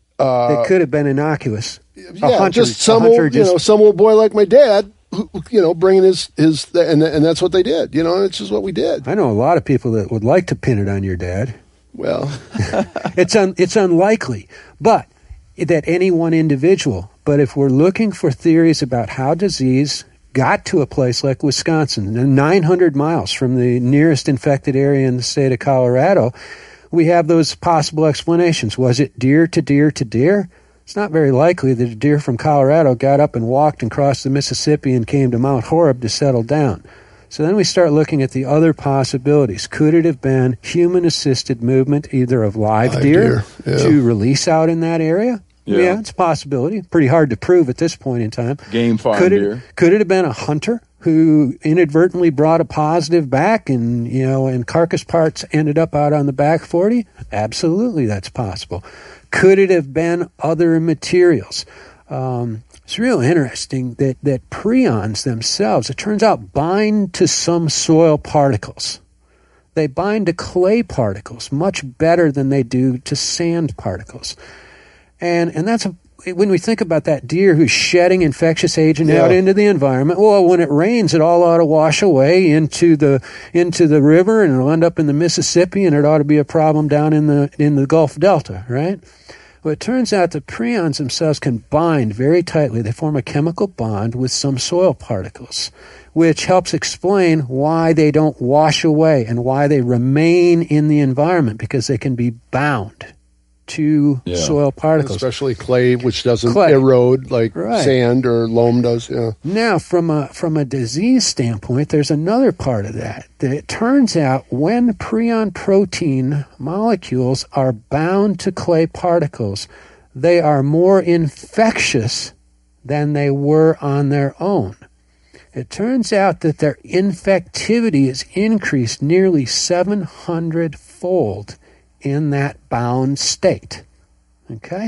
It could have been innocuous. A yeah, hunter, just some a hunter old, just you know, some old boy like my dad, who, you know, bringing his his, and and that's what they did, you know, it's just what we did. I know a lot of people that would like to pin it on your dad. Well, It's un, it's unlikely, but that any one individual. But if we're looking for theories about how disease got to a place like Wisconsin, nine hundred miles from the nearest infected area in the state of Colorado, we have those possible explanations. Was it deer to deer to deer? It's not very likely that a deer from Colorado got up and walked and crossed the Mississippi and came to Mount Horeb to settle down. So then we start looking at the other possibilities. Could it have been human-assisted movement, either of live, Live deer, deer, yeah. to release out in that area? Yeah. It's a possibility. Pretty hard to prove at this point in time. Game farm could it, deer. Could it have been a hunter who inadvertently brought a positive back, and you know, and carcass parts ended up out on the back forty? Absolutely, that's possible. Could it have been other materials? Um, it's real interesting that, that prions themselves, it turns out, bind to some soil particles. They bind to clay particles much better than they do to sand particles. And and that's a, when we think about that deer who's shedding infectious agent Yeah. out into the environment. Well, when it rains, it all ought to wash away into the into the river, and it'll end up in the Mississippi, and it ought to be a problem down in the in the Gulf Delta, right? Well, it turns out the prions themselves can bind very tightly. They form a chemical bond with some soil particles, which helps explain why they don't wash away and why they remain in the environment, because they can be bound to Yeah. soil particles. especially clay, which doesn't Clay. erode like Right. sand or loam does. Yeah. Now, from a from a disease standpoint, there's another part of that. That it turns out when prion protein molecules are bound to clay particles, they are more infectious than they were on their own. It turns out that their infectivity is increased nearly seven hundred fold in that bound state. Okay?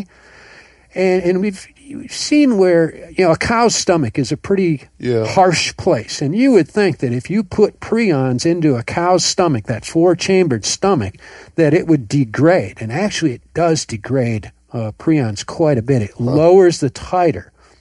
And and we've, we've seen where, you know, a cow's stomach is a pretty Yeah. harsh place. And you would think that if you put prions into a cow's stomach, that four-chambered stomach, that it would degrade. And actually it does degrade uh, prions quite a bit. It lowers the titer.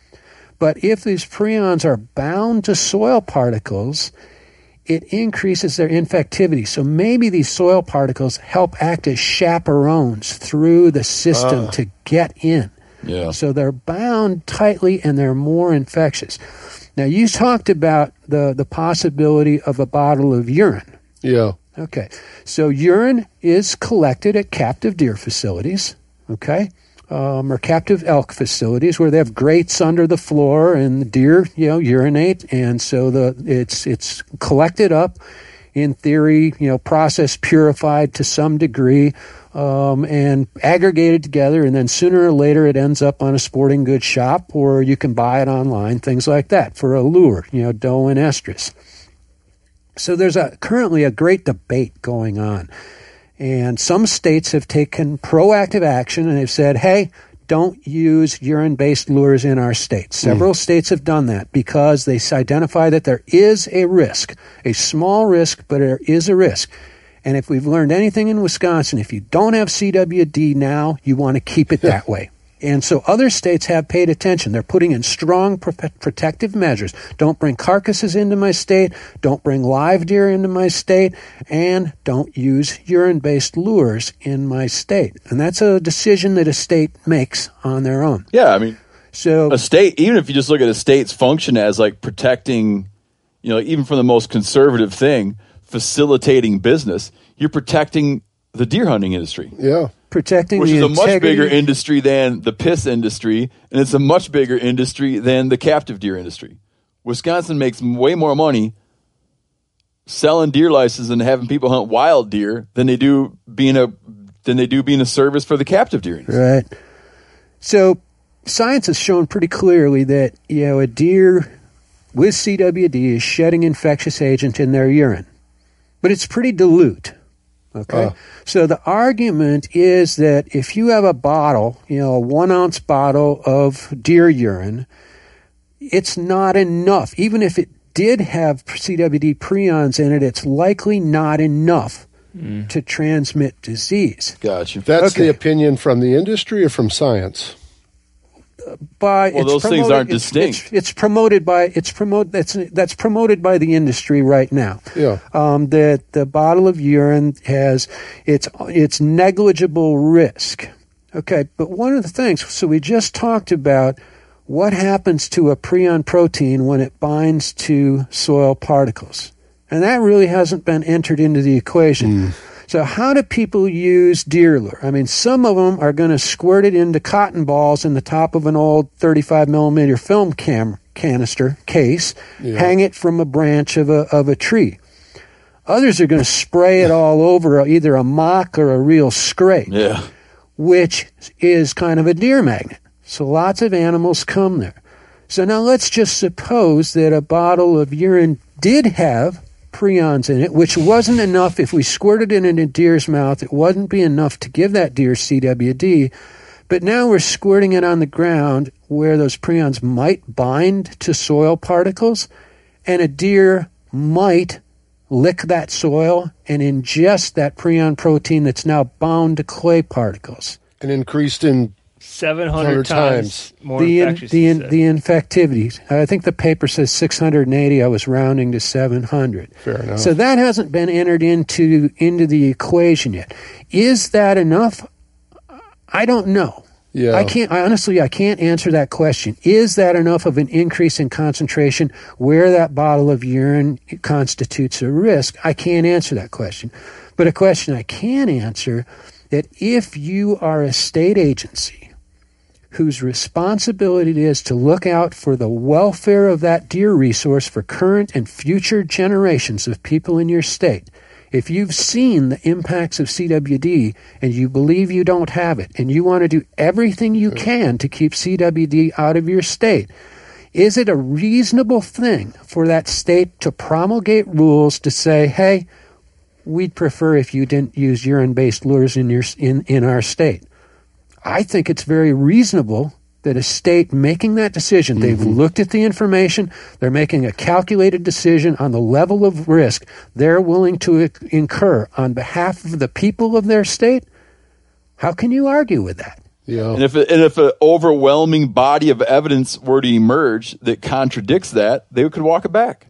But if these prions are bound to soil particles, it increases their infectivity. So maybe these soil particles help act as chaperones through the system to get in. Yeah. So they're bound tightly and they're more infectious. Now, you talked about the, the possibility of a bottle of urine. Yeah. Okay. So urine is collected at captive deer facilities, okay, um, or captive elk facilities where they have grates under the floor and the deer, you know, urinate. And so the it's it's collected up, in theory, you know, processed, purified to some degree, um, and aggregated together. And then sooner or later it ends up on a sporting goods shop, or you can buy it online, things like that, for a lure, you know, doe and estrus. So there's a currently a great debate going on. And some states have taken proactive action and they've said, hey, don't use urine-based lures in our state. Several mm. states have done that because they identify that there is a risk, a small risk, but there is a risk. And if we've learned anything in Wisconsin, if you don't have C W D now, you want to keep it that way. And so other states have paid attention. They're putting in strong pro- protective measures. Don't bring carcasses into my state. Don't bring live deer into my state. And don't use urine-based lures in my state. And that's a decision that a state makes on their own. Yeah, I mean, so a state, even if you just look at a state's function as like protecting, you know, even from the most conservative thing, facilitating business, you're protecting the deer hunting industry. Yeah. Protecting Which the is a integrity. much bigger industry than the piss industry, and it's a much bigger industry than the captive deer industry. Wisconsin makes way more money selling deer licenses and having people hunt wild deer than they do being a than they do being a service for the captive deer industry. Right. So science has shown pretty clearly that, you know, a deer with C W D is shedding infectious agent in their urine, but it's pretty dilute. Okay. Uh. So the argument is that if you have a bottle, you know, a one ounce bottle of deer urine, it's not enough. Even if it did have C W D prions in it, it's likely not enough mm. to transmit disease. Gotcha. That's okay. the opinion from the industry or from science? By, well, it's those promoted, things aren't it's, distinct. It's, it's promoted by it's promote that's that's promoted by the industry right now. Yeah. Um, that the bottle of urine has it's it's negligible risk. Okay, but one of the things. So we just talked about what happens to a prion protein when it binds to soil particles, and that really hasn't been entered into the equation. Mm. So how do people use deer lure? I mean, some of them are going to squirt it into cotton balls in the top of an old thirty-five millimeter film cam canister case, yeah. hang it from a branch of a of a tree. Others are going to spray it all over either a mock or a real scrape, yeah. which is kind of a deer magnet. So lots of animals come there. So now let's just suppose that a bottle of urine did have prions in it, which wasn't enough. If we squirted it in a deer's mouth, it wouldn't be enough to give that deer C W D. But now we're squirting it on the ground where those prions might bind to soil particles, and a deer might lick that soil and ingest that prion protein that's now bound to clay particles. And increased in seven hundred times more the in, infectious. The, in, the infectivity. I think the paper says six hundred eighty. I was rounding to seven hundred. Fair enough. So that hasn't been entered into into the equation yet. Is that enough? I don't know. Yeah. I can't. I honestly, I can't answer that question. Is that enough of an increase in concentration where that bottle of urine constitutes a risk? I can't answer that question. But a question I can answer, that if you are a state agency whose responsibility it is to look out for the welfare of that deer resource for current and future generations of people in your state, if you've seen the impacts of C W D and you believe you don't have it and you want to do everything you can to keep C W D out of your state, is it a reasonable thing for that state to promulgate rules to say, hey, we'd prefer if you didn't use urine-based lures in your in, in our state? I think it's very reasonable that a state making that decision, they've mm-hmm. looked at the information, they're making a calculated decision on the level of risk they're willing to incur on behalf of the people of their state. How can you argue with that? Yeah. And if a, and if an overwhelming body of evidence were to emerge that contradicts that, they could walk it back.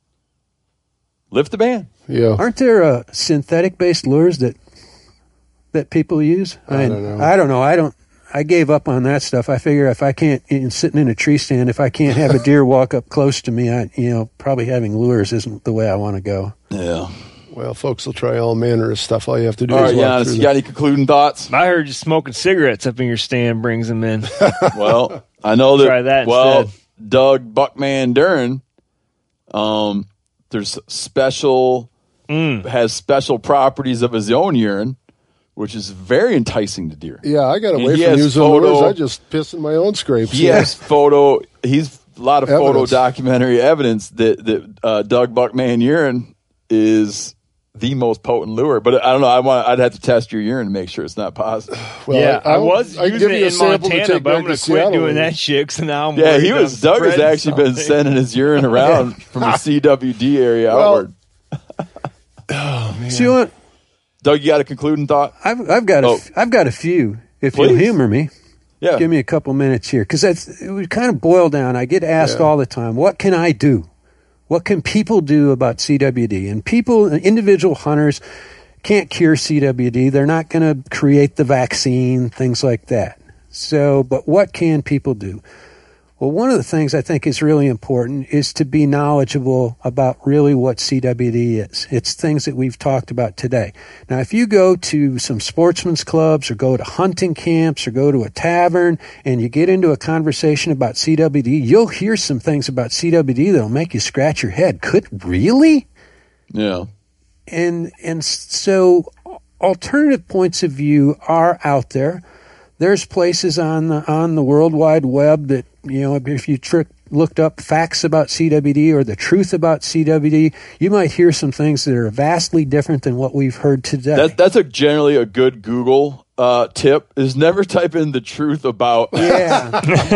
Lift the ban. Yeah. Aren't there uh, synthetic-based lures that that people use? I, I don't know. I don't know. I don't. I gave up on that stuff. I figure if I can't, in, sitting in a tree stand, if I can't have a deer walk up close to me, I, you know, probably having lures isn't the way I want to go. Yeah. Well, folks will try all manner of stuff. All you have to do All is right, walk Giannis, through you the- got any concluding thoughts? I heard you smoking cigarettes up in your stand brings them in. Well, I know that. Try that well, instead. Doug Buckman Dern, um, there's special Mm. has special properties of his own urine, which is very enticing to deer. Yeah, I got And away he from has using photo- lures. I just piss in my own scrapes. He has photo. He's a lot of photo Evidence. documentary evidence that that uh, Doug Buckman urine is the most potent lure. But I don't know. I want. I'd have to test your urine to make sure it's not positive. Well, yeah, I, I'll- was I can using give it you a in sample to Montana, take but I'm back going to to quit Seattle doing with that you. shit. So now I'm Yeah, worried he I'm was. Doug has spreading actually been something. sending his urine around from the C W D area Well, outward. So you want, Doug, you got a concluding thought? I've, I've got a, Oh. f- I've got a few. If Please. you'll humor me, Yeah. give me a couple minutes here, because it would kind of boil down. I get asked Yeah. all the time, what can I do? What can people do about C W D? And people, individual hunters, can't cure C W D. They're not going to create the vaccine, things like that. So, but what can people do? Well, one of the things I think is really important is to be knowledgeable about really what C W D is. It's things that we've talked about today. Now, if you go to some sportsman's clubs or go to hunting camps or go to a tavern and you get into a conversation about C W D, you'll hear some things about C W D that'll make you scratch your head. Could really? Yeah. And and so alternative points of view are out there. There's places on the on the World Wide Web that, you know, if you trick, looked up facts about C W D or the truth about C W D, you might hear some things that are vastly different than what we've heard today. That, that's a generally a good Google uh, tip is never type in the truth about yeah.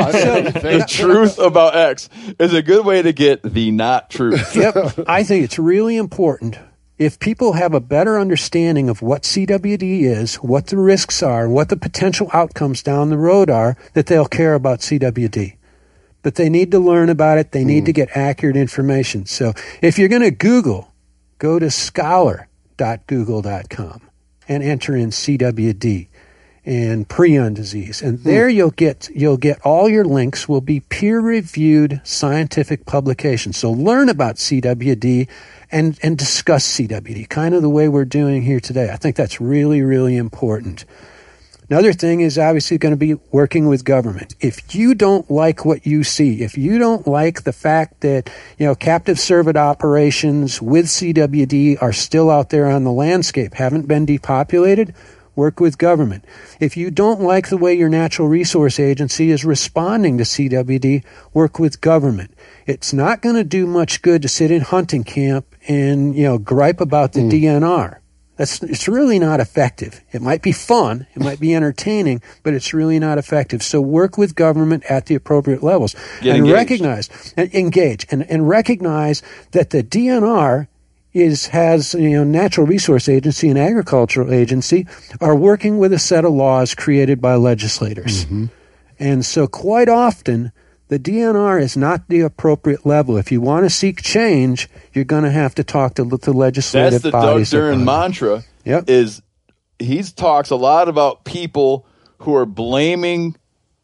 the truth about X is a good way to get the not truth. Yep. I think it's really important if people have a better understanding of what C W D is, what the risks are, what the potential outcomes down the road are, that they'll care about C W D. But they need to learn about it. They need to get accurate information. So if you're going to Google, go to scholar dot google dot com and enter in C W D and prion disease. And there you'll get you'll get all your links will be peer-reviewed scientific publications. So learn about C W D and, and discuss C W D, kind of the way we're doing here today. I think that's really, really important. Another thing is obviously going to be working with government. If you don't like what you see, if you don't like the fact that, you know, captive cervid operations with C W D are still out there on the landscape, haven't been depopulated, work with government. If you don't like the way your natural resource agency is responding to C W D, work with government. It's not going to do much good to sit in hunting camp and, you know, gripe about the mm. D N R. That's, it's really not effective. It might be fun, it might be entertaining, but it's really not effective. So work with government at the appropriate levels. Get and engaged. recognize, and engage, and, and recognize that the D N R is has, you know, Natural Resource Agency and Agricultural Agency are working with a set of laws created by legislators. Mm-hmm. And so quite often, the D N R is not the appropriate level. If you want to seek change, you're going to have to talk to the legislative That's the Doug bodies. Dern mantra. Yep. Is he talks a lot about people who are blaming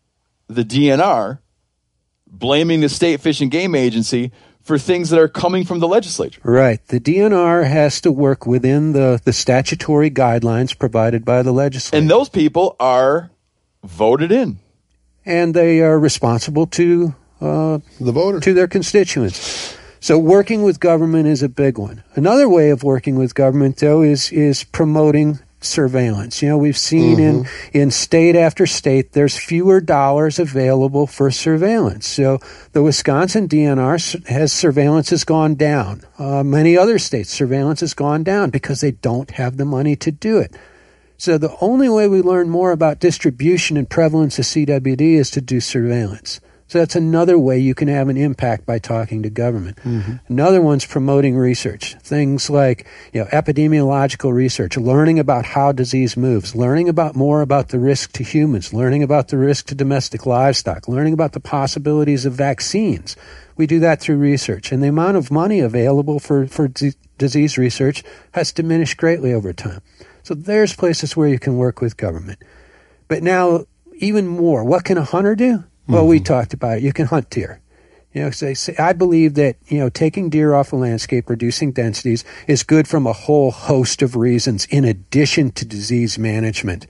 the D N R, blaming the State Fish and Game Agency for things that are coming from the legislature. Right. The D N R has to work within the, the statutory guidelines provided by the legislature. And those people are voted in. And they are responsible to uh, the voter, to their constituents. So working with government is a big one. Another way of working with government, though, is is promoting surveillance. You know, we've seen mm-hmm. in, in state after state, there's fewer dollars available for surveillance. So the Wisconsin D N R has surveillance has gone down. Uh, many other states, surveillance has gone down because they don't have the money to do it. So the only way we learn more about distribution and prevalence of C W D is to do surveillance. So that's another way you can have an impact by talking to government. Mm-hmm. Another one's promoting research. Things like, you know, epidemiological research, learning about how disease moves, learning about more about the risk to humans, learning about the risk to domestic livestock, learning about the possibilities of vaccines. We do that through research. And the amount of money available for, for d- disease research has diminished greatly over time. So there's places where you can work with government. But now, even more. What can a hunter do? Well, mm-hmm. we talked about it. You can hunt deer. You know, so I believe that, you know, taking deer off the landscape, reducing densities is good from a whole host of reasons in addition to disease management.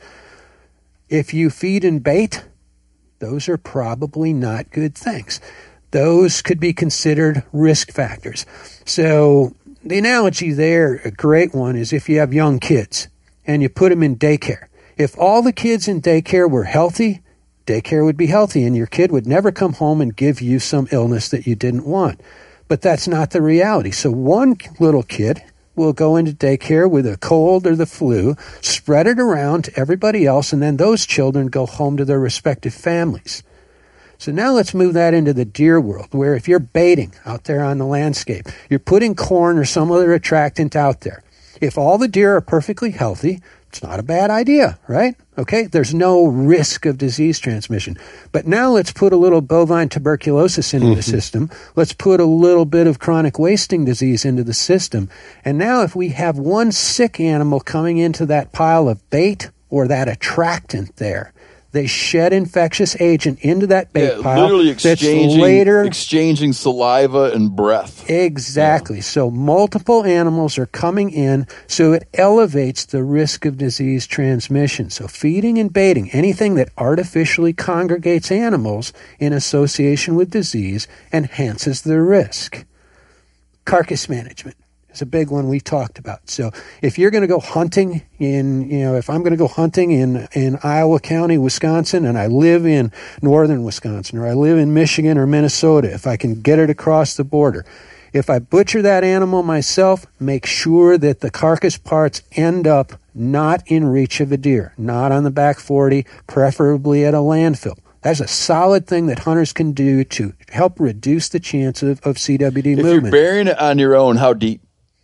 If you feed and bait, those are probably not good things. Those could be considered risk factors. So the analogy there, a great one, is if you have young kids and you put them in daycare. If all the kids in daycare were healthy, daycare would be healthy, and your kid would never come home and give you some illness that you didn't want. But that's not the reality. So one little kid will go into daycare with a cold or the flu, spread it around to everybody else, and then those children go home to their respective families. So now let's move that into the deer world, where if you're baiting out there on the landscape, you're putting corn or some other attractant out there. If all the deer are perfectly healthy, it's not a bad idea, right? Okay, there's no risk of disease transmission. But now let's put a little bovine tuberculosis into mm-hmm. the system. Let's put a little bit of chronic wasting disease into the system. And now if we have one sick animal coming into that pile of bait or that attractant there, they shed infectious agent into that bait yeah, pile. Literally exchanging, later, exchanging saliva and breath. Exactly. Yeah. So multiple animals are coming in, so it elevates the risk of disease transmission. So feeding and baiting, anything that artificially congregates animals in association with disease, enhances the risk. Carcass management. It's a big one we talked about. So if you're going to go hunting in, you know, if I'm going to go hunting in, in Iowa County, Wisconsin, and I live in northern Wisconsin, or I live in Michigan or Minnesota, if I can get it across the border, if I butcher that animal myself, make sure that the carcass parts end up not in reach of a deer, not on the back forty, preferably at a landfill. That's a solid thing that hunters can do to help reduce the chance of, of C W D if movement. If you're burying it on your own, how deep?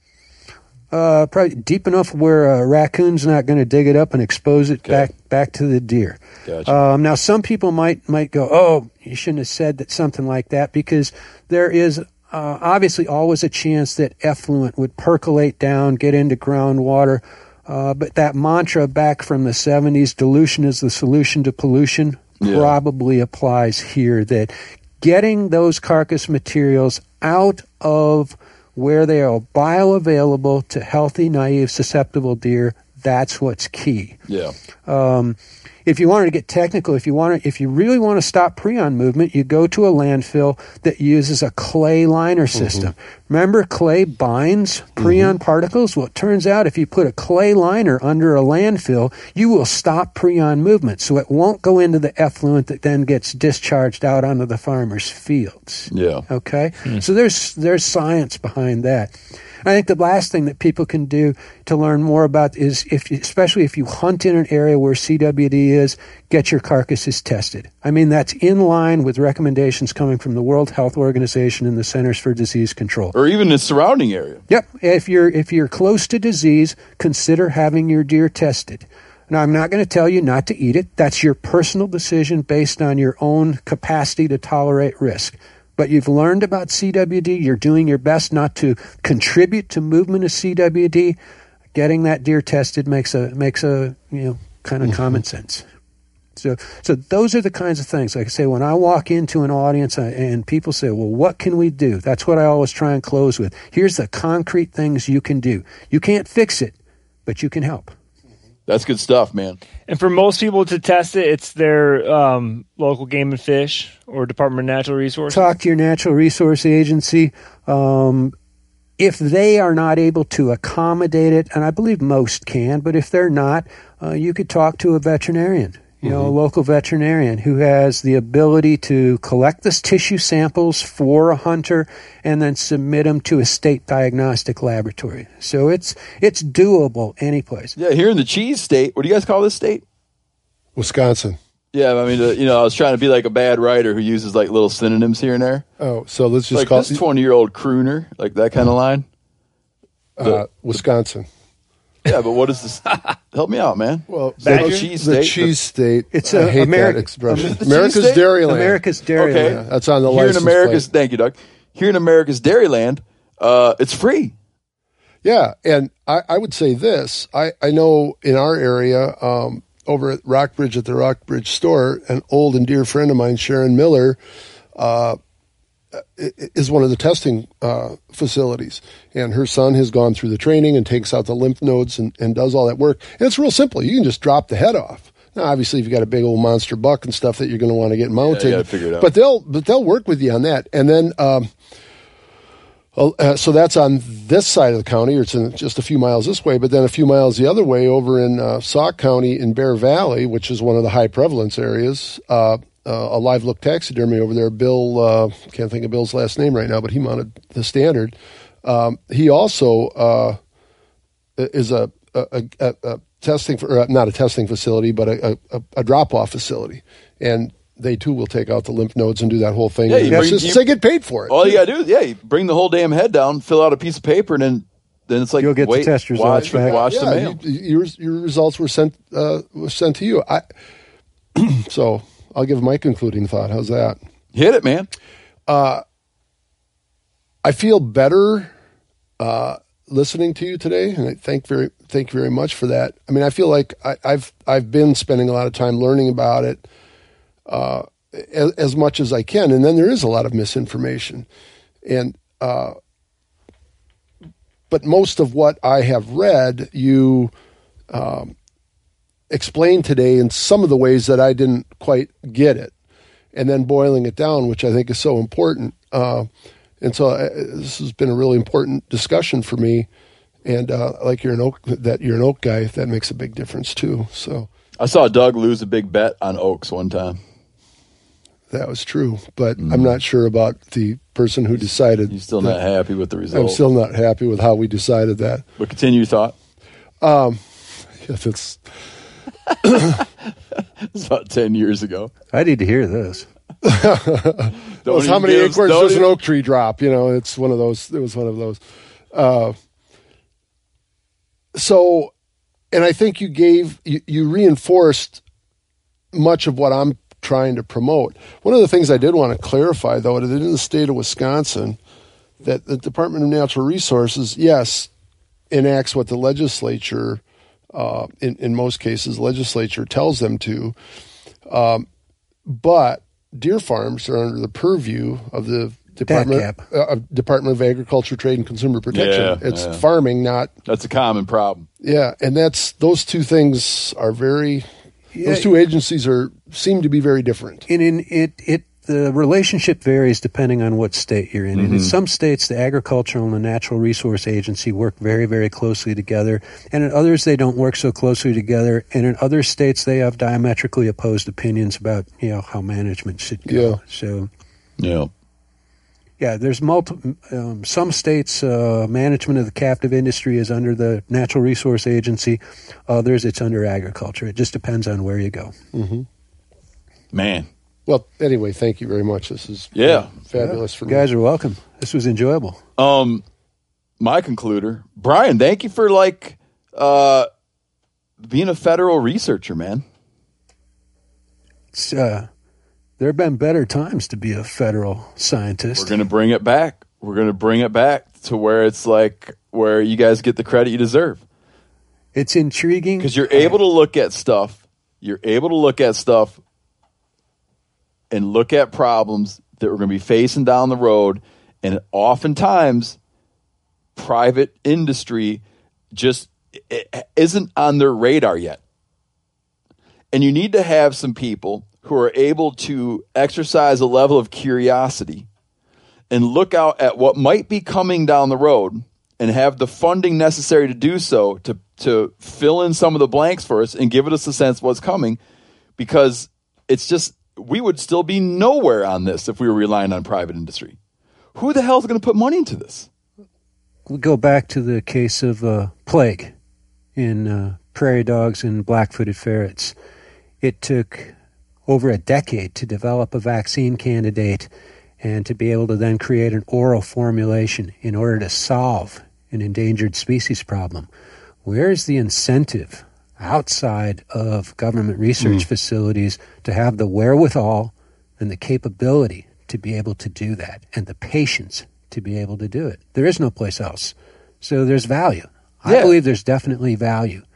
Uh, probably deep enough where a raccoon's not going to dig it up and expose it okay. back back to the deer. Gotcha. Um, now, some people might might go, "Oh, you shouldn't have said that something like that," because there is uh, obviously always a chance that effluent would percolate down, get into groundwater. Uh, but that mantra back from the seventies, "Dilution is the solution to pollution," yeah. probably applies here. That getting those carcass materials out of where they are bioavailable to healthy, naive, susceptible deer, that's what's key. Yeah. Um, if you wanted to get technical, if you want to, if you really want to stop prion movement, you go to a landfill that uses a clay liner system. Mm-hmm. Remember, clay binds prion mm-hmm. particles? Well, it turns out if you put a clay liner under a landfill, you will stop prion movement, so it won't go into the effluent that then gets discharged out onto the farmer's fields. Yeah. Okay? Mm. So there's there's science behind that. I think the last thing that people can do to learn more about is, if, especially if you hunt in an area where C W D is, get your carcasses tested. I mean, that's in line with recommendations coming from the World Health Organization and the Centers for Disease Control. Or even the surrounding area. Yep. If you're, if you're close to disease, consider having your deer tested. Now, I'm not going to tell you not to eat it. That's your personal decision based on your own capacity to tolerate risk. But you've learned about C W D. You're doing your best not to contribute to movement of C W D. Getting that deer tested makes a makes a you know kind of mm-hmm. common sense. So so those are the kinds of things. Like I say, when I walk into an audience and people say, "Well, what can we do?" That's what I always try and close with. Here's the concrete things you can do. You can't fix it, but you can help. That's good stuff, man. And for most people to test it, it's their um, local Game and Fish or Department of Natural Resources. Talk to your natural resource agency. Um, if they are not able to accommodate it, and I believe most can, but if they're not, uh, you could talk to a veterinarian. You know, a local veterinarian who has the ability to collect this tissue samples for a hunter and then submit them to a state diagnostic laboratory. So it's it's doable any place. Yeah, here in the cheese state, what do you guys call this state? Wisconsin. Yeah, I mean, uh, you know, I was trying to be like a bad writer who uses like little synonyms here and there. Oh, so let's just like call this twenty-year-old crooner, like that kind of line. Uh, the, Wisconsin. Yeah, but what is this? Help me out, man. Well, the the cheese the state. cheese state. It's I a hate Ameri- that expression. The America's state? Dairyland. America's Dairyland. Okay. Yeah, that's on the Here in license America's, plate. thank you, Doug. Here in America's Dairyland, uh, it's free. Yeah, and I, I would say this. I, I know in our area, um, over at Rockbridge at the Rockbridge store, an old and dear friend of mine, Sharon Miller, uh, is one of the testing uh, facilities. And her son has gone through the training and takes out the lymph nodes and, and does all that work. And it's real simple. You can just drop the head off. Now, obviously, if you've got a big old monster buck and stuff that you're going to want to get mounted, yeah, you gotta figure it out. but they'll but they'll work with you on that. And then, um, uh, so that's on this side of the county, or it's in just a few miles this way. But then a few miles the other way, over in uh, Sauk County in Bear Valley, which is one of the high prevalence areas, uh, uh, a Live Look taxidermy over there. Bill, uh, can't think of Bill's last name right now, but he mounted the standard. Um, he also uh, is a a, a, a testing for uh, not a testing facility, but a, a, a drop off facility, and they too will take out the lymph nodes and do that whole thing. Yeah, you That's bring- just, you- they get paid for it. All you gotta do is yeah, you bring the whole damn head down, fill out a piece of paper, and then then it's like You'll get the wait, test results watch, back. watch the yeah, mail. you- your your results were sent uh, were sent to you. I so I'll give my concluding thought. How's that? Hit it, man. I feel better uh, listening to you today, and I thank very thank you very much for that. I mean, I feel like I, I've I've been spending a lot of time learning about it uh, as, as much as I can, and then there is a lot of misinformation, and uh, but most of what I have read, you um, explained today in some of the ways that I didn't quite get it, and then boiling it down, which I think is so important. Uh, And so uh, this has been a really important discussion for me. And uh, like you're an oak, that you're an oak guy, that makes a big difference too. So I saw Doug lose a big bet on oaks one time. that was true. But I'm not sure about the person who decided. He's still that. not happy with the result. I'm still not happy with how we decided that. But continue your thought. Yes, it's, It's about ten years ago. I need to hear this. it was how many acorns does an oak tree drop? You know, it's one of those. It was one of those. Uh, so, and I think you gave you, you reinforced much of what I'm trying to promote. One of the things I did want to clarify, though, that in the state of Wisconsin, that the Department of Natural Resources, yes, enacts what the legislature, uh, in in most cases, legislature tells them to, um, but deer farms are under the purview of the Department cap. uh, of Department of Agriculture, Trade, and Consumer Protection. Yeah, it's yeah. farming, not That's a common problem. yeah, and that's those two things are very. Yeah. Those two agencies are seem to be very different. And in it, it the relationship varies depending on what state you're in. And in some states, the Agricultural and the Natural Resource Agency work very, very closely together. And in others, they don't work so closely together. And in other states, they have diametrically opposed opinions about, you know, how management should go. Yeah. So, Yeah. yeah, there's multiple. Um, some states, uh, management of the captive industry is under the Natural Resource Agency. Others, it's under agriculture. It just depends on where you go. Man. Well, anyway, thank you very much. This is Yeah. fabulous for You me. guys are welcome. This was enjoyable. Um, my concluder, Brian. Thank you for like uh being a federal researcher, man. It's, uh, there have been better times to be a federal scientist. We're gonna bring it back. We're gonna bring it back to where it's like where you guys get the credit you deserve It's intriguing because you're able to look at stuff. You're able to look at stuff and look at problems that we're going to be facing down the road, and oftentimes private industry just isn't on their radar yet. And you need to have some people who are able to exercise a level of curiosity and look out at what might be coming down the road and have the funding necessary to do so, to to fill in some of the blanks for us and give us a sense of what's coming, because it's just, we would still be nowhere on this if we were relying on private industry. Who the hell is going to put money into this? We go back to the case of uh, plague in uh, prairie dogs and black-footed ferrets. It took over a decade to develop a vaccine candidate and to be able to then create an oral formulation in order to solve an endangered species problem. Where's the incentive outside of government research mm. facilities to have the wherewithal and the capability to be able to do that, and the patience to be able to do it? There is no place else. So there's value. Yeah. I believe there's definitely value.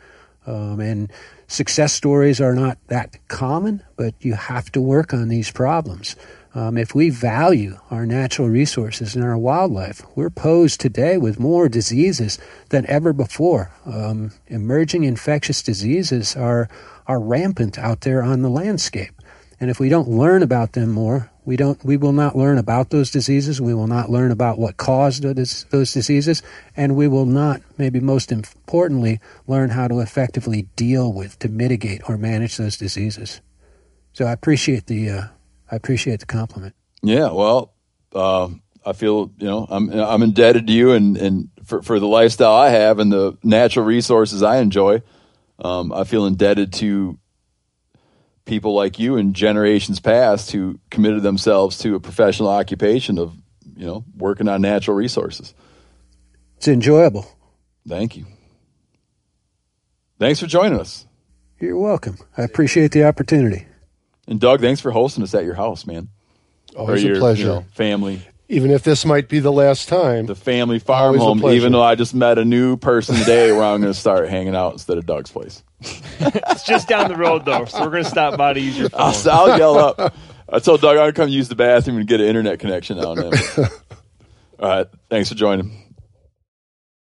Um, and success stories are not that common, but you have to work on these problems. Um, if we value our natural resources and our wildlife, we're posed today with more diseases than ever before. Um, emerging infectious diseases are are rampant out there on the landscape. And if we don't learn about them more, we don't. We will not learn about those diseases. We will not learn about what caused those, those diseases, and we will not, maybe most importantly, learn how to effectively deal with, to mitigate or manage those diseases. So I appreciate the. Uh, I appreciate the compliment. Yeah, well, uh, I feel you know I'm I'm indebted to you and and for for the lifestyle I have and the natural resources I enjoy. Um, I feel indebted to people like you in generations past who committed themselves to a professional occupation of, you know, working on natural resources. It's enjoyable. Thank you. Thanks for joining us. You're welcome. I appreciate the opportunity. And Doug, thanks for hosting us at your house, man. Always or your, a pleasure. You know, family. Even if this might be the last time. The family farm Always a home, pleasure. even though I just met a new person today where I'm going to start hanging out instead of Doug's place. It's just down the road, though, so we're going to stop by to use your phone. I'll, I'll yell up. I told Doug I'm going to come use the bathroom and get an internet connection now and then. All right. Thanks for joining.